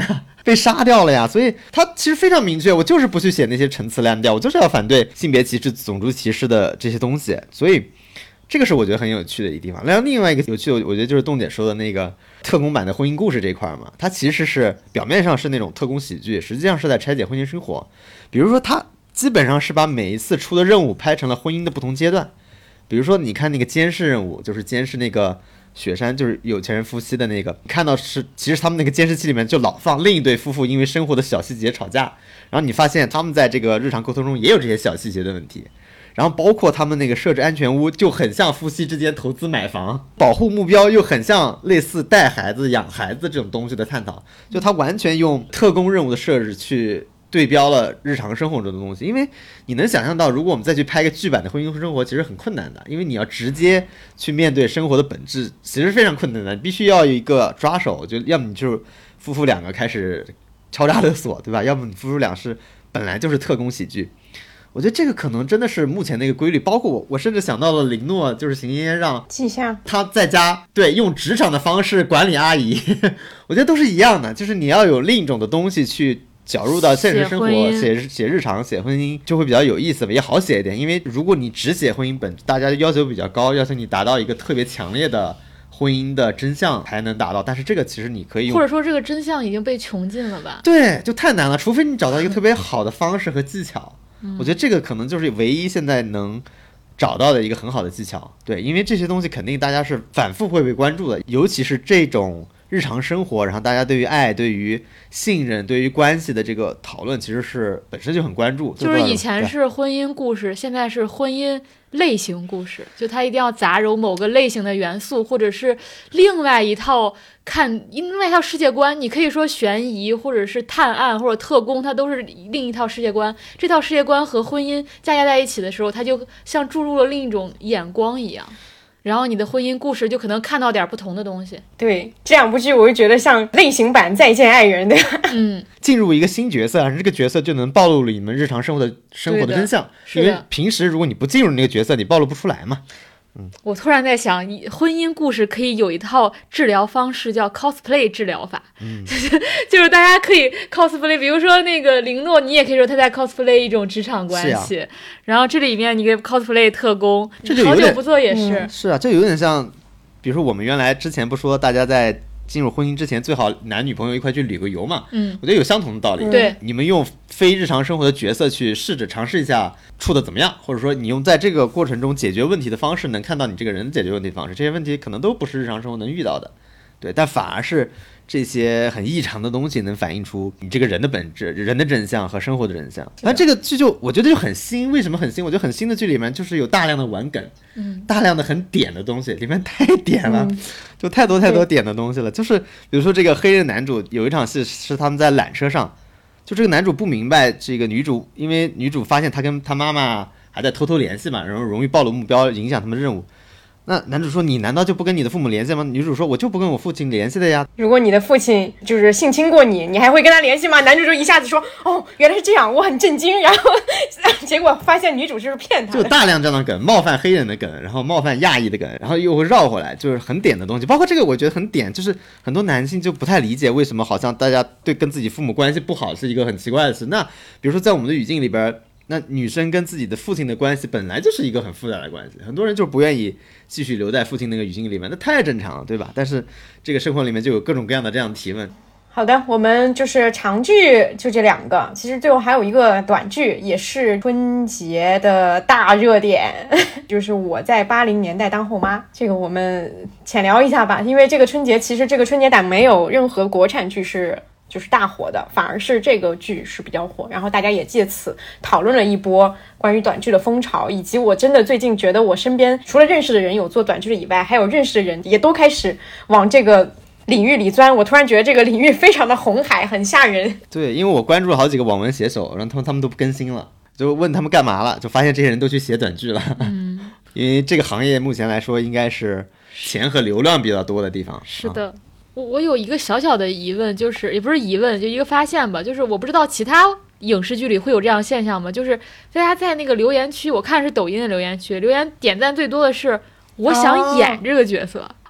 被杀掉了呀。所以他其实非常明确，我就是不去写那些陈词滥调，我就是要反对性别歧视、种族歧视的这些东西。所以这个是我觉得很有趣的一个地方。然后另外一个有趣的，我觉得就是洞姐说的那个特工版的婚姻故事这块嘛，它其实是表面上是那种特工喜剧，实际上是在拆解婚姻生活。比如说它基本上是把每一次出的任务拍成了婚姻的不同阶段。比如说你看那个监视任务，就是监视那个雪山，就是有钱人夫妻的那个，看到是其实他们那个监视器里面就老放另一对夫妇因为生活的小细节吵架，然后你发现他们在这个日常沟通中也有这些小细节的问题。然后包括他们那个设置安全屋，就很像夫妻之间投资买房，保护目标又很像类似带孩子养孩子这种东西的探讨，就他完全用特工任务的设置去对标了日常生活中的东西。因为你能想象到，如果我们再去拍一个剧版的婚姻生活，其实很困难的，因为你要直接去面对生活的本质，其实非常困难的，必须要有一个抓手，就要么你就夫妇两个开始敲诈勒索，对吧？要么你夫妇俩是本来就是特工喜剧。我觉得这个可能真的是目前的一个规律，包括我甚至想到了林诺，就是邢嫣嫣让记下他在家对用职场的方式管理阿姨，我觉得都是一样的，就是你要有另一种的东西去搅入到现实生活，写日常，写婚姻就会比较有意思吧，也好写一点。因为如果你只写婚姻本，大家要求比较高，要求你达到一个特别强烈的婚姻的真相才能达到，但是这个其实你可以用， 或者说这个真相已经被穷尽了吧？ 对，就太难了，除非你找到一个特别好的方式和技巧。我觉得这个可能就是唯一现在能找到的一个很好的技巧。对，因为这些东西肯定大家是反复会被关注的，尤其是这种日常生活，然后大家对于爱、对于信任、对于关系的这个讨论，其实是本身就很关注。 就是以前是婚姻故事，现在是婚姻类型故事，就它一定要杂糅某个类型的元素，或者是另外一套世界观。你可以说悬疑，或者是探案，或者特工，它都是另一套世界观。这套世界观和婚姻加在一起的时候，它就像注入了另一种眼光一样。然后你的婚姻故事就可能看到点不同的东西。 对，这两部剧我就觉得像类型版再见爱人的进入一个新角色，这个角色就能暴露了你们日常生活的真相，因为平时如果你不进入那个角色，你暴露不出来嘛。 我突然在想，婚姻故事可以有一套治疗方式叫 cosplay 治疗法，就是大家可以 cosplay， 比如说那个林诺，你也可以说他在 cosplay 一种职场关系，然后这里面你可以 cosplay 特工，好久不做也是。 是啊，这有点像，比如说我们原来之前不说大家在进入婚姻之前最好男女朋友一块去旅个游嘛，我觉得有相同的道理。 对， 你们用非日常生活的角色去试着尝试一下处的怎么样，或者说你用在这个过程中解决问题的方式，能看到你这个人解决问题的方式，这些问题可能都不是日常生活能遇到的，对，但反而是这些很异常的东西能反映出你这个人的本质、人的真相和生活的真相。那这个剧就我觉得就很新，为什么很新？我觉得很新的剧里面就是有大量的玩梗，大量的很点的东西，里面太点了，就太多点的东西了。就是比如说这个黑人男主有一场戏是他们在缆车上，就这个男主不明白这个女主，因为女主发现他跟他妈妈还在偷偷联系嘛，然后容易暴露目标，影响他们的任务。那男主说你难道就不跟你的父母联系吗？女主说我就不跟我父亲联系的呀。 如果你的父亲就是性侵过你，你还会跟他联系吗？男主就一下子说哦原来是这样，我很震惊，然后结果发现女主就是骗他的。 就大量这样的梗，冒犯黑人的梗，然后冒犯亚裔的梗，然后又会绕回来，就是很点的东西。包括这个我觉得很点，就是很多男性就不太理解为什么好像大家对跟自己父母关系不好是一个很奇怪的事。那比如说在我们的语境里边，那女生跟自己的父亲的关系本来就是一个很复杂的关系，很多人就不愿意继续留在父亲那个语境里面，那太正常了，对吧？但是这个生活里面就有各种各样的这样的提问。 好的，我们就是长剧就这两个，其实最后还有一个短剧，也是春节的大热点，就是我在80年代当后妈。这个我们浅聊一下吧，因为这个春节其实这个春节档没有任何国产剧就是大火的，反而是这个剧是比较火，然后大家也借此讨论了一波关于短剧的风潮，以及我真的最近觉得我身边除了认识的人有做短剧的以外，还有认识的人也都开始往这个领域里钻，我突然觉得这个领域非常的红海，很吓人。 对，因为我关注了好几个网文写手，然后他们都不更新了，就问他们干嘛了，就发现这些人都去写短剧了。因为这个行业目前来说应该是钱和流量比较多的地方。 是的。我有一个小小的疑问，就是也不是疑问，就一个发现吧，就是我不知道其他影视剧里会有这样现象吗？就是大家在那个留言区，我看是抖音的留言区，留言点赞最多的是我想演这个角色。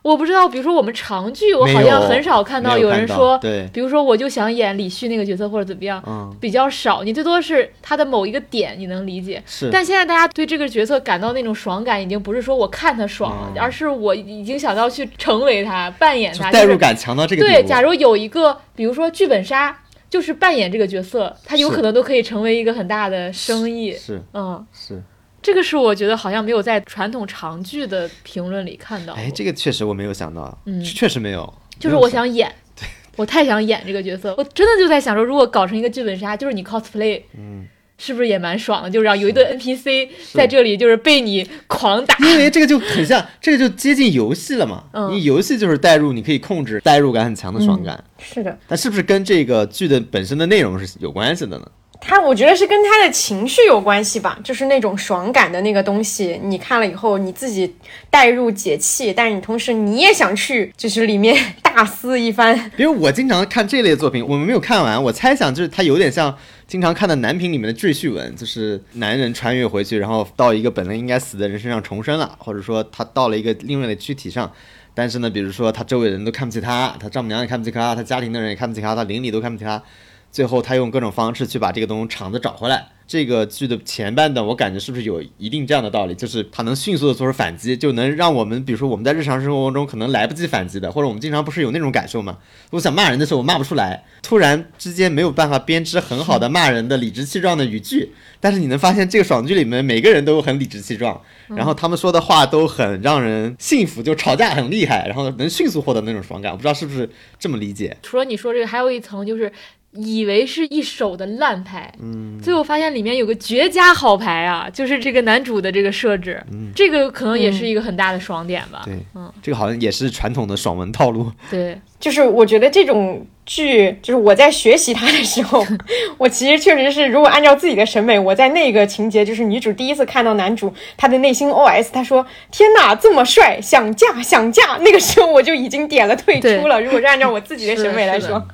我不知道，比如说我们长剧，我好像很少看到有人说， 对， 比如说我就想演李旭那个角色或者怎么样，比较少。你最多是他的某一个点你能理解， 是。 但现在大家对这个角色感到那种爽感，已经不是说我看他爽，而是我已经想到去成为他，扮演他， 代入感强到这个地步。 对，假如有一个，比如说剧本杀，就是扮演这个角色，他有可能都可以成为一个很大的生意。 是，是。 这个是我觉得好像没有在传统长剧的评论里看到。 哎，这个确实我没有想到，确实没有。 就是我想演，我太想演这个角色，我真的就在想说，如果搞成一个剧本杀，就是你 cosplay，是不是也蛮爽的？就是让有一个 NPC 在这里，就是被你狂打。 因为这个就很像，这个就接近游戏了嘛。你游戏就是代入，你可以控制代入感很强的爽感。 是的。 但是不是跟这个剧的本身的内容是有关系的呢？ 我觉得是跟他的情绪有关系吧，就是那种爽感的那个东西，你看了以后你自己代入解气，但是你同时你也想去就是里面大肆一番。 比如我经常看这类作品，我们没有看完，我猜想就是它有点像经常看的男频里面的赘婿文，就是男人穿越回去，然后到一个本来应该死的人身上重生了，或者说他到了一个另外的躯体上，但是呢比如说他周围人都看不起他，他丈母娘也看不起他，他家庭的人也看不起他，他邻里都看不起他，最后他用各种方式去把这个东西场子找回来。这个剧的前半段我感觉是不是有一定这样的道理，就是他能迅速的做出反击，就能让我们比如说我们在日常生活中可能来不及反击的，或者我们经常不是有那种感受吗？我想骂人的时候我骂不出来，突然之间没有办法编织很好的骂人的理直气壮的语句，但是你能发现这个爽剧里面每个人都很理直气壮，然后他们说的话都很让人信服，就吵架很厉害，然后能迅速获得那种爽感。我不知道是不是这么理解。 除了你说这个，还有一层就是以为是一手的烂牌，最后发现里面有个绝佳好牌啊，就是这个男主的这个设置，这个可能也是一个很大的爽点吧。 对，这个好像也是传统的爽文套路。 对， 就是我觉得这种剧，就是我在学习它的时候，我其实确实是，如果按照自己的审美，我在那个情节，就是女主第一次看到男主，他的内心 OS， 他说：“天哪，这么帅，想嫁想嫁。”那个时候我就已经点了退出了。如果是按照我自己的审美来说。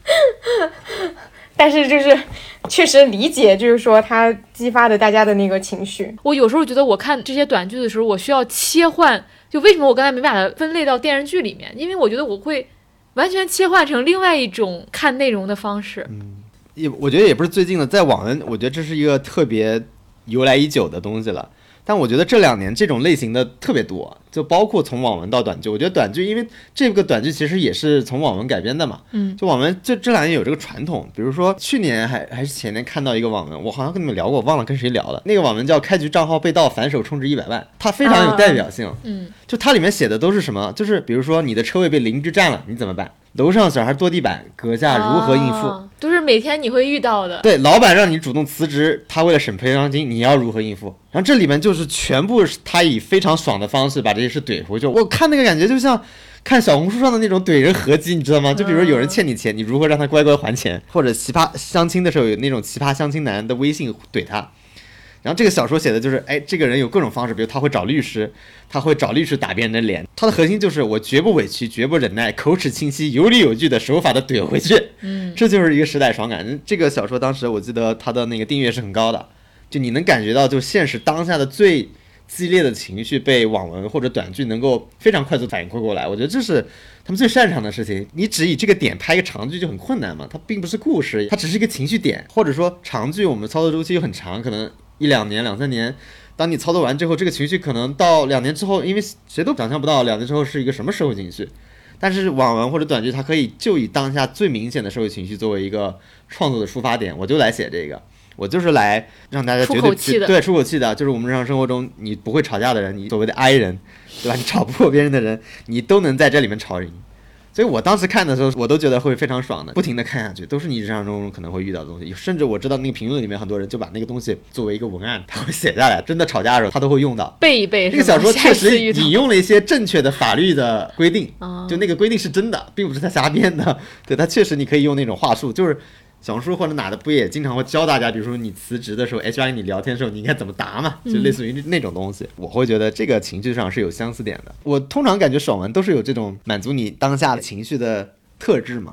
但是就是确实理解，就是说它激发的大家的那个情绪。 我有时候觉得我看这些短剧的时候，我需要切换，就为什么我刚才没把它分类到电视剧里面，因为我觉得我会完全切换成另外一种看内容的方式。 我觉得也不是最近的，在网文我觉得这是一个特别由来已久的东西了，但我觉得这2年这种类型的特别多，就包括从网文到短剧。我觉得短剧，因为这个短剧其实也是从网文改编的嘛，就网文这2年有这个传统。比如说去年还是前年看到一个网文，我好像跟你们聊过，我忘了跟谁聊了。那个网文叫《开局账号被盗，反手充值100万》，它非常有代表性。就它里面写的都是什么？就是比如说你的车位被邻居占了，你怎么办？楼上小孩跺地板，阁下如何应付？ 都是每天你会遇到的。 对，老板让你主动辞职，他为了省赔偿金，你要如何应付？然后这里面就是全部是他以非常爽的方式把这些事怼回去。我看那个感觉就像看小红书上的那种怼人合集，你知道吗？就比如有人欠你钱，你如何让他乖乖还钱？或者奇葩相亲的时候有那种奇葩相亲男的微信怼他。然后这个小说写的就是，这个人有各种方式，比如他会找律师，他会找律师打别人的脸，他的核心就是我绝不委屈，绝不忍耐，口齿清晰，有理有据的手法的怼回去。这就是一个时代爽感。这个小说当时我记得他的那个订阅是很高的，就你能感觉到，就现实当下的最激烈的情绪被网文或者短剧能够非常快速反应过来。我觉得这是他们最擅长的事情。你只以这个点拍一个长剧就很困难嘛，它并不是故事，它只是一个情绪点，或者说长剧我们操作周期又很长，可能1-2年、2-3年，当你操作完之后，这个情绪可能到2年之后，因为谁都想象不到2年之后是一个什么社会情绪。但是网文或者短剧，它可以就以当下最明显的社会情绪作为一个创作的出发点，我就来写这个，我就是来让大家绝对出口气的，就是我们日常生活中你不会吵架的人，你所谓的 I 人，对吧？你吵不过别人的人，你都能在这里面吵赢。所以我当时看的时候，我都觉得会非常爽的，不停的看下去，都是你日常中可能会遇到的东西。甚至我知道那个评论里面很多人就把那个东西作为一个文案，他会写下来，真的吵架的时候他都会用到， 背一背。 这个小说确实引用了一些正确的法律的规定，就那个规定是真的，并不是他瞎编的。对，他确实你可以用那种话术，就是小红书或者哪的不也经常会教大家，比如说你辞职的时候 HR 跟你聊天的时候你应该怎么答嘛，就类似于那种东西。我会觉得这个情绪上是有相似点的。我通常感觉爽文都是有这种满足你当下的情绪的特质嘛。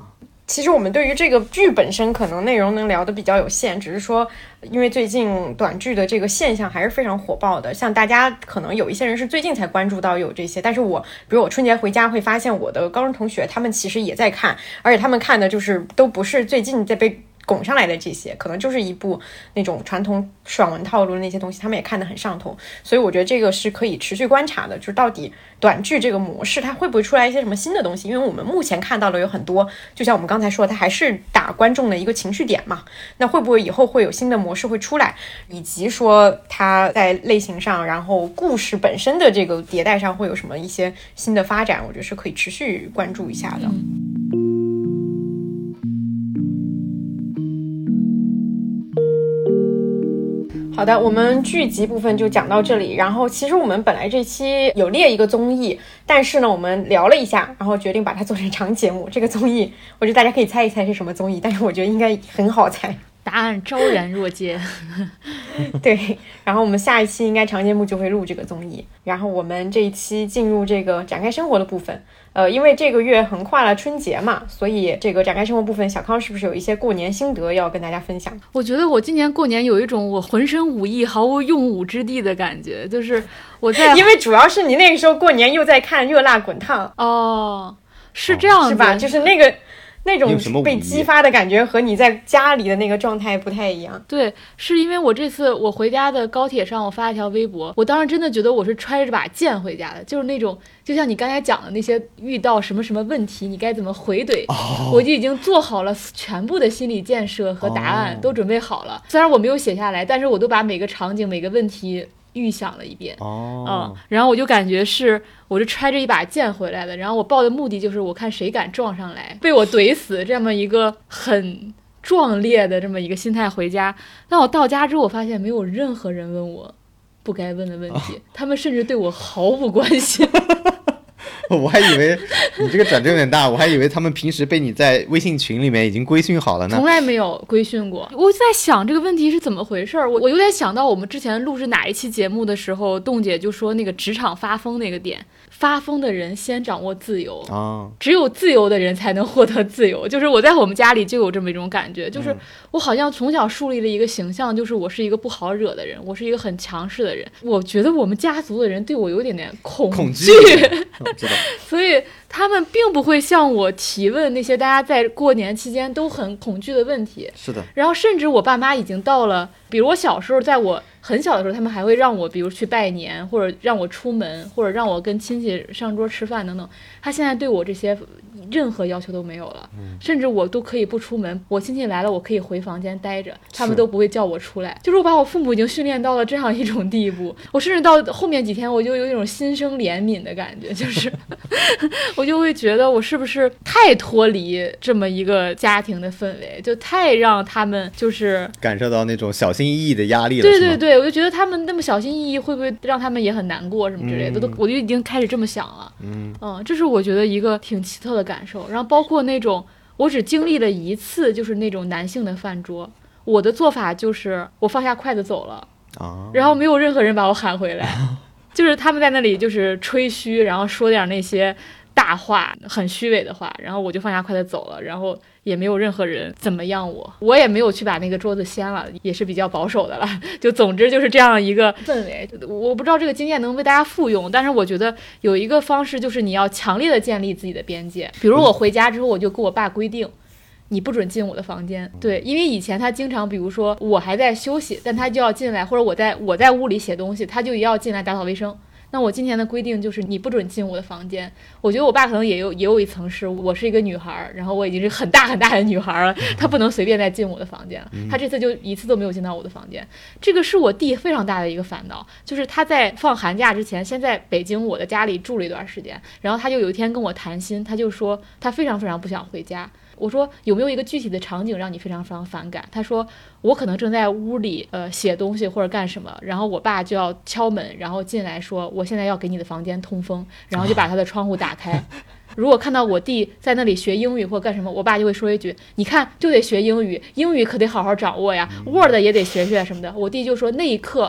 其实我们对于这个剧本身可能内容能聊得比较有限，只是说因为最近短剧的这个现象还是非常火爆的，像大家可能有一些人是最近才关注到有这些，但是比如我春节回家会发现我的高中同学他们其实也在看，而且他们看的就是都不是最近在被拱上来的这些，可能就是一部那种传统爽文套路的那些东西，他们也看得很上头，所以我觉得这个是可以持续观察的，就是到底短剧这个模式它会不会出来一些什么新的东西，因为我们目前看到的有很多，就像我们刚才说的，它还是打观众的一个情绪点嘛，那会不会以后会有新的模式会出来，以及说它在类型上，然后故事本身的这个迭代上会有什么一些新的发展，我觉得是可以持续关注一下的。好的，我们剧集部分就讲到这里。然后其实我们本来这期有列一个综艺，但是呢我们聊了一下，然后决定把它做成长节目。这个综艺我觉得大家可以猜一猜是什么综艺，但是我觉得应该很好猜， 答案昭然若揭。 对，然后我们下一期应该长节目就会录这个综艺，然后我们这一期进入这个展开生活的部分。因为这个月横跨了春节嘛，所以这个展开生活部分，小康是不是有一些过年心得要跟大家分享？ 我觉得我今年过年有一种我浑身武艺毫无用武之地的感觉，就是我在因为主要是你那个时候过年又在看热辣滚烫哦，是这样子， 是吧？就是那种被激发的感觉和你在家里的那个状态不太一样。 对，是因为我这次我回家的高铁上，我发了一条微博，我当时真的觉得我是揣着把剑回家的，就是那种就像你刚才讲的那些遇到什么什么问题你该怎么回怼，我就已经做好了全部的心理建设和答案，都准备好了。虽然我没有写下来，但是我都把每个场景每个问题预想了一遍。然后我就感觉是我是揣着一把剑回来的，然后我报的目的就是我看谁敢撞上来被我怼死，这么一个很壮烈的这么一个心态回家。但我到家之后我发现没有任何人问我不该问的问题，他们甚至对我毫无关心。 我还以为你这个转折有点大，我还以为他们平时被你在微信群里面已经规训好了呢。 从来没有规训过。我在想这个问题是怎么回事，我有点想到我们之前录制哪一期节目的时候，冻姐就说那个职场发疯那个点，发疯的人先掌握自由，只有自由的人才能获得自由。就是我在我们家里就有这么一种感觉，就是我好像从小树立了一个形象，就是我是一个不好惹的人，我是一个很强势的人。我觉得我们家族的人对我有点点恐惧所以他们并不会向我提问那些大家在过年期间都很恐惧的问题。 是的。 然后甚至我爸妈已经到了，比如我小时候，在我很小的时候，他们还会让我比如去拜年，或者让我出门，或者让我跟亲戚上桌吃饭等等。他现在对我这些任何要求都没有了，甚至我都可以不出门，我亲戚来了我可以回房间待着，他们都不会叫我出来。就是我把我父母已经训练到了这样一种地步，我甚至到后面几天我就有一种心生怜悯的感觉，就是我就会觉得我是不是太脱离这么一个家庭的氛围，就太让他们就是感受到那种小心翼翼的压力了。 对对对，我就觉得他们那么小心翼翼会不会让他们也很难过什么之类的，我就已经开始这么想了。这是我觉得一个挺奇特的感受。然后包括那种我只经历了一次就是那种男性的饭桌，我的做法就是我放下筷子走了，然后没有任何人把我喊回来，就是他们在那里就是吹嘘，然后说点那些大话，很虚伪的话，然后我就放下筷子走了，然后也没有任何人怎么样我也没有去把那个桌子掀了，也是比较保守的了。就总之就是这样一个氛围。我不知道这个经验能为大家复用，但是我觉得有一个方式就是你要强烈的建立自己的边界。比如我回家之后，我就跟我爸规定你不准进我的房间。对，因为以前他经常比如说我还在休息，但他就要进来，或者我在屋里写东西，他就也要进来打扫卫生。那我今天的规定就是你不准进我的房间。我觉得我爸可能也有一层是我是一个女孩，然后我已经是很大很大的女孩了，他不能随便再进我的房间了。他这次就一次都没有进到我的房间。这个是我弟非常大的一个烦恼，就是他在放寒假之前先在北京我的家里住了一段时间，然后他就有一天跟我谈心，他就说他非常非常不想回家。我说有没有一个具体的场景让你非常非常反感？他说我可能正在屋里写东西或者干什么，然后我爸就要敲门，然后进来说我现在要给你的房间通风，然后就把他的窗户打开。如果看到我弟在那里学英语或干什么，我爸就会说一句你看就得学英语，英语可得好好掌握呀， Word 也得学学什么的。我弟就说那一刻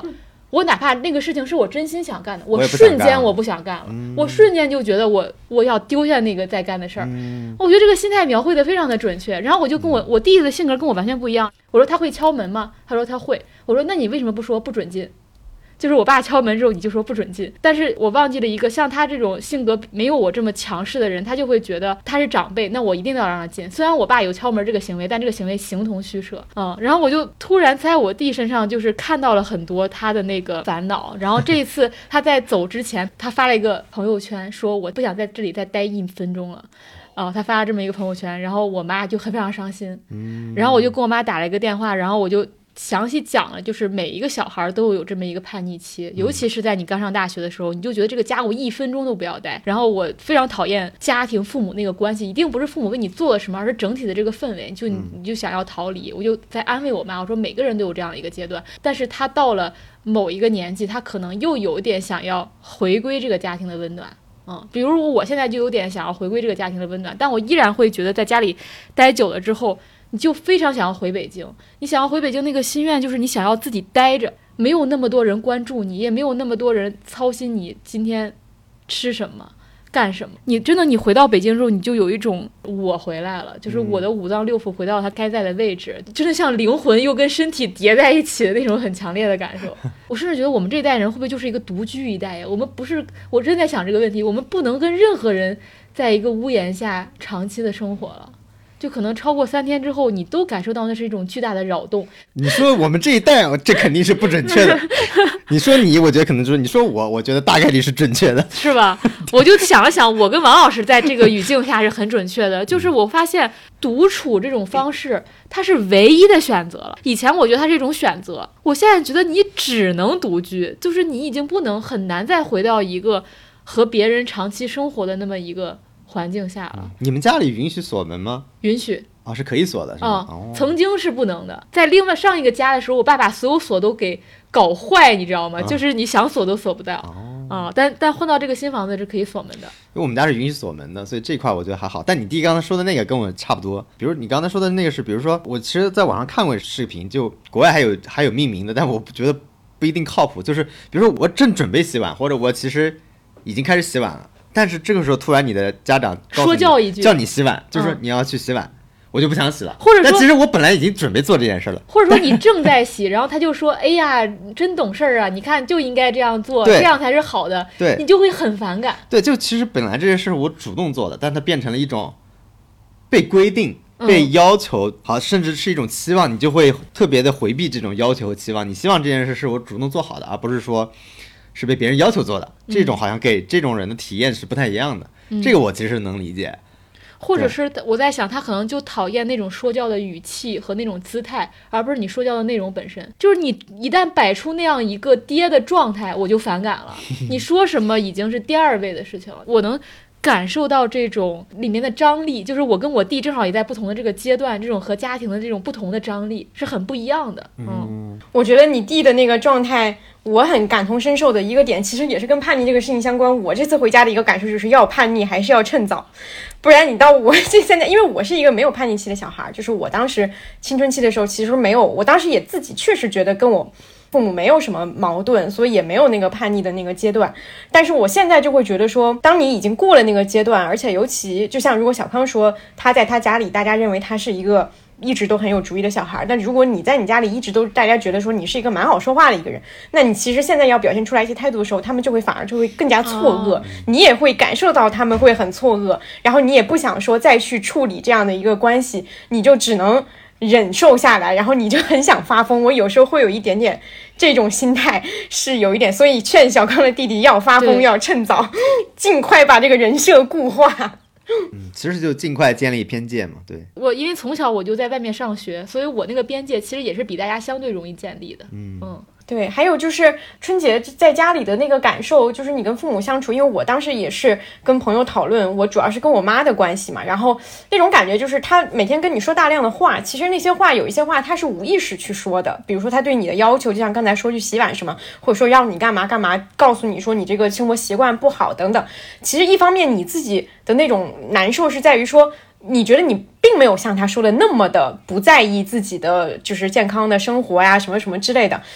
我哪怕那个事情是我真心想干的， 我也不想干瞬间我不想干了，我瞬间就觉得我要丢下那个在干的事儿。我觉得这个心态描绘的非常的准确。然后我就跟我弟弟的性格跟我完全不一样。我说他会敲门吗？他说他会。我说那你为什么不说不准进？就是我爸敲门之后你就说不准进。但是我忘记了一个，像他这种性格没有我这么强势的人，他就会觉得他是长辈，那我一定要让他进。虽然我爸有敲门这个行为，但这个行为形同虚设。然后我就突然在我弟身上就是看到了很多他的那个烦恼。然后这一次他在走之前，他发了一个朋友圈说我不想在这里再待1分钟了。他发了这么一个朋友圈，然后我妈就非常伤心。然后我就跟我妈打了一个电话，然后我就详细讲了，就是每一个小孩都有这么一个叛逆期，尤其是在你刚上大学的时候，你就觉得这个家我1分钟都不要待。然后我非常讨厌家庭父母那个关系，一定不是父母为你做了什么，而是整体的这个氛围，你就想要逃离。我就在安慰我妈，我说每个人都有这样的一个阶段，但是他到了某一个年纪，他可能又有点想要回归这个家庭的温暖。比如我现在就有点想要回归这个家庭的温暖，但我依然会觉得在家里待久了之后，你就非常想要回北京。你想要回北京那个心愿就是你想要自己待着，没有那么多人关注你，也没有那么多人操心你今天吃什么干什么。你真的你回到北京之后，你就有一种我回来了，就是我的五脏六腑回到它该在的位置，真的像灵魂又跟身体叠在一起的那种很强烈的感受。我甚至觉得我们这一代人会不会就是一个独居一代呀？我们不是，我真在想这个问题，我们不能跟任何人在一个屋檐下长期的生活了。就可能超过3天之后，你都感受到那是一种巨大的扰动。 你说我们这一代，这肯定是不准确的。你说你，我觉得可能就是你说我觉得大概率是准确的， 是吧？我就想了想，我跟王老师在这个语境下是很准确的。就是我发现独处这种方式，它是唯一的选择了。以前我觉得它是一种选择，我现在觉得你只能独居，就是你已经很难再回到一个和别人长期生活的那么一个环境下了。 你们家里允许锁门吗？ 允许。 是可以锁的是吗？ 曾经是不能的。在另外上一个家的时候，我爸把所有锁都给搞坏，你知道吗？就是你想锁都锁不到。但换到这个新房子是可以锁门的。 因为我们家是允许锁门的，所以这块我觉得还好。但你弟刚才说的那个跟我差不多，比如你刚才说的那个是，比如说我其实在网上看过视频，就国外还有命名的，但我觉得不一定靠谱。就是比如说我正准备洗碗，或者我其实已经开始洗碗了，但是这个时候突然你的家长说教一句叫你洗碗，就是说你要去洗碗。我就不想洗了， 或者说， 但其实我本来已经准备做这件事了。 或者说你正在洗，然后他就说：“哎呀，真懂事儿啊！你看就应该这样做，这样才是好的。” 对， 你就会很反感。 对，就其实本来这件事我主动做的，但它变成了一种被规定、被要求，好，甚至是一种期望，你就会特别的回避这种要求和期望。你希望这件事是我主动做好的，而不是说是被别人要求做的。这种好像给这种人的体验是不太一样的。这个我其实能理解。 或者是我在想，他可能就讨厌那种说教的语气和那种姿态，而不是你说教的内容本身。就是你一旦摆出那样一个爹的状态，我就反感了。你说什么已经是第二位的事情了。我能感受到这种里面的张力，就是我跟我弟正好也在不同的这个阶段，这种和家庭的这种不同的张力是很不一样的。 我觉得你弟的那个状态我很感同身受的一个点，其实也是跟叛逆这个事情相关。我这次回家的一个感受就是要叛逆还是要趁早，不然你到我这现在，因为我是一个没有叛逆期的小孩，就是我当时青春期的时候其实没有，我当时也自己确实觉得跟我父母没有什么矛盾，所以也没有那个叛逆的那个阶段。但是我现在就会觉得说，当你已经过了那个阶段，而且尤其就像如果小康说他在他家里大家认为他是一个一直都很有主意的小孩，但如果你在你家里一直都大家觉得说你是一个蛮好说话的一个人，那你其实现在要表现出来一些态度的时候，他们就会反而就会更加错愕，你也会感受到他们会很错愕，然后你也不想说再去处理这样的一个关系，你就只能忍受下来，然后你就很想发疯。我有时候会有一点点这种心态，是有一点，所以劝小康的弟弟要发疯要趁早，尽快把这个人设固化。 其实就尽快建立边界嘛。对， 我因为从小我就在外面上学，所以我那个边界其实也是比大家相对容易建立的。 对，还有就是春节在家里的那个感受，就是你跟父母相处，因为我当时也是跟朋友讨论，我主要是跟我妈的关系嘛，然后那种感觉就是他每天跟你说大量的话，其实那些话有一些话他是无意识去说的，比如说他对你的要求，就像刚才说去洗碗什么，或者说让你干嘛干嘛，告诉你说你这个生活习惯不好等等。其实一方面你自己的那种难受是在于说，你觉得你并没有像他说的那么的不在意自己的就是健康的生活呀什么什么之类的。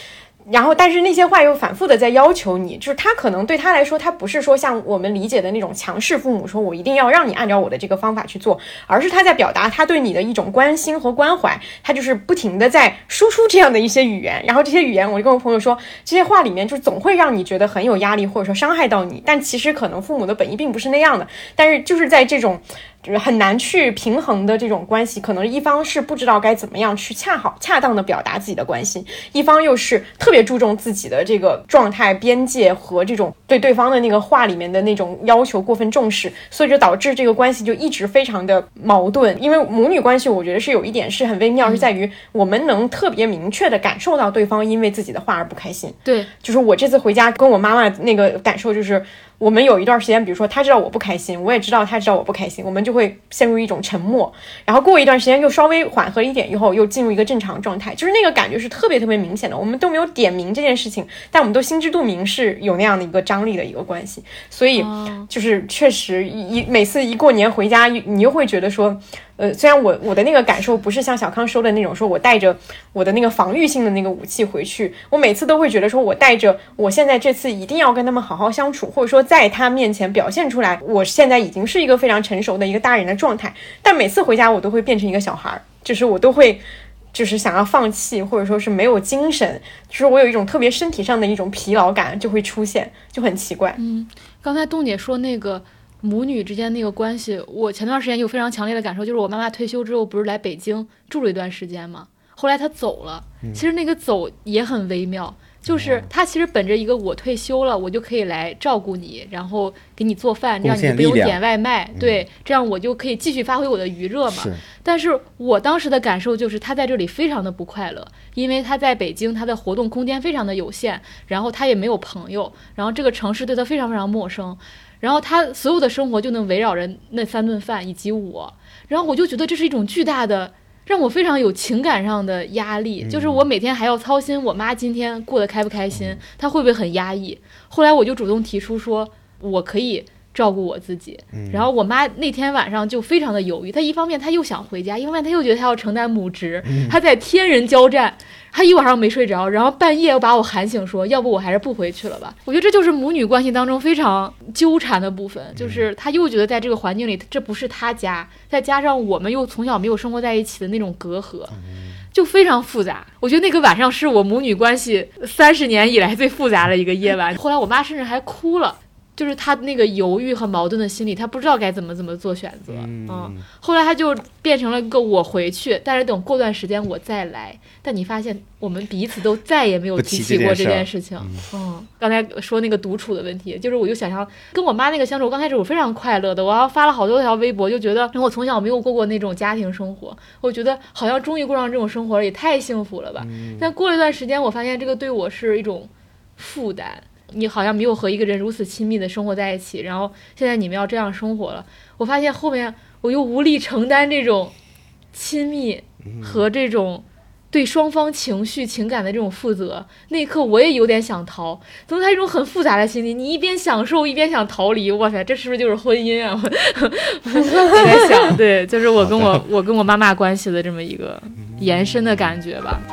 然后但是那些话又反复的在要求你，就是他可能对他来说，他不是说像我们理解的那种强势父母，说我一定要让你按照我的这个方法去做，而是他在表达他对你的一种关心和关怀，他就是不停的在输出这样的一些语言，然后这些语言我就跟我朋友说，这些话里面就总会让你觉得很有压力，或者说伤害到你，但其实可能父母的本意并不是那样的，但是就是在这种就是很难去平衡的这种关系，可能一方是不知道该怎么样去恰当的表达自己的关心，一方又是特别注重自己的这个状态边界和这种对对方的那个话里面的那种要求过分重视，所以就导致这个关系就一直非常的矛盾。因为母女关系我觉得是有一点是很微妙，是在于我们能特别明确的感受到对方因为自己的话而不开心。 对， 就是我这次回家跟我妈妈那个感受就是我们有一段时间，比如说他知道我不开心，我也知道他知道我不开心，我们就会陷入一种沉默，然后过一段时间又稍微缓和一点以后又进入一个正常状态，就是那个感觉是特别特别明显的，我们都没有点明这件事情，但我们都心知肚明是有那样的一个张力的一个关系，所以就是确实每次一过年回家你又会觉得说虽然我的那个感受不是像小康说的那种说我带着我的那个防御性的那个武器回去，我每次都会觉得说我带着我现在这次一定要跟他们好好相处，或者说在他面前表现出来我现在已经是一个非常成熟的一个大人的状态，但每次回家我都会变成一个小孩，就是我都会就是想要放弃，或者说是没有精神，就是我有一种特别身体上的一种疲劳感就会出现，就很奇怪。 刚才冬姐说那个母女之间那个关系，我前段时间有非常强烈的感受，就是我妈妈退休之后不是来北京住了一段时间吗？后来她走了，其实那个走也很微妙，就是她其实本着一个我退休了我就可以来照顾你，然后给你做饭，让你不用点外卖，对，这样我就可以继续发挥我的余热嘛。但是我当时的感受就是她在这里非常的不快乐，因为她在北京她的活动空间非常的有限，然后她也没有朋友，然后这个城市对她非常非常陌生，然后他所有的生活就能围绕着那3顿饭以及我，然后我就觉得这是一种巨大的让我非常有情感上的压力，就是我每天还要操心我妈今天过得开不开心，她会不会很压抑。后来我就主动提出说我可以照顾我自己，然后我妈那天晚上就非常的犹豫，她一方面她又想回家，一方面她又觉得她要承担母职，她在天人交战，她一晚上没睡着，然后半夜又把我喊醒说要不我还是不回去了吧。我觉得这就是母女关系当中非常纠缠的部分，就是她又觉得在这个环境里这不是她家，再加上我们又从小没有生活在一起的那种隔阂，就非常复杂。我觉得那个晚上是我母女关系30年以来最复杂的一个夜晚。后来我妈甚至还哭了，就是他那个犹豫和矛盾的心理，他不知道该怎么做选择。后来他就变成了一个我回去，但是等过段时间我再来。但你发现我们彼此都再也没有提起过这件事情。刚才说那个独处的问题，就是我就想象跟我妈那个相处，刚开始我非常快乐的，我还发了好多条微博，就觉得我从小没有过那种家庭生活，我觉得好像终于过上这种生活了，也太幸福了吧。但过了一段时间，我发现这个对我是一种负担。你好像没有和一个人如此亲密的生活在一起，然后现在你们要这样生活了，我发现后面我又无力承担这种亲密和这种对双方情绪情感的这种负责。那一刻我也有点想逃，总是一种很复杂的心理，你一边享受一边想逃离。哇塞，这是不是就是婚姻啊？我在想，对，就是我跟我妈妈关系的这么一个延伸的感觉吧。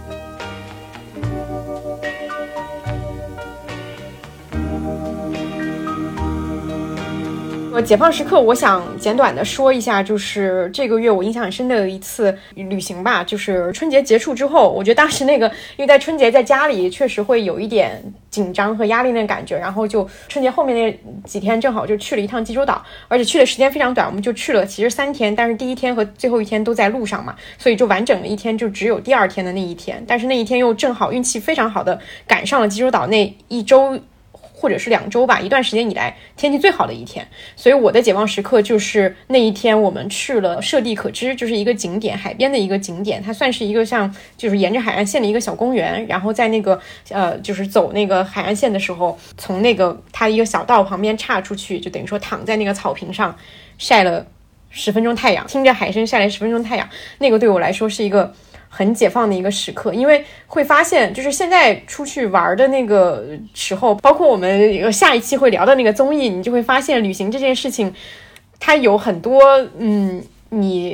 解放时刻我想简短的说一下，就是这个月我印象很深的一次旅行吧，就是春节结束之后，我觉得当时那个因为在春节在家里确实会有一点紧张和压力那个感觉，然后就春节后面那几天正好就去了一趟济州岛，而且去的时间非常短，我们就去了其实3天，但是第一天和最后一天都在路上嘛，所以就完整的一天就只有第2天的那一天，但是那一天又正好运气非常好的赶上了济州岛那1周或者是2周吧，一段时间以来天气最好的一天，所以我的解放时刻就是那一天我们去了涉地可知，就是一个景点，海边的一个景点，它算是一个像就是沿着海岸线的一个小公园，然后在那个就是走那个海岸线的时候，从那个它一个小道旁边岔出去，就等于说躺在那个草坪上晒了10分钟太阳，听着海声晒了10分钟太阳，那个对我来说是一个很解放的一个时刻。因为会发现就是现在出去玩的那个时候，包括我们下一期会聊的那个综艺，你就会发现旅行这件事情它有很多你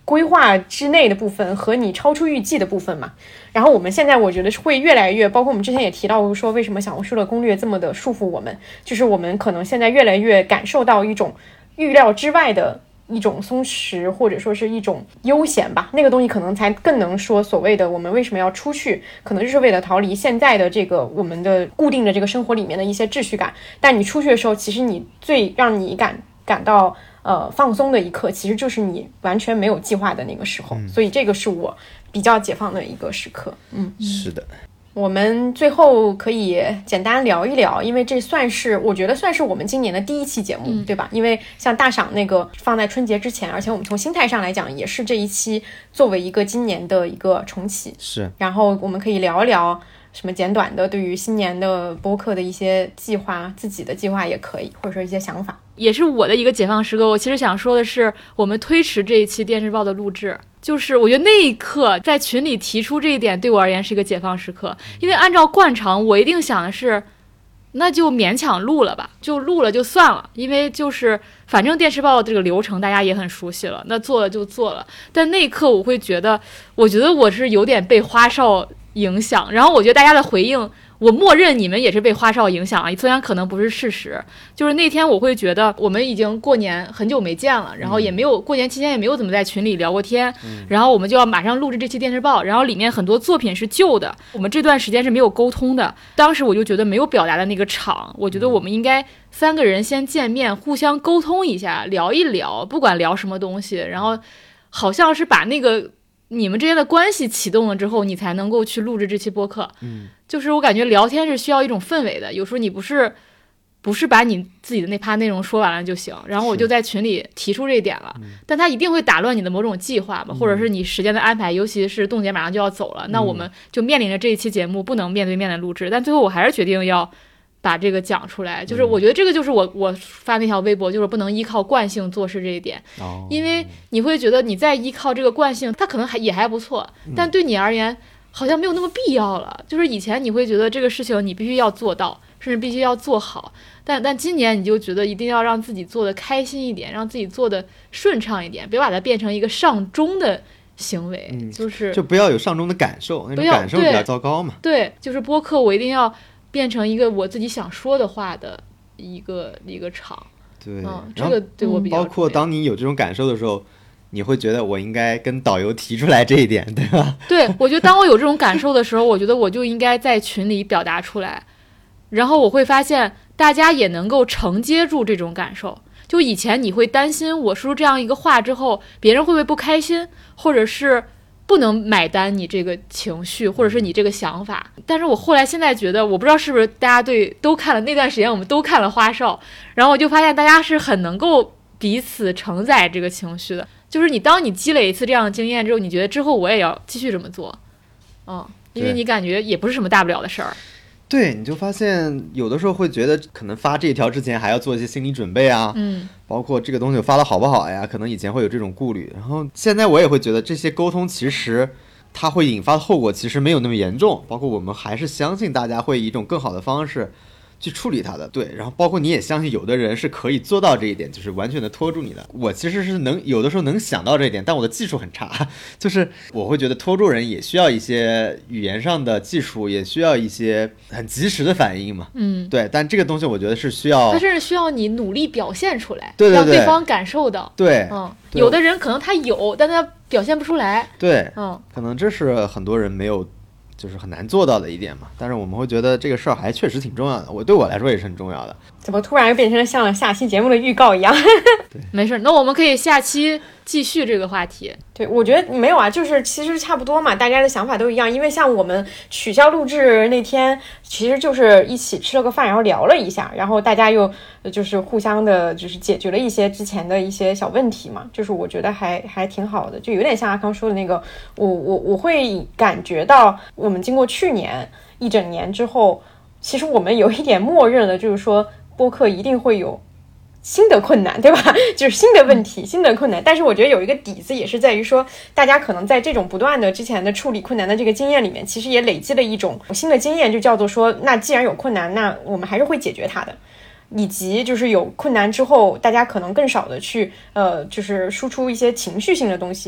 规划之内的部分和你超出预计的部分嘛。然后我们现在我觉得是会越来越，包括我们之前也提到说为什么小红书的攻略这么的束缚我们，就是我们可能现在越来越感受到一种预料之外的一种松弛，或者说是一种悠闲吧，那个东西可能才更能说所谓的我们为什么要出去，可能就是为了逃离现在的这个我们的固定的这个生活里面的一些秩序感。但你出去的时候，其实你最让你感到放松的一刻，其实就是你完全没有计划的那个时候，所以这个是我比较解放的一个时刻。 是的。 我们最后可以简单聊一聊，因为这我觉得算是我们今年的第一期节目，对吧？因为像大赏那个放在春节之前，而且我们从心态上来讲，也是这一期作为一个今年的一个重启。 是。 然后我们可以聊一聊什么简短的对于新年的播客的一些计划，自己的计划也可以，或者说一些想法。 也是我的一个解放时刻。我其实想说的是，我们推迟这一期电视报的录制，就是我觉得那一刻在群里提出这一点对我而言是一个解放时刻。因为按照惯常，我一定想的是那就勉强录了吧，就录了就算了，因为就是反正电视报这个流程大家也很熟悉了，那做了就做了。但那一刻我会觉得我是有点被花哨影响，然后我觉得大家的回应，我默认你们也是被花哨影响了，虽然可能不是事实。就是那天我会觉得我们已经过年很久没见了，然后也没有过年期间也没有怎么在群里聊过天，然后我们就要马上录制这期电视报，然后里面很多作品是旧的，我们这段时间是没有沟通的。当时我就觉得没有表达的那个场，我觉得我们应该3个人先见面，互相沟通一下，聊一聊，不管聊什么东西，然后好像是把那个你们之间的关系启动了之后，你才能够去录制这期播客。就是我感觉聊天是需要一种氛围的，有时候你不是把你自己的那趴内容说完了就行。然后我就在群里提出这一点了，但它一定会打乱你的某种计划嘛，或者是你时间的安排，尤其是冻姐马上就要走了，那我们就面临着这一期节目不能面对面的录制。但最后我还是决定要把这个讲出来，就是我觉得这个就是我发那条微博，就是不能依靠惯性做事这一点。因为你会觉得你在依靠这个惯性，它可能也还不错，但对你而言好像没有那么必要了。就是以前你会觉得这个事情你必须要做到，甚至必须要做好，但今年你就觉得一定要让自己做的开心一点，让自己做的顺畅一点，别把它变成一个上中的行为，就不要有上中的感受，那种感受比较糟糕嘛。 对，就是播客我一定要变成一个我自己想说的话的一个场。 对， 这个对我比较包括当你有这种感受的时候，你会觉得我应该跟导游提出来这一点，对吧？ 对，我觉得当我有这种感受的时候，我觉得我就应该在群里表达出来，然后我会发现大家也能够承接住这种感受。就以前你会担心我说出这样一个话之后，别人会不会不开心，或者是不能买单你这个情绪，或者是你这个想法。但是我后来现在觉得，我不知道是不是大家都看了那段时间，我们都看了花哨，然后我就发现大家是很能够彼此承载这个情绪的。就是当你积累一次这样的经验之后，你觉得之后我也要继续这么做，因为你感觉也不是什么大不了的事儿。 对，你就发现有的时候会觉得可能发这一条之前还要做一些心理准备啊，包括这个东西发的好不好呀，可能以前会有这种顾虑，然后现在我也会觉得这些沟通其实它会引发的后果其实没有那么严重，包括我们还是相信大家会以一种更好的方式去处理它的。对，然后包括你也相信有的人是可以做到这一点，就是完全的拖住你的。我其实是有的时候能想到这一点，但我的技术很差，就是我会觉得拖住人也需要一些语言上的技术，也需要一些很及时的反应嘛。对，但这个东西我觉得是需要， 它甚至需要你努力表现出来， 对， 让对方感受到。 对， 有的人可能他有，但他表现不出来。 对，可能这是很多人没有，就是很难做到的一点嘛。但是我们会觉得这个事儿还确实挺重要的，对我来说也是很重要的。 怎么突然又变成了像下期节目的预告一样？ 对，没事，那我们可以下期继续这个话题。 对，我觉得没有啊，就是其实差不多嘛，大家的想法都一样。因为像我们取消录制那天，其实就是一起吃了个饭，然后聊了一下，然后大家又就是互相的，就是解决了一些之前的一些小问题嘛。就是我觉得还挺好的，就有点像阿康说的那个，我会感觉到我们经过去年一整年之后，其实我们有一点默认了，就是说播客一定会有新的困难，对吧？就是新的问题，新的困难。但是我觉得有一个底子也是在于说，大家可能在这种不断的之前的处理困难的这个经验里面，其实也累积了一种新的经验，就叫做说，那既然有困难，那我们还是会解决它的。以及就是有困难之后，大家可能更少的去就是输出一些情绪性的东西，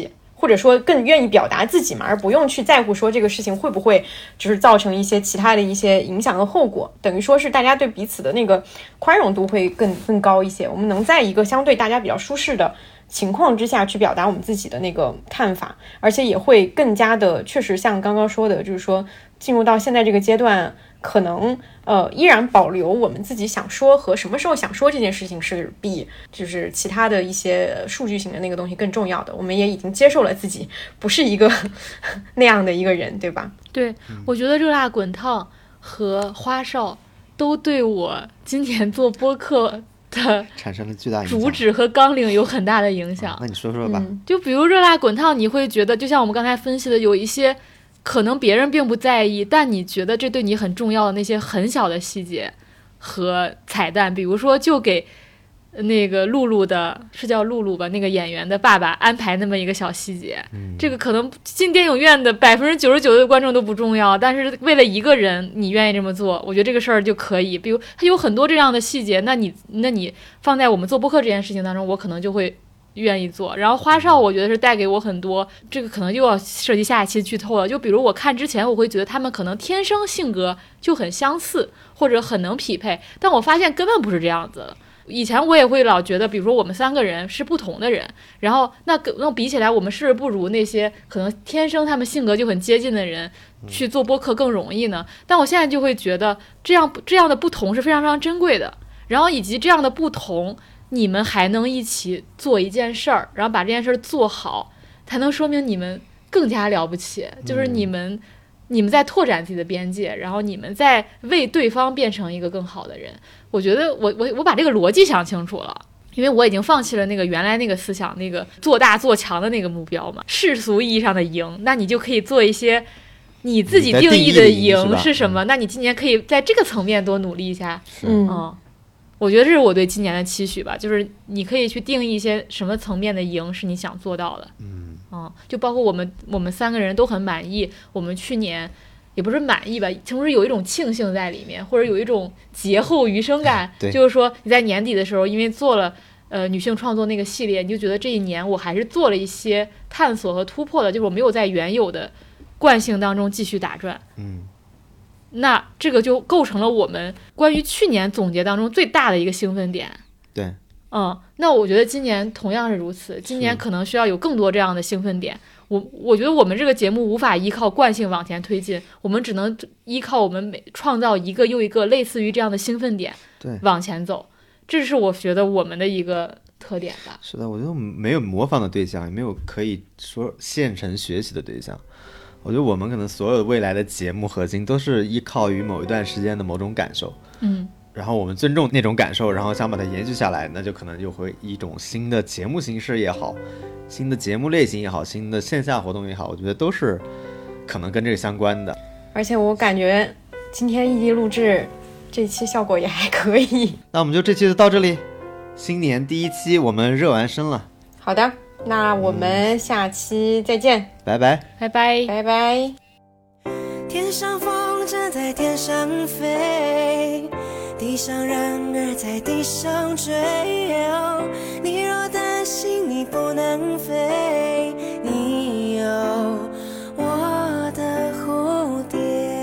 或者说更愿意表达自己嘛，而不用去在乎说这个事情会不会就是造成一些其他的一些影响和后果，等于说是大家对彼此的那个宽容度会更高一些，我们能在一个相对大家比较舒适的情况之下去表达我们自己的那个看法，而且也会更加的确实像刚刚说的，就是说进入到现在这个阶段，可能依然保留我们自己想说和什么时候想说这件事情是比就是其他的一些数据型的那个东西更重要的。我们也已经接受了自己不是一个那样的一个人，对吧？ 对，我觉得热辣滚烫和花少都对我今年做播客的产生了巨大影响， 主旨和纲领有很大的影响。 那你说说吧。 就比如热辣滚烫，你会觉得就像我们刚才分析的，有一些可能别人并不在意，但你觉得这对你很重要的那些很小的细节和彩蛋，比如说就给那个露露的，是叫露露吧，那个演员的爸爸安排那么一个小细节，这个可能进电影院的99%的观众都不重要，但是为了一个人你愿意这么做，我觉得这个事儿就可以。比如它有很多这样的细节，那你放在我们做播客这件事情当中，我可能就会愿意做。然后花少我觉得是带给我很多，这个可能又要涉及下一期剧透了，就比如我看之前我会觉得他们可能天生性格就很相似或者很能匹配，但我发现根本不是这样子的。以前我也会老觉得比如说我们3个人是不同的人，然后那比起来我们是不如那些可能天生他们性格就很接近的人去做播客更容易呢？但我现在就会觉得这样的不同是非常非常珍贵的，然后以及这样的不同你们还能一起做一件事儿，然后把这件事儿做好，才能说明你们更加了不起，就是你们在拓展自己的边界，然后你们在为对方变成一个更好的人。我觉得我把这个逻辑想清楚了，因为我已经放弃了那个原来那个思想，那个做大做强的那个目标嘛，世俗意义上的赢，那你就可以做一些你自己定义的赢是什么，那你今年可以在这个层面多努力一下。我觉得这是我对今年的期许吧，就是你可以去定义一些什么层面的赢是你想做到的。就包括我们3个人都很满意，我们去年也不是满意吧，同时有一种庆幸在里面，或者有一种劫后余生感。就是说你在年底的时候，因为做了女性创作那个系列，你就觉得这一年我还是做了一些探索和突破的，就是我没有在原有的惯性当中继续打转。那这个就构成了我们关于去年总结当中最大的一个兴奋点。 对， 那我觉得今年同样是如此，今年可能需要有更多这样的兴奋点。我觉得我们这个节目无法依靠惯性往前推进，我们只能依靠我们创造一个又一个类似于这样的兴奋点往前走，这是我觉得我们的一个特点吧。 是的，我觉得没有模仿的对象，也没有可以说现成学习的对象。我觉得我们可能所有未来的节目核心都是依靠于某一段时间的某种感受，然后我们尊重那种感受，然后想把它延续下来，那就可能就会一种新的节目形式也好，新的节目类型也好，新的线下活动也好，我觉得都是可能跟这个相关的。 而且我感觉今天异地录制这期效果也还可以。 那我们就这期就到这里，新年第1期我们热完身了。 好的，那我们下期再见， 拜拜， 拜拜， 拜拜。 天上风筝在天上飞，地上人儿在地上追。你若担心你不能飞，你有我的蝴蝶。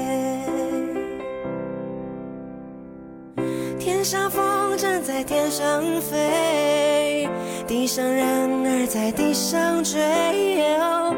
天上风筝在天上飞，地上人儿在地上追。